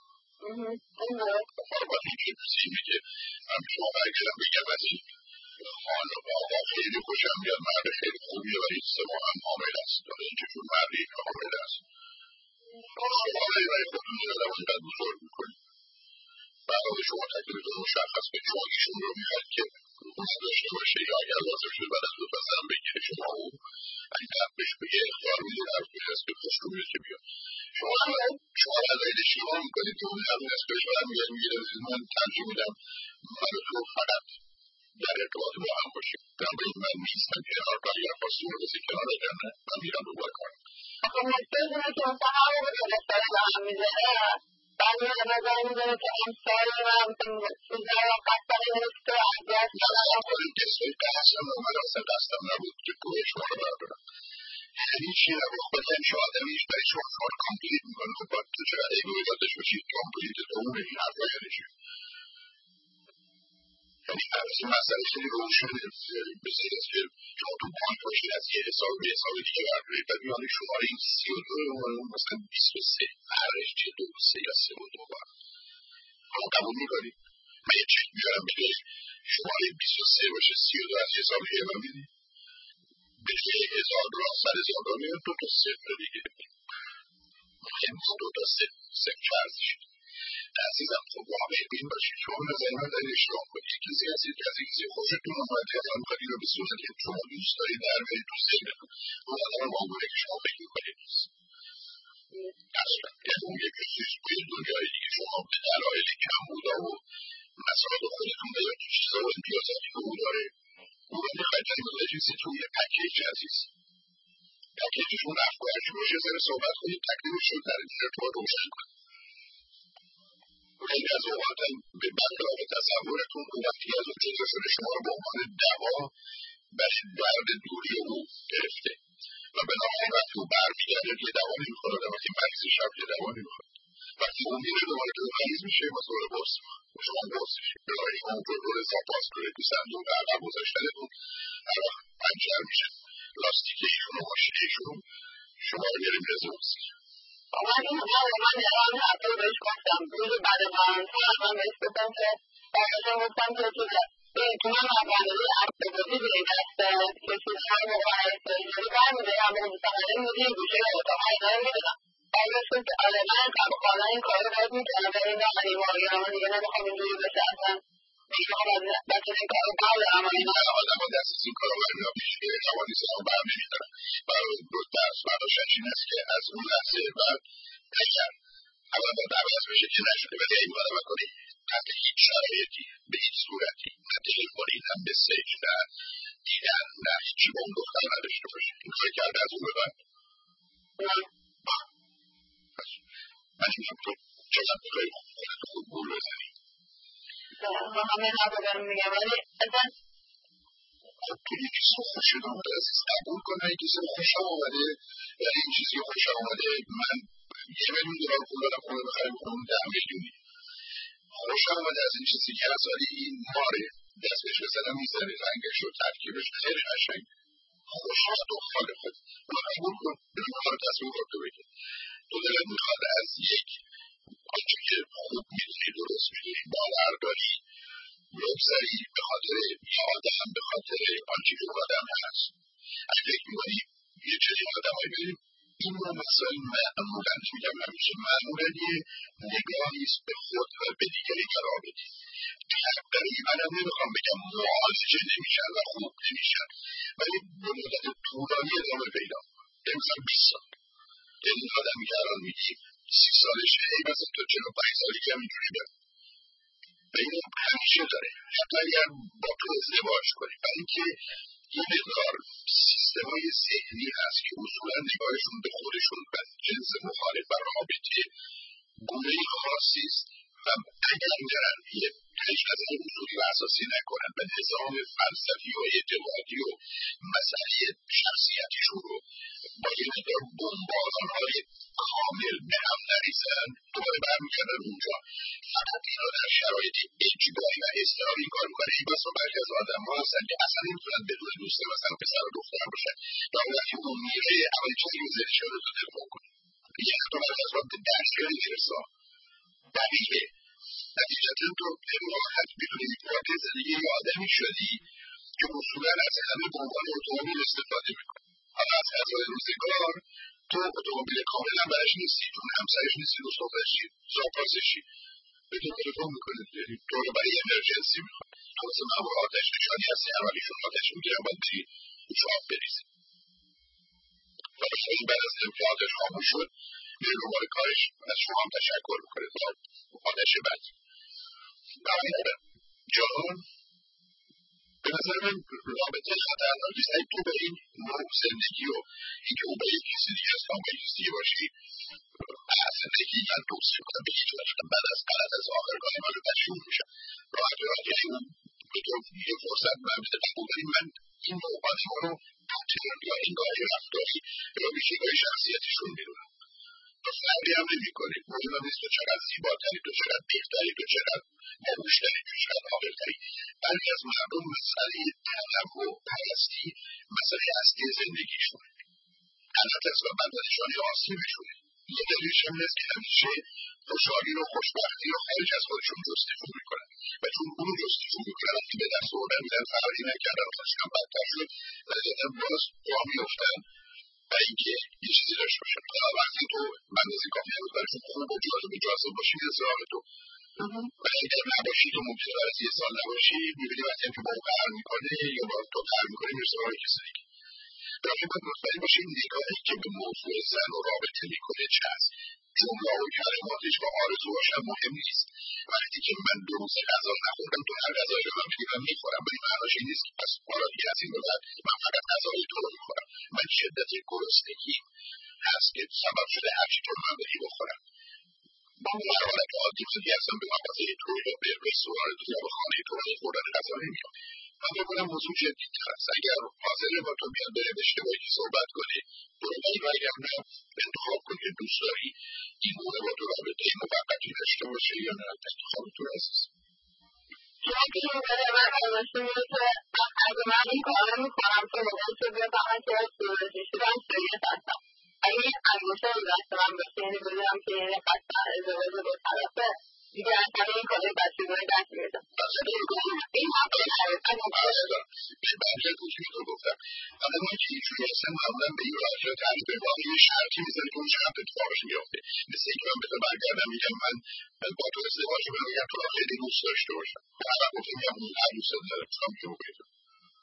S3: ما باید اینجور بسیمه که هم شما برگردم بگم از این خانم آقا خیلی خوشم بیاد مرد خیلی خوبیه و این سه ماه هم حامل است داره این چجور مردی این حامل است شما برای خودتون این آدم اینقدر بزرگ میکنید برای شما تکلیفتون مشخص کنید شما ایشون رو میخواید که دوست داشته باشه یا اگر لازم شد بعد از دو تا زن بگیره شما او اگه طرف بهش بگه اختیار میدید حرف بگه است که خوش رو میده که بیاد شما شما علایل اشتباه میکنید که اون همین است که شما میگه میگه من ترجیح میدم من تو فقط در ارتباط با هم باشیم بنابراین من نیستم کنار و اگر خواستی رو بسی کنار اگر نه من میرم رو باید کارم
S2: آخه مشکل اینه که مثلا همه به دلستانی با هم میزنه بعد این به نظر میزنه که امثال من چیزهای را قصدن نیست که اذیت
S3: کنم کنید دستوی قصدم و من اصلا قصدم نبود که گوه شما رو بردارم یعنی چی نبود خود همیشه آدمیش برای شما شما رو کامپلیت میکنه خب باید تو چقدر ایگوی دادش باشید کامپلیت تو اون این حرفا یعنی چی یعنی از این مسئله خیلی روشنه مثل این است که شما تو بانک باشید از یه حساب به حساب دیگه بردارید بعد میانه شماره این سی و دو مثلا بیست و سه هرش چه دو و سه یا سه و دو بار همون قبول میکنید من یه چک میارم بگه شماره بیست و سه باشه سی و دو از حساب یه من میدید به جای هزار را سر هزار را میاد دو تا صفر دیگه مهم نیست دو تا صفر صفر ارزش عزیزم خب واقعی بین باشید شما نظر من دارید اشتباه کنید کسی هستید که از این کسی خوشتون اومده از آن کاری رو به صورت که شما دوست دارید در برید تو ذهنتون اون آدم واگونه که شما فکر میکنید نیست اصلا یعنی اون یک چیز توی دنیای دیگه شما به دلایل کمبودا و مسائل خودتون به یا چیزا و امتیازاتی که او داره او رو میخواید بنویسید توی یه پکیج عزیز پکیجشون افکارش باشه سر صحبت کنید تکلیفش رو در ارتباط روشن کنید خیلی از اوقات به برخلاف تصورتون اون وقتی از اون چیزا شده شما رو به عنوان دوا برای درد دوری او گرفته و بنابراین وقتی او برمیگرده یه دوا نمیخوره آدم وقتی مریض شب یه دوا نمیخوره وقتی اون میره دوباره تو مریض میشه با طور بورس شما بورس میشه برای اون کنترل حساب باز کنه تو صندوق عقب گذاشتنتون هر وقت پنچر میشه لاستیک ایشون و ماشین ایشون شما رو میره میرزه بورسی.
S2: من این من من ایران حتی بهش گفتم روز بعد مارنتون من بهش گفتم که برایشون گفتم که تو تو من مقالبه افتادی به دست کشیدن مقایسه اینجوری برمیدارم و مستقلی میدی گوشه اتاق اینا رو میدونم برایش گفت که آره من قبقالا این کار رو باید میکنم و این نمانی ماریان من دیگه نمیخوام اینجوری بشه اصلا میخوام از بچه این کار رو بردارم و اینا
S3: آدم ها دست از این کار رو برمیدارم پیش که نوانی سه رو بر نمیدارم برای درست برداشتن این است که از اون لحظه بعد اگر اول باید عوض بشه که نشده ولی این مطابق کنی تحت هیچ شرایطی به هیچ صورتی نه تلفنی نه مسیج نه دیدن نه هیچی با اون دختر نداشته باشه این کار کرده از اون ببند من این تو چقدر بخوای خودت خود گول بزنی
S2: من همه نبودم میگم ولی اصلا
S3: خب تو یکی سو خوش شده بود عزیز قبول کنه یکی سو خوش آمده یعنی این چیزی خوش آمده من یه میلیون دلار پول دارم خونه بخرم خونه ده میلیونی خوش آمده از این چیزی که از ولی این ماره دستش بزنم میزنی رنگش و ترکیبش خیلی قشنگ خوشحال دختال خود اون قبول کن بدون کار تصمیم خود تو بگید تو دلت میخواد از یک آنچه که خوب میدونی درست میدونی باور داری بگذاری به خاطر یه آدم به خاطر آنچه که اون آدم هست اگه فکر میکنی یه چنین آدم هایی بریم این رو مسائل معمولا میگم همیشه معمولا یه نگاهیست به خود و به دیگری قرار بدی حقیقی منم نمیخوام بگم معالجه نمیشن و خوب نمیشن ولی به مدت طولانی ادامه پیدا یه مثلا بیست سال یه این آدمی که الان میگی سی سالشه ای مثلا تو چلو پنج سالی که همینجوری بر و این همیشه داره حتی اگر با تو ازدواج کنی و اینکه یه مقدار سیستم های ذهنی هست که اصولا نگاهشون به خودشون و جنس مخالف و رابطه گونه خاصی است و اگر میرن یه تجک از این اصولی و اساسی نکنن و نظام فلسفی و اعتقادی و مسئله شخصیتیشون رو با یه مقدار بمبارانهای کامل به هم نریزن دوباره برمیگردن اونجا فقط اینا در شرایط اجباری و اضطراری این کار میکنه این بسا برخی از آدم ها هستن که اصلا نمیتونن بدون دوسته مثلا پسر و دختر باشن و اون وقتی اون میره اول چیزی رو زدشان رو تو تلفن کنه یه اختا برد از وقت درسیاری میرسا دقیقه نتیجتا تو راحت بدون وارد زندگی یه آدمی شدی که اصولا از همه به عنوان اتومبیل استفاده میکنه حالا از غذای روزگار تو اتومبیل کاملا برش نیستی چون همسرش نیستی دوست دخترشی زاپاسشی به تو تلفن میکنه تو رو برای امرجنسی میکنه تو مثل مامور آتش نشانی هستی اولیشون آتش میگیرن باید بری شاب بریزی ولی خیلی بعد از اینکه آتش خاموش شد میره دوباره کارش از شما هم تشکر میکنه تا آتش بعدی برای جان به نظر من رابطه خطرناک است اگه تو به این نوع زندگی و اینکه او به یک کسی دیگه است با یک کسی دیگه باشی زندگی من توصیه کنم به هیچ وجه بعد از غلط از آخرگاه من رو تشکیل میشم راحت راحت یعنی اون به تو یه فرصت من بده قبول داریم من این نوع آدم ها رو پترن یا انگاه رفتاری یا ویژگی‌های شخصیتیشون میدونم تو فرقی هم نمی کنی مهم نیست تو چقدر زیباتری تو چقدر بهتری تو چقدر باهوشتری تو چقدر عاقل‌تری برخی از مردم مسئله تنوع پرستی مسئله اصلی زندگیشونه البته از بدنشانی آسیبشونه یه دلیلش هم هست که همیشه خوشحالی و خوشبختی رو خارج از خودشون جستجو میکنن و چون اونو جستجو میکنن وقتی به دست آوردن میزن فرقی نکردن و خواستشون بدتر شد نتیجتا باز راه میافتن و اینکه یه چیزی داشته باشن تا وقتی تو بندازی کافی هم برشون خوب و جالب و جاذب باشی میرسه راه تو و اگر نباشی تو ممکنه برای یه سال نباشی میبینی وقتی هم که با او قهر میکنه یا با تو قهر میکنه میرسه راه کسی دیگه برای باید مطمئن باشیم نگاهی که به موضوع زن و رابطه میکنه چه هست جمله و کلماتش و آرزوهاش هم مهم نیست وقتی که من دو روز غذا نخوردم تو هر غذایی رو من بگیرم میخورم ولی معناش این نیست که پس حالا دیگه از این به بعد من فقط غذای تو رو میخورم من شدت گرسنگی هست که سبب شده هر چی تو رو من بدی بخورم من در حالت عادی بزرگی هستم به مغازه تو یا به رستوران تو یا به خانه تو رو خوردن غذا نمیام من فکر کنم موضوع جدی‌تر است. اگر حاضر با تو بیاد بریم اشتباهی که صحبت کنی برو، ولی اگر نه انتخاب کن که دوست داری این گونه با تو رابطه موقتی داشته باشه یا نه. انتخاب تو عزیز.
S2: شما که این داره من نوشته میده که اگه من این کارا میکنم که موقعی که بفهمم که سوزشی شدم سریعت هستم، اگه این انگوشه رو دست من باشه یعنی بدونم که یعنی قطعا ازدواج دو طرفه دیگه اصلا این کارای بچگانه دست میدم. این حقیقت حقیقت
S3: اصلا به بقیه کوچیک رو گفتم، اما من که اینجوری هستم معمولا به این راحتی رو تعریف واقعی یه شرطی میزنی که اون شرط اتفاقش میافته. مثل اینکه من به تو برگردم میگم من با تو ازدواج میکنم، میگم تو را خیلی دوست داشته باشم، هر وقت گفتم میگم اون هر دوست دارم میخوام که موقعی تو،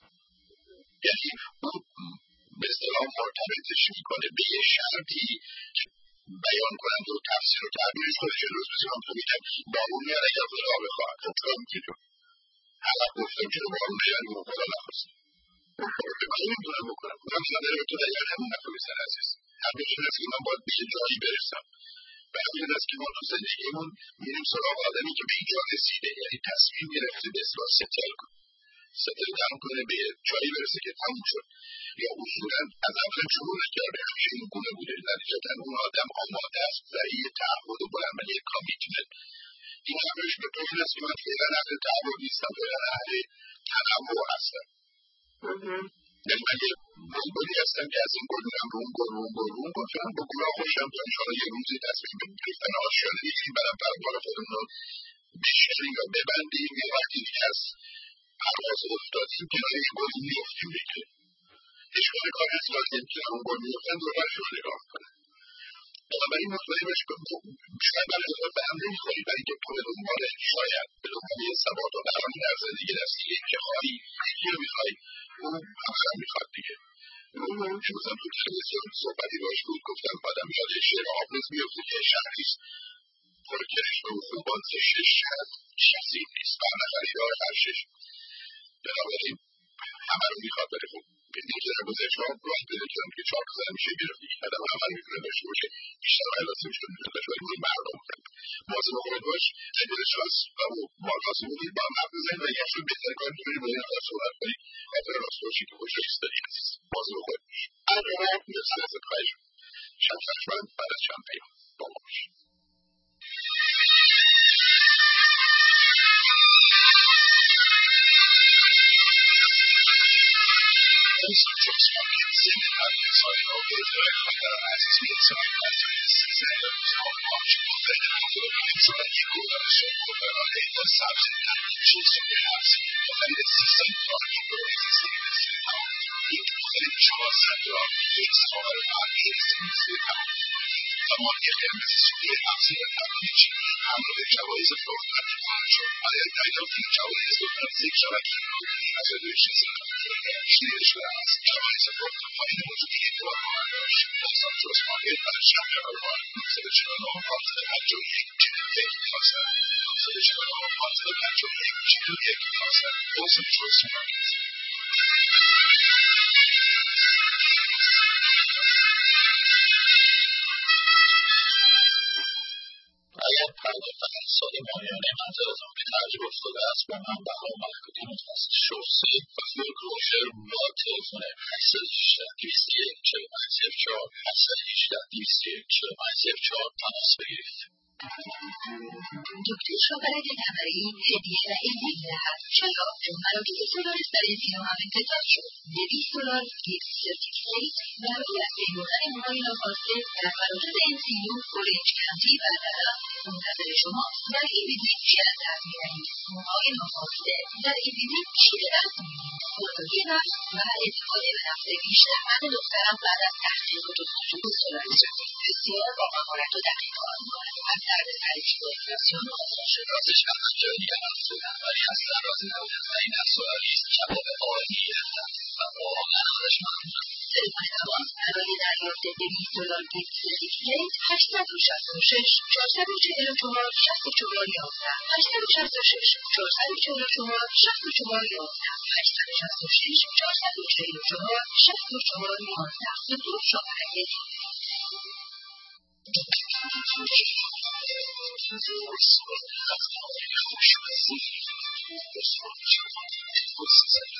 S3: یعنی اون به اصطلاح مرتبطش میکنه به یه شرطی بیان کنم که تفسیر و تعبیرش کنه چه روز بسیارم تو میگم با اون میاد اگر خدا بخواهد خب چرا میگی تو هر وقت گفتم که با اون میاد اون خدا نخواست من نمیتونم بکنم اونم صدر به تو دقیقا همون نفع بسن عزیز. همین این است که من باید به یه جایی برسم و همین است که ما تو زندگیمون میریم سراغ آدمی که به این جا رسیده، یعنی تصمیم گرفته به اصلاح ستل کن ستل دم کنه به جایی برسه که تموم شد، یا اصولا از اول شروع نکرده همیشه این گونه بوده، نتیجتا اون آدم آماده است برای یه تعهد و بلندمانی یه کامیتمنت. این همش به طور این است که من فعلا اهل تعهد نیستم، فعلا اهل تنوع هستم. یعنی من یه گلگلی هستم که از این گل میرم رو اون گل رو اون گل رو اون گل فعلا با گلا خوشم تا انشاءالله یه روزی تصمیم گرفتن آشیانه بگیریم برم پرپار خودمون رو بشکنیم یا ببندیم یا وقتی دیگه از پرواز افتادیم کنار یه گل میفتیم دیگه اشکال کار هست وقتی که اون گل میفتن دوباره شما نگاه کنن. بنابراین مطمئن باش که شاید برای خود به هم نمیخوری، برای که تو به دنبال شاید به دنبال یه ثبات و قراری در زندگی دستی که خواهی یکی رو میخوای اون همه هم میخواد دیگه. چون تو تلویزیون صحبتی باش بود گفتم آدم یاد شعر آبرز میفته که شهریست پر کرشمه و خوبان زشتش چیزی نیست برنه خریدار خرشش. بنابراین همه رو میخواد بره خوب یکی رو گذشت ها راه پیدا کردم که چهار بزنه میشه گرفت دیگه قدم همه رو میتونه داشته باشه بیشتر خلاصه میشه میتونه داشته باشه باید مردم کنم موازه با خود باش اگر شانس و مالکاسی بودید با هم حرف بزنید و اگر شد بهتر کار میتونید با این حرف صحبت کنید خاطر راست باشید که کجا ایستادی عزیز موازه با خود باش مرسی ازت خواهش شب شد بعد از چند پیام با ما باش. Also, just one can see it happening. So I know that I find out as it's being said, as it is said, it's all watching. Then I go inside you, go to the shop, go to the day, go subs and that. She's so happy. And it's the same part of the way it's in the same how. You can play the show set up. It's all about it in the same how. Come on, get them. This is really absolute happening. I'm going to tell you the first time you want to. I don't think Joe is the first thing so I can do. As a she's a she is glass. Joe is a book to find what you need to learn. That's not just my head, but it's not ever run. So the channel of the natural you can take it for that. So the channel of the natural you can take it for that. Also, choice markets. اگر پرده فقط مایانه منطقتون به تغییر افتاده است با من برای محکوکی متخصص شخصی و فیلم روشر با تلفن هشتصد و هجده دویست و یک چهل و پنج صفر چهار هشتصد و هجده دویست و یک چهل و پنج صفر چهار تماس بگیرید.
S1: دکتر شاورد نمری هدیه و ایدی می‌دهد. چرا؟ چون مراکز سولارس در این فیلم هم امتداد شد. دویست دلار گیفت سرتیفیکیت برای از بین بردن موهای ناخواسته در مراکز ام سی یو اورنج کانتی برطرف منتظر شماست. در این ویدیو شیر از دست می‌دهید. موهای ناخواسته در این ویدیو شیر دست می‌دهید. بزرگی دست و اعتمادی به نفس بیشتر من دخترم بعد از تحقیقات و تجربه سولارس بسیار با مهارت و دقیق کار می‌کند. از دردسرش با انفلاسیون آزاد شد.
S3: رازش هم از جای دیگر افزودن ولی از سرراز نبودن و این افزوداری است جواب عالی گرفتن و واقعا ازش ممنونم.
S1: تلفن تماس برای دریافت دویست دلار گیفت سرتیفیکیت هشتصد و شصت و شش چهارصد و چهل و چهار شصت و چهار یازده هشتصد و شصت و شش چهارصد و چهل و چهار شصت و چهار یازده هشتصد و شصت و شش چهارصد و چهل و چهار شصت و چهار یازده دکتر شاورد
S3: This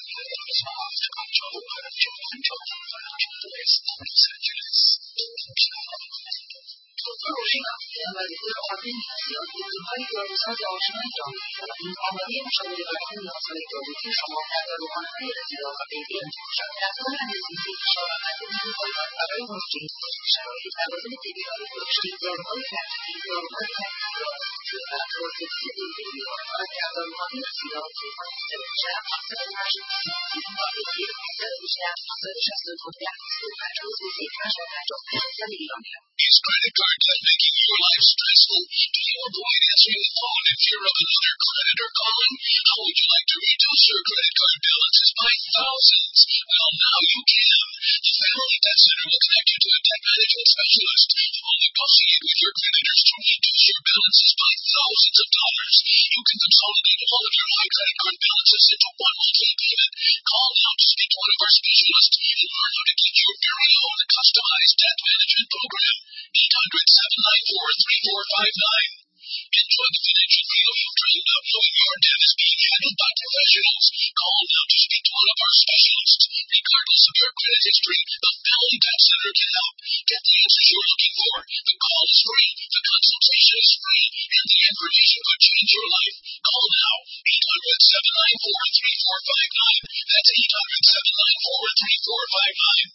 S1: وظیفه عالی نیازیابی نیازهای داروساز آشنایی را می‌کنیم. آماده مشاوره برای نیازهای دارویی شما در داروخانه‌های رسیدار و غیری امتحان شود. رفتار اندازه‌گیری فشارآورده نیروی باید برای مراجعین شرایط لوازم طبیعی بهداشتی، داروهای ترکیبی، داروهای ترکیبی و توسعه دیگری نیازمند در داروخانه رسیدار تهران مطلع شود. هفتاد و هشت بیست و یک سیصد و هجده هفتاد و شصت و دو ده بیست و پنج روز بیست و یک هشت پنجاه و پنج ایران.
S3: Is credit card debt making your life stressful? Do you avoid answering the phone in fear of another creditor calling? How would you like to reduce your credit card balances by thousands? Well, now you can. The Family Debt Center will connect you to a debt management specialist who will negotiate with your creditors to reduce your balances by thousands of dollars. You can consolidate all of your high credit card balances into one monthly payment. Call now to speak to one of our specialists and learn how to get your very own customized debt management program. eight hundred, seven nine four, three four five nine. Enjoy the financial freedom you've dreamed of knowing your debt is being handled by professionals. Call now to speak to one of our specialists. Regardless of your credit history, the Family Debt Center can help. Get the answers you're looking for. The call is free, the consultation is free, and the information could change your life. Call now, eight hundred, seven nine four, three four five nine. That's eight hundred, seven nine four, three four five nine.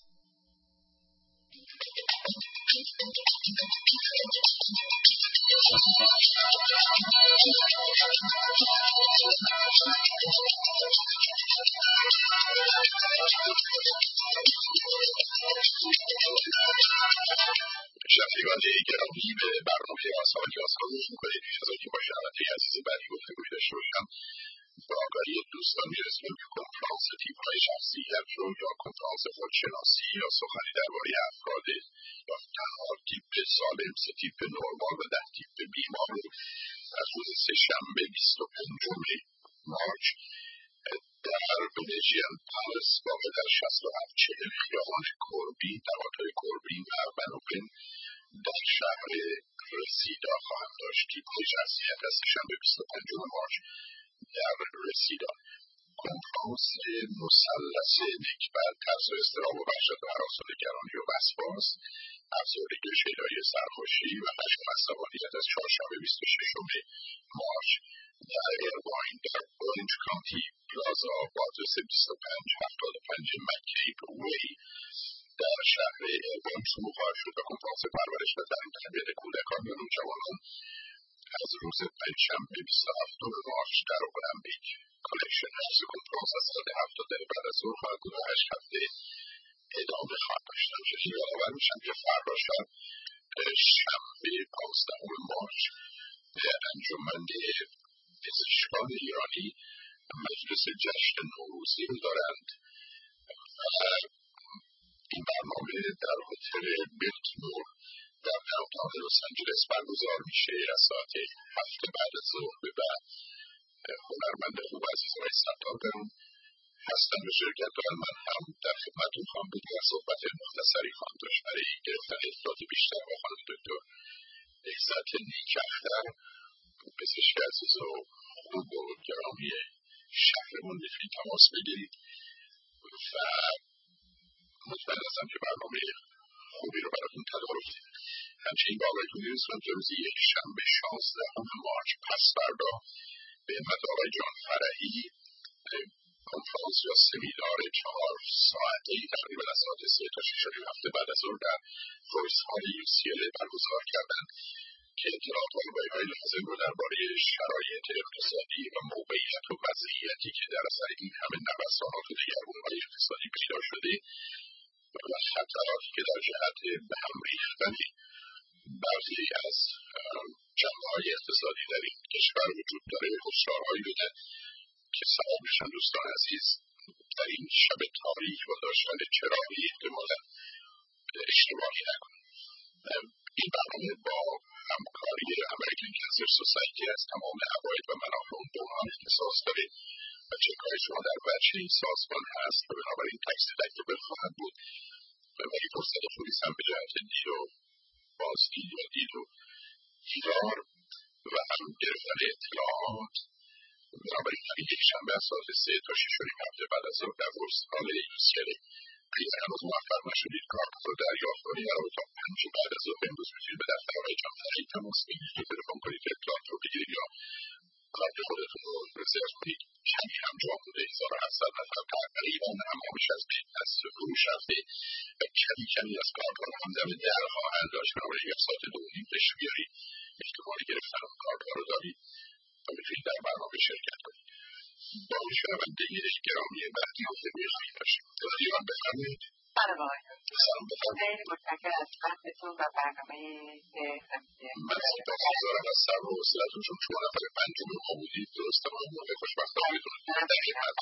S3: شنوندگان گرامی، به برنامه آسان نیازها گوش می‌کنید. اجازه با شنونده عزیز بعدی گفتگویی داشته باشم. به آگاهی دوستان می‌رسیم که کنفرانس تیپ‌های شخصیت رو یا کنفرانس خودشناسی یا سخنی درباره افراد یا تنها تیپ سالم، سه تیپ نرمال و ده تیپ بیمار رو از روز سه‌شنبه بیست و پنجم مارچ در ونژین پالاس واقع در شصت و هفت چهل خیابان کوربین در آتای کوربین و بنوپن در شهر رسیدا خواهم داشت. تیپ‌های شخصیت از سه‌شنبه بیست و پنجم مارچ در رسیدا. کنفرانس مثلث نکبت، ترس و اضطراب و وحشت و هراس و نگرانی و وسواس، افزایش شیدایی سرخوشی و خشم عصبانیت از چهارشنبه بیست و ششم مارچ در ایرواین در اورنج کانتی پلازا با آدرس بیست و پنج هفتاد و پنج مکیب وی در شهر ایرواین شروع خواهد شد و کنفرانس پرورش و تربیت کودکان و نوجوانان از روز پنجشنبه بیست و هفتم مارچ در المپیک کالکشن هاوس کنفرانس از ساعت هفت دقیقه بعد از ظهر خواهد بود و هشت هفته ادامه خواهد داشت. همچنین یادآور میشم که فردا شب شنبه پانزدهم مارچ انجمن پزشکان ایرانی مجلس جشن نوروزی رو دارند و این برنامه در هتل بلتمور در داونتاون لس آنجلس برگزار میشه. از ساعت هفت بعد از ظهر به بعد هنرمند خوب عزیز آقای ستارگرون هستن و شرکت دارن. من هم در خدمتتون خواهم بود و صحبت مختصری خواهم داشت برای گرفتن اطلاعات بیشتر با خانم دکتر نهضت نیکاختر، پزشک عزیز و خوب و گرامی شهرمون میتونید تماس بگیرید و مطمئن هستم که برنامه خوبی رو براتون تدارک دید. همچنین با آقایتون میرسونم که روز یک شنبه شانزدهم مارچ پس فردا به همت آقای جان فرحی کنفرانس یا سمینار چهار ساعته‌ای تقریبا از ساعت سه تا شش هفته بعد از ظهر در رویس هال یو سی ال برگزار کردند که اطلاعات و آگاهی‌های لازم رو درباره شرایط اقتصادی و موقعیت و وضعیتی که در اثر این همه نوسانات و دگرگونی‌های اقتصادی پیدا شده و خطراتی که در جهت به هم ریختن برخی از جنبه‌های اقتصادی در این کشور وجود داره هشدارهایی بده که سبب میشن دوستان عزیز در این شب تاریک با داشتن چراغی احتمالا اشتباهی نکنیم. این برنامه با همکاری امریکن کانسر سوسایتی از تمام عواید و منافع اون دوران اختصاص داره و چک‌های شما در وجه این سازمان هست و بنابراین تکس دیدکتیبل خواهد بود و این فرصت خوبی هم به جهت دید و بازدید و دید و دیدار و هم گرفتن اطلاعات. بنابراین همین یک شنبه از ساعت سه تا شش و نیم هفته بعد از ظهر در رویس هال یو سی ال اگر هنوز موفق نشدید کارتون رو دریافت کنید یا تا پنج بعد از ظهر امروز میتونید به دفترهای جامعه تماس بگیرید و تلفن کنید که اطلاعات رو بگیرید یا کارت خودتون رو رزرو کنید. کمی هم جا بوده، هزار و هفتصد نفر تقریبا همامش از بین از فروش رفته و کمی کمی از کارها رو هم دم در خواهند داشت. بنابراین یک ساعت دو نیم پیش بیارید، احتمال گرفتن اون کارها رو دارید و میتونید در برنامه شرکت کنید. با شنونده گرامی بعدی گفتگوی خواهیم داشت. ایران بفرمایید.
S2: سلام آقای
S3: سلام بفرمایید.
S2: خیلی متشکرم از وقتتون و برنامه که همیشه
S3: من سپاسگزارم از صبر و حوصله‌تون، چون شما نفر پنجم ما بودید. درسته ما موقع خوشبختانه‌تون دقیقاً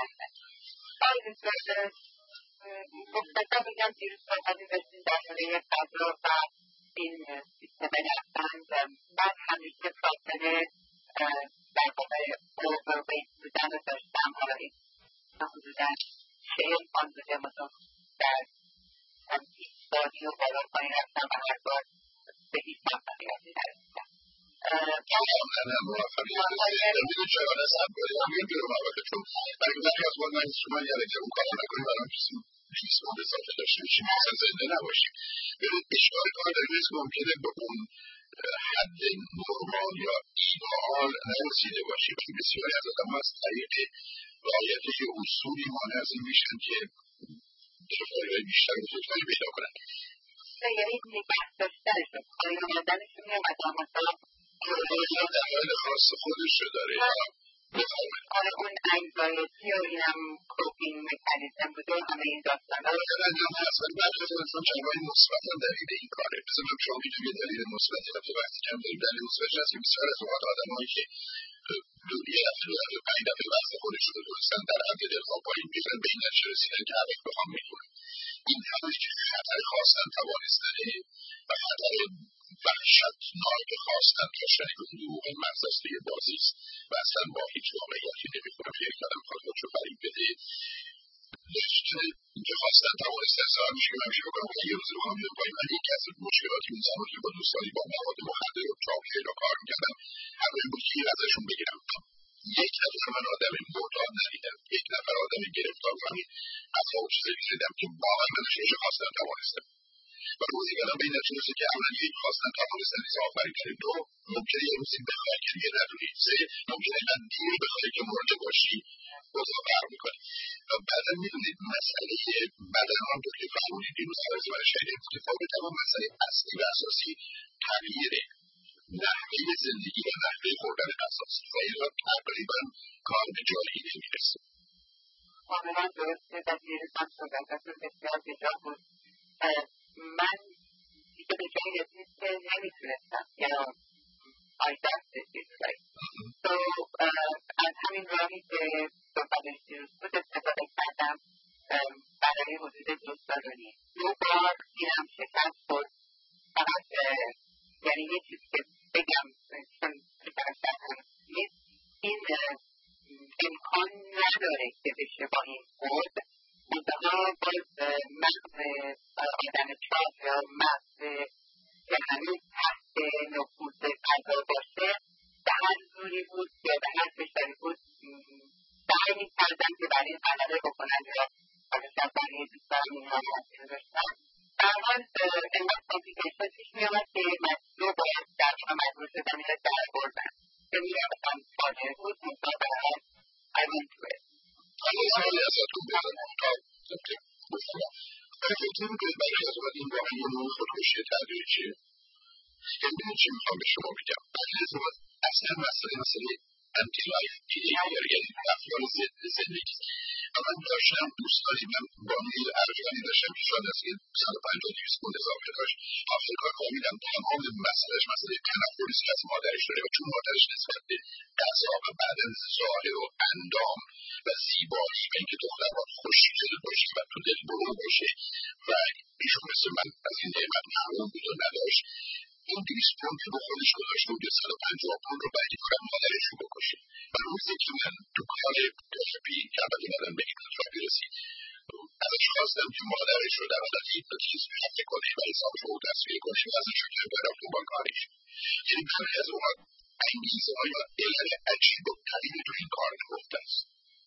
S2: مختصر بگم دیروز صحبتی داشتیم درباره غذا و این سیستم رفتن. من همیشه فاصله در واقع اوورویت بودن رو داشتم. حالا این حدودا چهل پوند بوده، مثلا در بیست باری و بالا پایین رفتم و هر بار به هیچ موفقیتی نرسیدم.
S3: نه موفقیت نمیدونی چرا نستم باید هم یه بیرون آقا، چون برای برای از باید من شما یعنی که اون کارا نکنیم برام بیست ماه اضافه داشته باشیم مثلا زنده نباشیم. ببینید اشکال کار داریم نیست ممکنه به اون حد نرمال یا ایدئال نرسیده باشیم. بسیاری از آدم از طریق رعایت یه اصولی مانع میشن که دفاعی بیشتر و زودتری پیدا کنن.
S2: یعنی نگه داشتنشون پایین آمدنشون میامد مثلا
S3: دلایل خاص خودش رو داره.
S2: آره اون انگزایتی و اینم کوپینگ مکانیزم بوده و همه این داستان ها
S3: مثلا نه اصلا بعد از اصلا جنبای مثبت هم دلیل این کاره. مثلا شما میتونید یه دلیل مثبتی هم تو وقتی کم دارید دلیل مثبتش هست که بسیار از اوقات آدم هایی که یه دفعه دو دفعه پنج دفعه وضع خودش رو درستن در حد دلها پایین میزن به این نتیجه رسیدن که همه بخوام میکنن. این همونی که خطر خواستن توانستنه و خطر وحشتناک خواستن داشتن که اون دروغ محض است یه بازی است و اصلا با هیچ واقعیتی نمیخونه. یک آدم خواهد خودشو فریب بده اینکه خواستن توانستن سوال میشه که من میشه بکنم که یه روزی رو هم بیدم پایین. من یکی از مشکلاتی اون زمان که با دوستانی با مواد مخدر و چاپشیر رو کار میکردم همه بود که ازشون بگیرم یک نفر من آدم معتاد ندیدم، یک نفر آدم گرفتار فهمید از ها و چیزایی میشدم که واقعا من اشتش خواستن توانستم و روزی کلم به این نتیجه که اولا یک خواستن توانستن نیز آفرین کنیم، دو ممکنه یه روزی بخوای که دیگه ندونید، سه ممکنه من دیر بخوای که مرده باشی اوضاع برق میکنی. و بعدا میدونید مسئله بدن هم تو که فرمونید این روز فرضی من شاید اتفاقی تمام مسئله اصلی و اساسی تغییره نحوه زندگی و نحوه خوردن اساس و اینا تقریبا کار به جایی نمیرسه.
S2: کاملا درسته و دیروز هم صحبتتون بسیار بجا بود. من دیگه به جایی رسید که نمیتونستم یا آیدست رسید رسید تو از همین راهی که صحبتش دیروز بود استفاده کردم برای حدود دو سال و نیم. دو بار اینم شکست خورد. فقط یعنی یه چیز که بگم چون فکرشتر هم نیست این امکان نداره که بشه با این خورد منتها باز مغز آدم چاپ یا مغز که هنوز تحت نفوذ غذا باشه به هر زوری بود یا به هر فشاری بود سعی می‌کردن که برای این غلبه بکنن یا حالش از برای دوستان اینها ممکن داشتن. در حال اینقدر کامپلیکیشن پیش می‌آمد که مجبور باید در واقع مجبور شدن اینو در بردن که می‌رفتم فاجعه بود منتها به هر حال I went to it.
S3: حالا سوالی ازتون بکنم تا بکنم آیا فکر می‌کنید برای از اومد این واقعا یه نوع خودکشی تدریجیه؟ ببینید چی میخوام به شما بگم. بعد از اومد اصلا مسئله مسئله انتی لایف بیهیویر یعنی رفتار ضد زندگی. من داشتم دوستانی من با میل ارجانی داشتم که شاید از این صد و پنجاه دویست پوند اضافه داشت آفریقا کاملا تمام مسئلهش مسئله تنفریست که از مادرش داره و چون مادرش نسبت به غذا و بدن ظاهر و اندام و زیبایی و اینکه دختر باید خوشگل باشه و تو دل برو باشه و ایشون مثل من از این نعمت محروم بود و نداشت این دویست پوند که با خودش گذاشته بود صد و پنجاه پوند رو بعدی کنم مادرش رو بکشه و روزی که من تو کار تراپی که البته بعداً به این تراپی رسید ازش خواستم که مادرش رو در حالت هیپنوتیزم حفظ کنه و حسابش رو تصویر کنه و ازش رو که برم تو بانکارش. یعنی برای از اوقات انگیزه های و علل عجیب و قدیمی تو این کار نهفته است.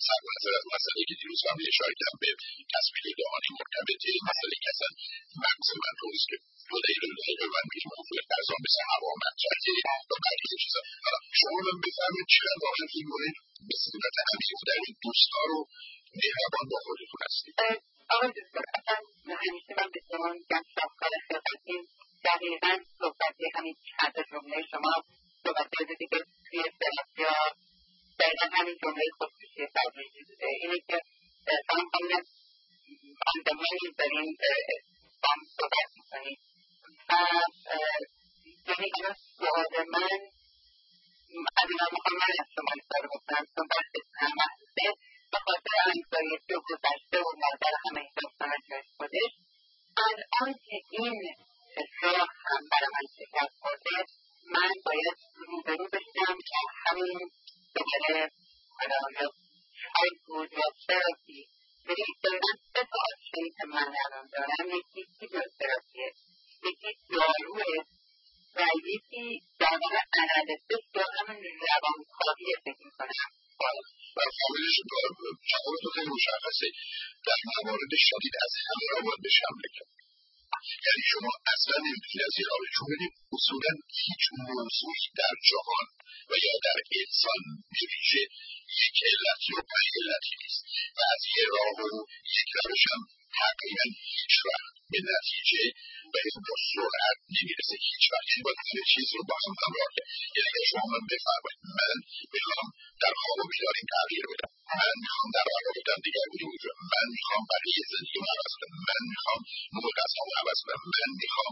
S3: صرف نظر از مسئله که دیروز هم اشاره کردم به تصویر دهانی مرتبطه مسئله که اصلا مغز من رو نیست که دو دقیقه دو دقیقه من میگه موضوع فرضان مثل هوا مطرحه و بقیه چیزا. شما من بفرمایید چقدر واقعا این مورد به صورت عمیق در این دوستا رو مهربان با خودتون هستید؟
S2: آقای دکتر اصلا همیشه من به شما میگم شاهکار خدمتین دقیقا صحبت همین چند جمله شما صحبت دیدی که توی سلاسیا دقیقا همین جمله خودکشی فرمایشی بوده. اینه که شما خواهیم آندمانی داریم با هم صحبت میکنیم و یعنی این سوال من از اینا میخوام من از شما نصاره بکنم چون بحث محضه به خاطر انگزایتی و گذشته و مادر همه این داستان جای خودش الان که این راه هم برای من شکست خورده من باید روبرو بشم که همین دوباره حالا یا چای بود یا تراپی ولی دقیقا سه تا آپشنی که من الان دارم یکی فیزیوتراپیه یکی داروه و یکی در واقع انالیسیس یا همین روانکاویه فکر میکنم.
S3: و فامیلش جوابتون خیلی مشخصه. در موارد شدید از همه را باید بهش حمله کرد. یعنی شما اصلا نمیتونید از این رابطه چون بدید اصولا هیچ موضوعی در جهان و یا در انسان نمیشه یک علتی و پنج علتی نیست و از یه راه و یک روش هم تقریبا هیچ وقت به نتیجه و با سرعت نمیرسه هیچ وقت. این باید همه چیز رو با هم همراه کرد. یعنی شما من بفرمایید من میخوام در خواب و بیداریم تغییر بدم، من میخوام در روابطم دیگرگونی وجود، من میخوام برای زندگی رو عوض کنم، من میخوام نوع غذامو عوض کنم، من میخوام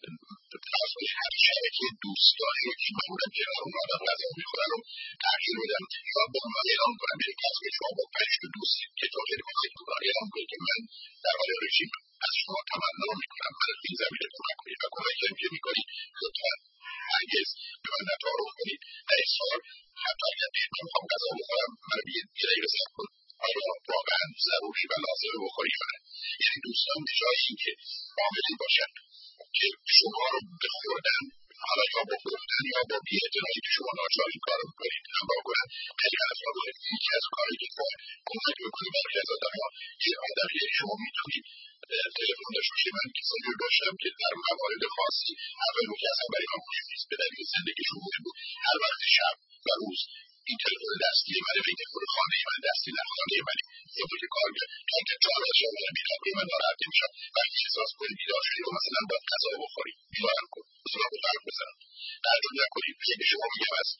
S3: فرض هر شبکه دوستانی رو که معمولا کنار اون آدم غذا میخورن رو تغییر بدم یا با من اعلام کنم به کسی که شما با پنج تا دوستی که تا خیلی باید کنم اعلام کنید که من در حال رژیم از شما تمنا میکنم من این زمینه کمک کنید و کمکی هم که میکنید لطفا هرگز به من نتعارف کنید. در این سال حتی اگر من میخوام غذا بخورم من رو یه دقیقه صبر کن آیا واقعا ضروری و لازمه بخوری یا نه. یعنی دوستان به جای اینکه عاملی باشن که شما رو بخوردن حالا یا بخوردن یا با بی‌اعتنایی که شما ناچار این کار رو میکنید همراه کنن خیلی افراد دارید. یکی از کاری که باید کمک بکنید برخی از آدم ها یه آدمی یعنی شما میتونید تلفن داشته باشید. من کسانی رو داشتم که در موارد خاصی اول رو که اصلا برای من مهم نیست به دلیل زندگیشون مهم بود هر وقت شب و روز این تلفن دستی من و این تلفن خانه من دستی در خانه من زمان که کار میاد که اینکه چهار از شما من بیدار کنی من ناراحت نمیشم وقتی احساس کنید بیدار شدید و مثلا باید غذا بخورید بیدارم کن مثلا به فرق بزنم تعجب نکنید. خیلی شما میگم از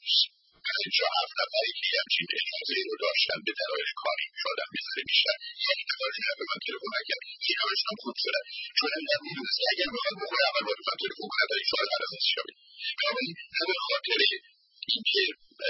S3: پنج یا هفت نفری که همچین اجازه رو داشتن به دلایل کاری شدن بذاره بیشتر یک نفرشون هم به من تلفن نکرد یک همشون هم خوب شدن چون اینقدر میدونسته اگر میخواد بخوره اول باید من تلفن کنم در این شاید هر از شد بنابراین نه به خاطر اینکه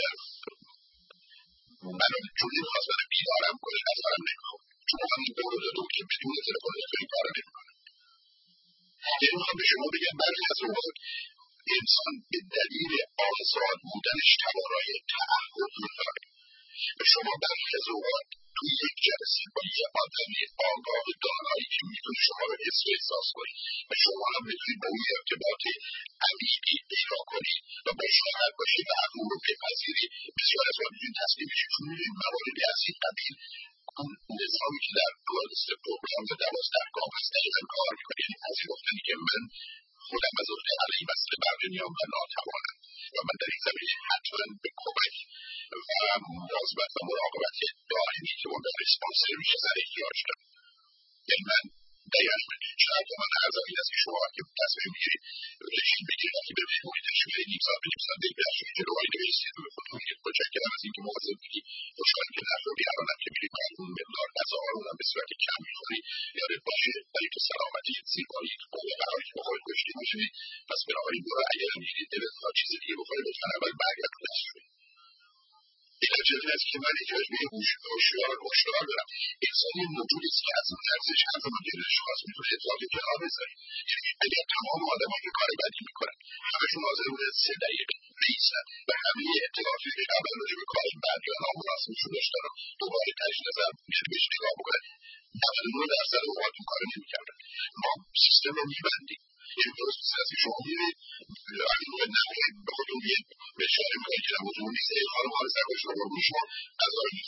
S3: من چون نمیخواست من بیدارم کنه از منم نمیخوام چون من این دور رو دادم که بدون تلفن این کار نمیکنم. یعنی میخوام به شما بگم برخی از اوقات انسان به دلیل آزاد بودنش توانایی تعهد نداره و شما برخی از اوقات توی یک جلسه با یه آدمی آگاه دانایی که میتونه شما رو حس و احساس کنید و شما هم میتونید با اون ارتباط عمیقی پیدا کنید و با شاهد باشید و هم رو بپذیرید بسیار از وقت میتونید تسلیم بشید چون میدونید مواردی از این قبیل اون نظامی که در دوازده پروگرام و دوازدهگاه هست دقیقا کار میکنه. یعنی پذیرفتنی که من خودم از اون حالا این مسئله برنمیام و ناتوانم و من در این زمینه حتما به کمک و مواظبت و مراقبت دائمی که اون در ریسپانسر میشه سر احتیاج دارم. یعنی من دقیقا شاید من هر زمین از که شما که تصمیم میگیرید رژیم بگیرید وقتی به مهمونی تشکیل بدید نیم ساعت به نیم ساعت دیگه برشید جلوهایی نویسید و به خودتون میگید متشکرم از اینکه مواظب بودید خوشحالم که در رو بیارانم که میرید باید اون مقدار غذاها رو هم به صورت کم میخورید یادت باشه برای تو سلامتی زیبایی تو قوه قراری که بخورید کشتی باشید پس بنابراین برو اگر میرید دلت میخواد چیز دیگه بخورید لطفا اول برگرد و دست شوید. این اجازه است که من احتیاج به هوشیار هوشیار دارم. انسان این موجودی است که از ارزش هر زمان دلش خواست میتونه اطلاقی کنار بذاره. یعنی اگر تمام آدم‌ها که کار بدی میکنن همشون حاضر بودن سه دقیقه بایستن و همه اطلاعاتی که قبلا راجع به کار بد یا نامناسبشون داشتن رو دوباره تجدید نظر بهش نگاه بکنن نود و نه درصد اوقات اون کارو نمی‌کردن. ما سیستم رو می‌بندیم. این درست مثل از که شما می‌بینید اگه باید نخواهید به خودتون یه بشاره می‌کنید که نموزون نیست ای خانم حال سر باشه رو روی شما غذا رو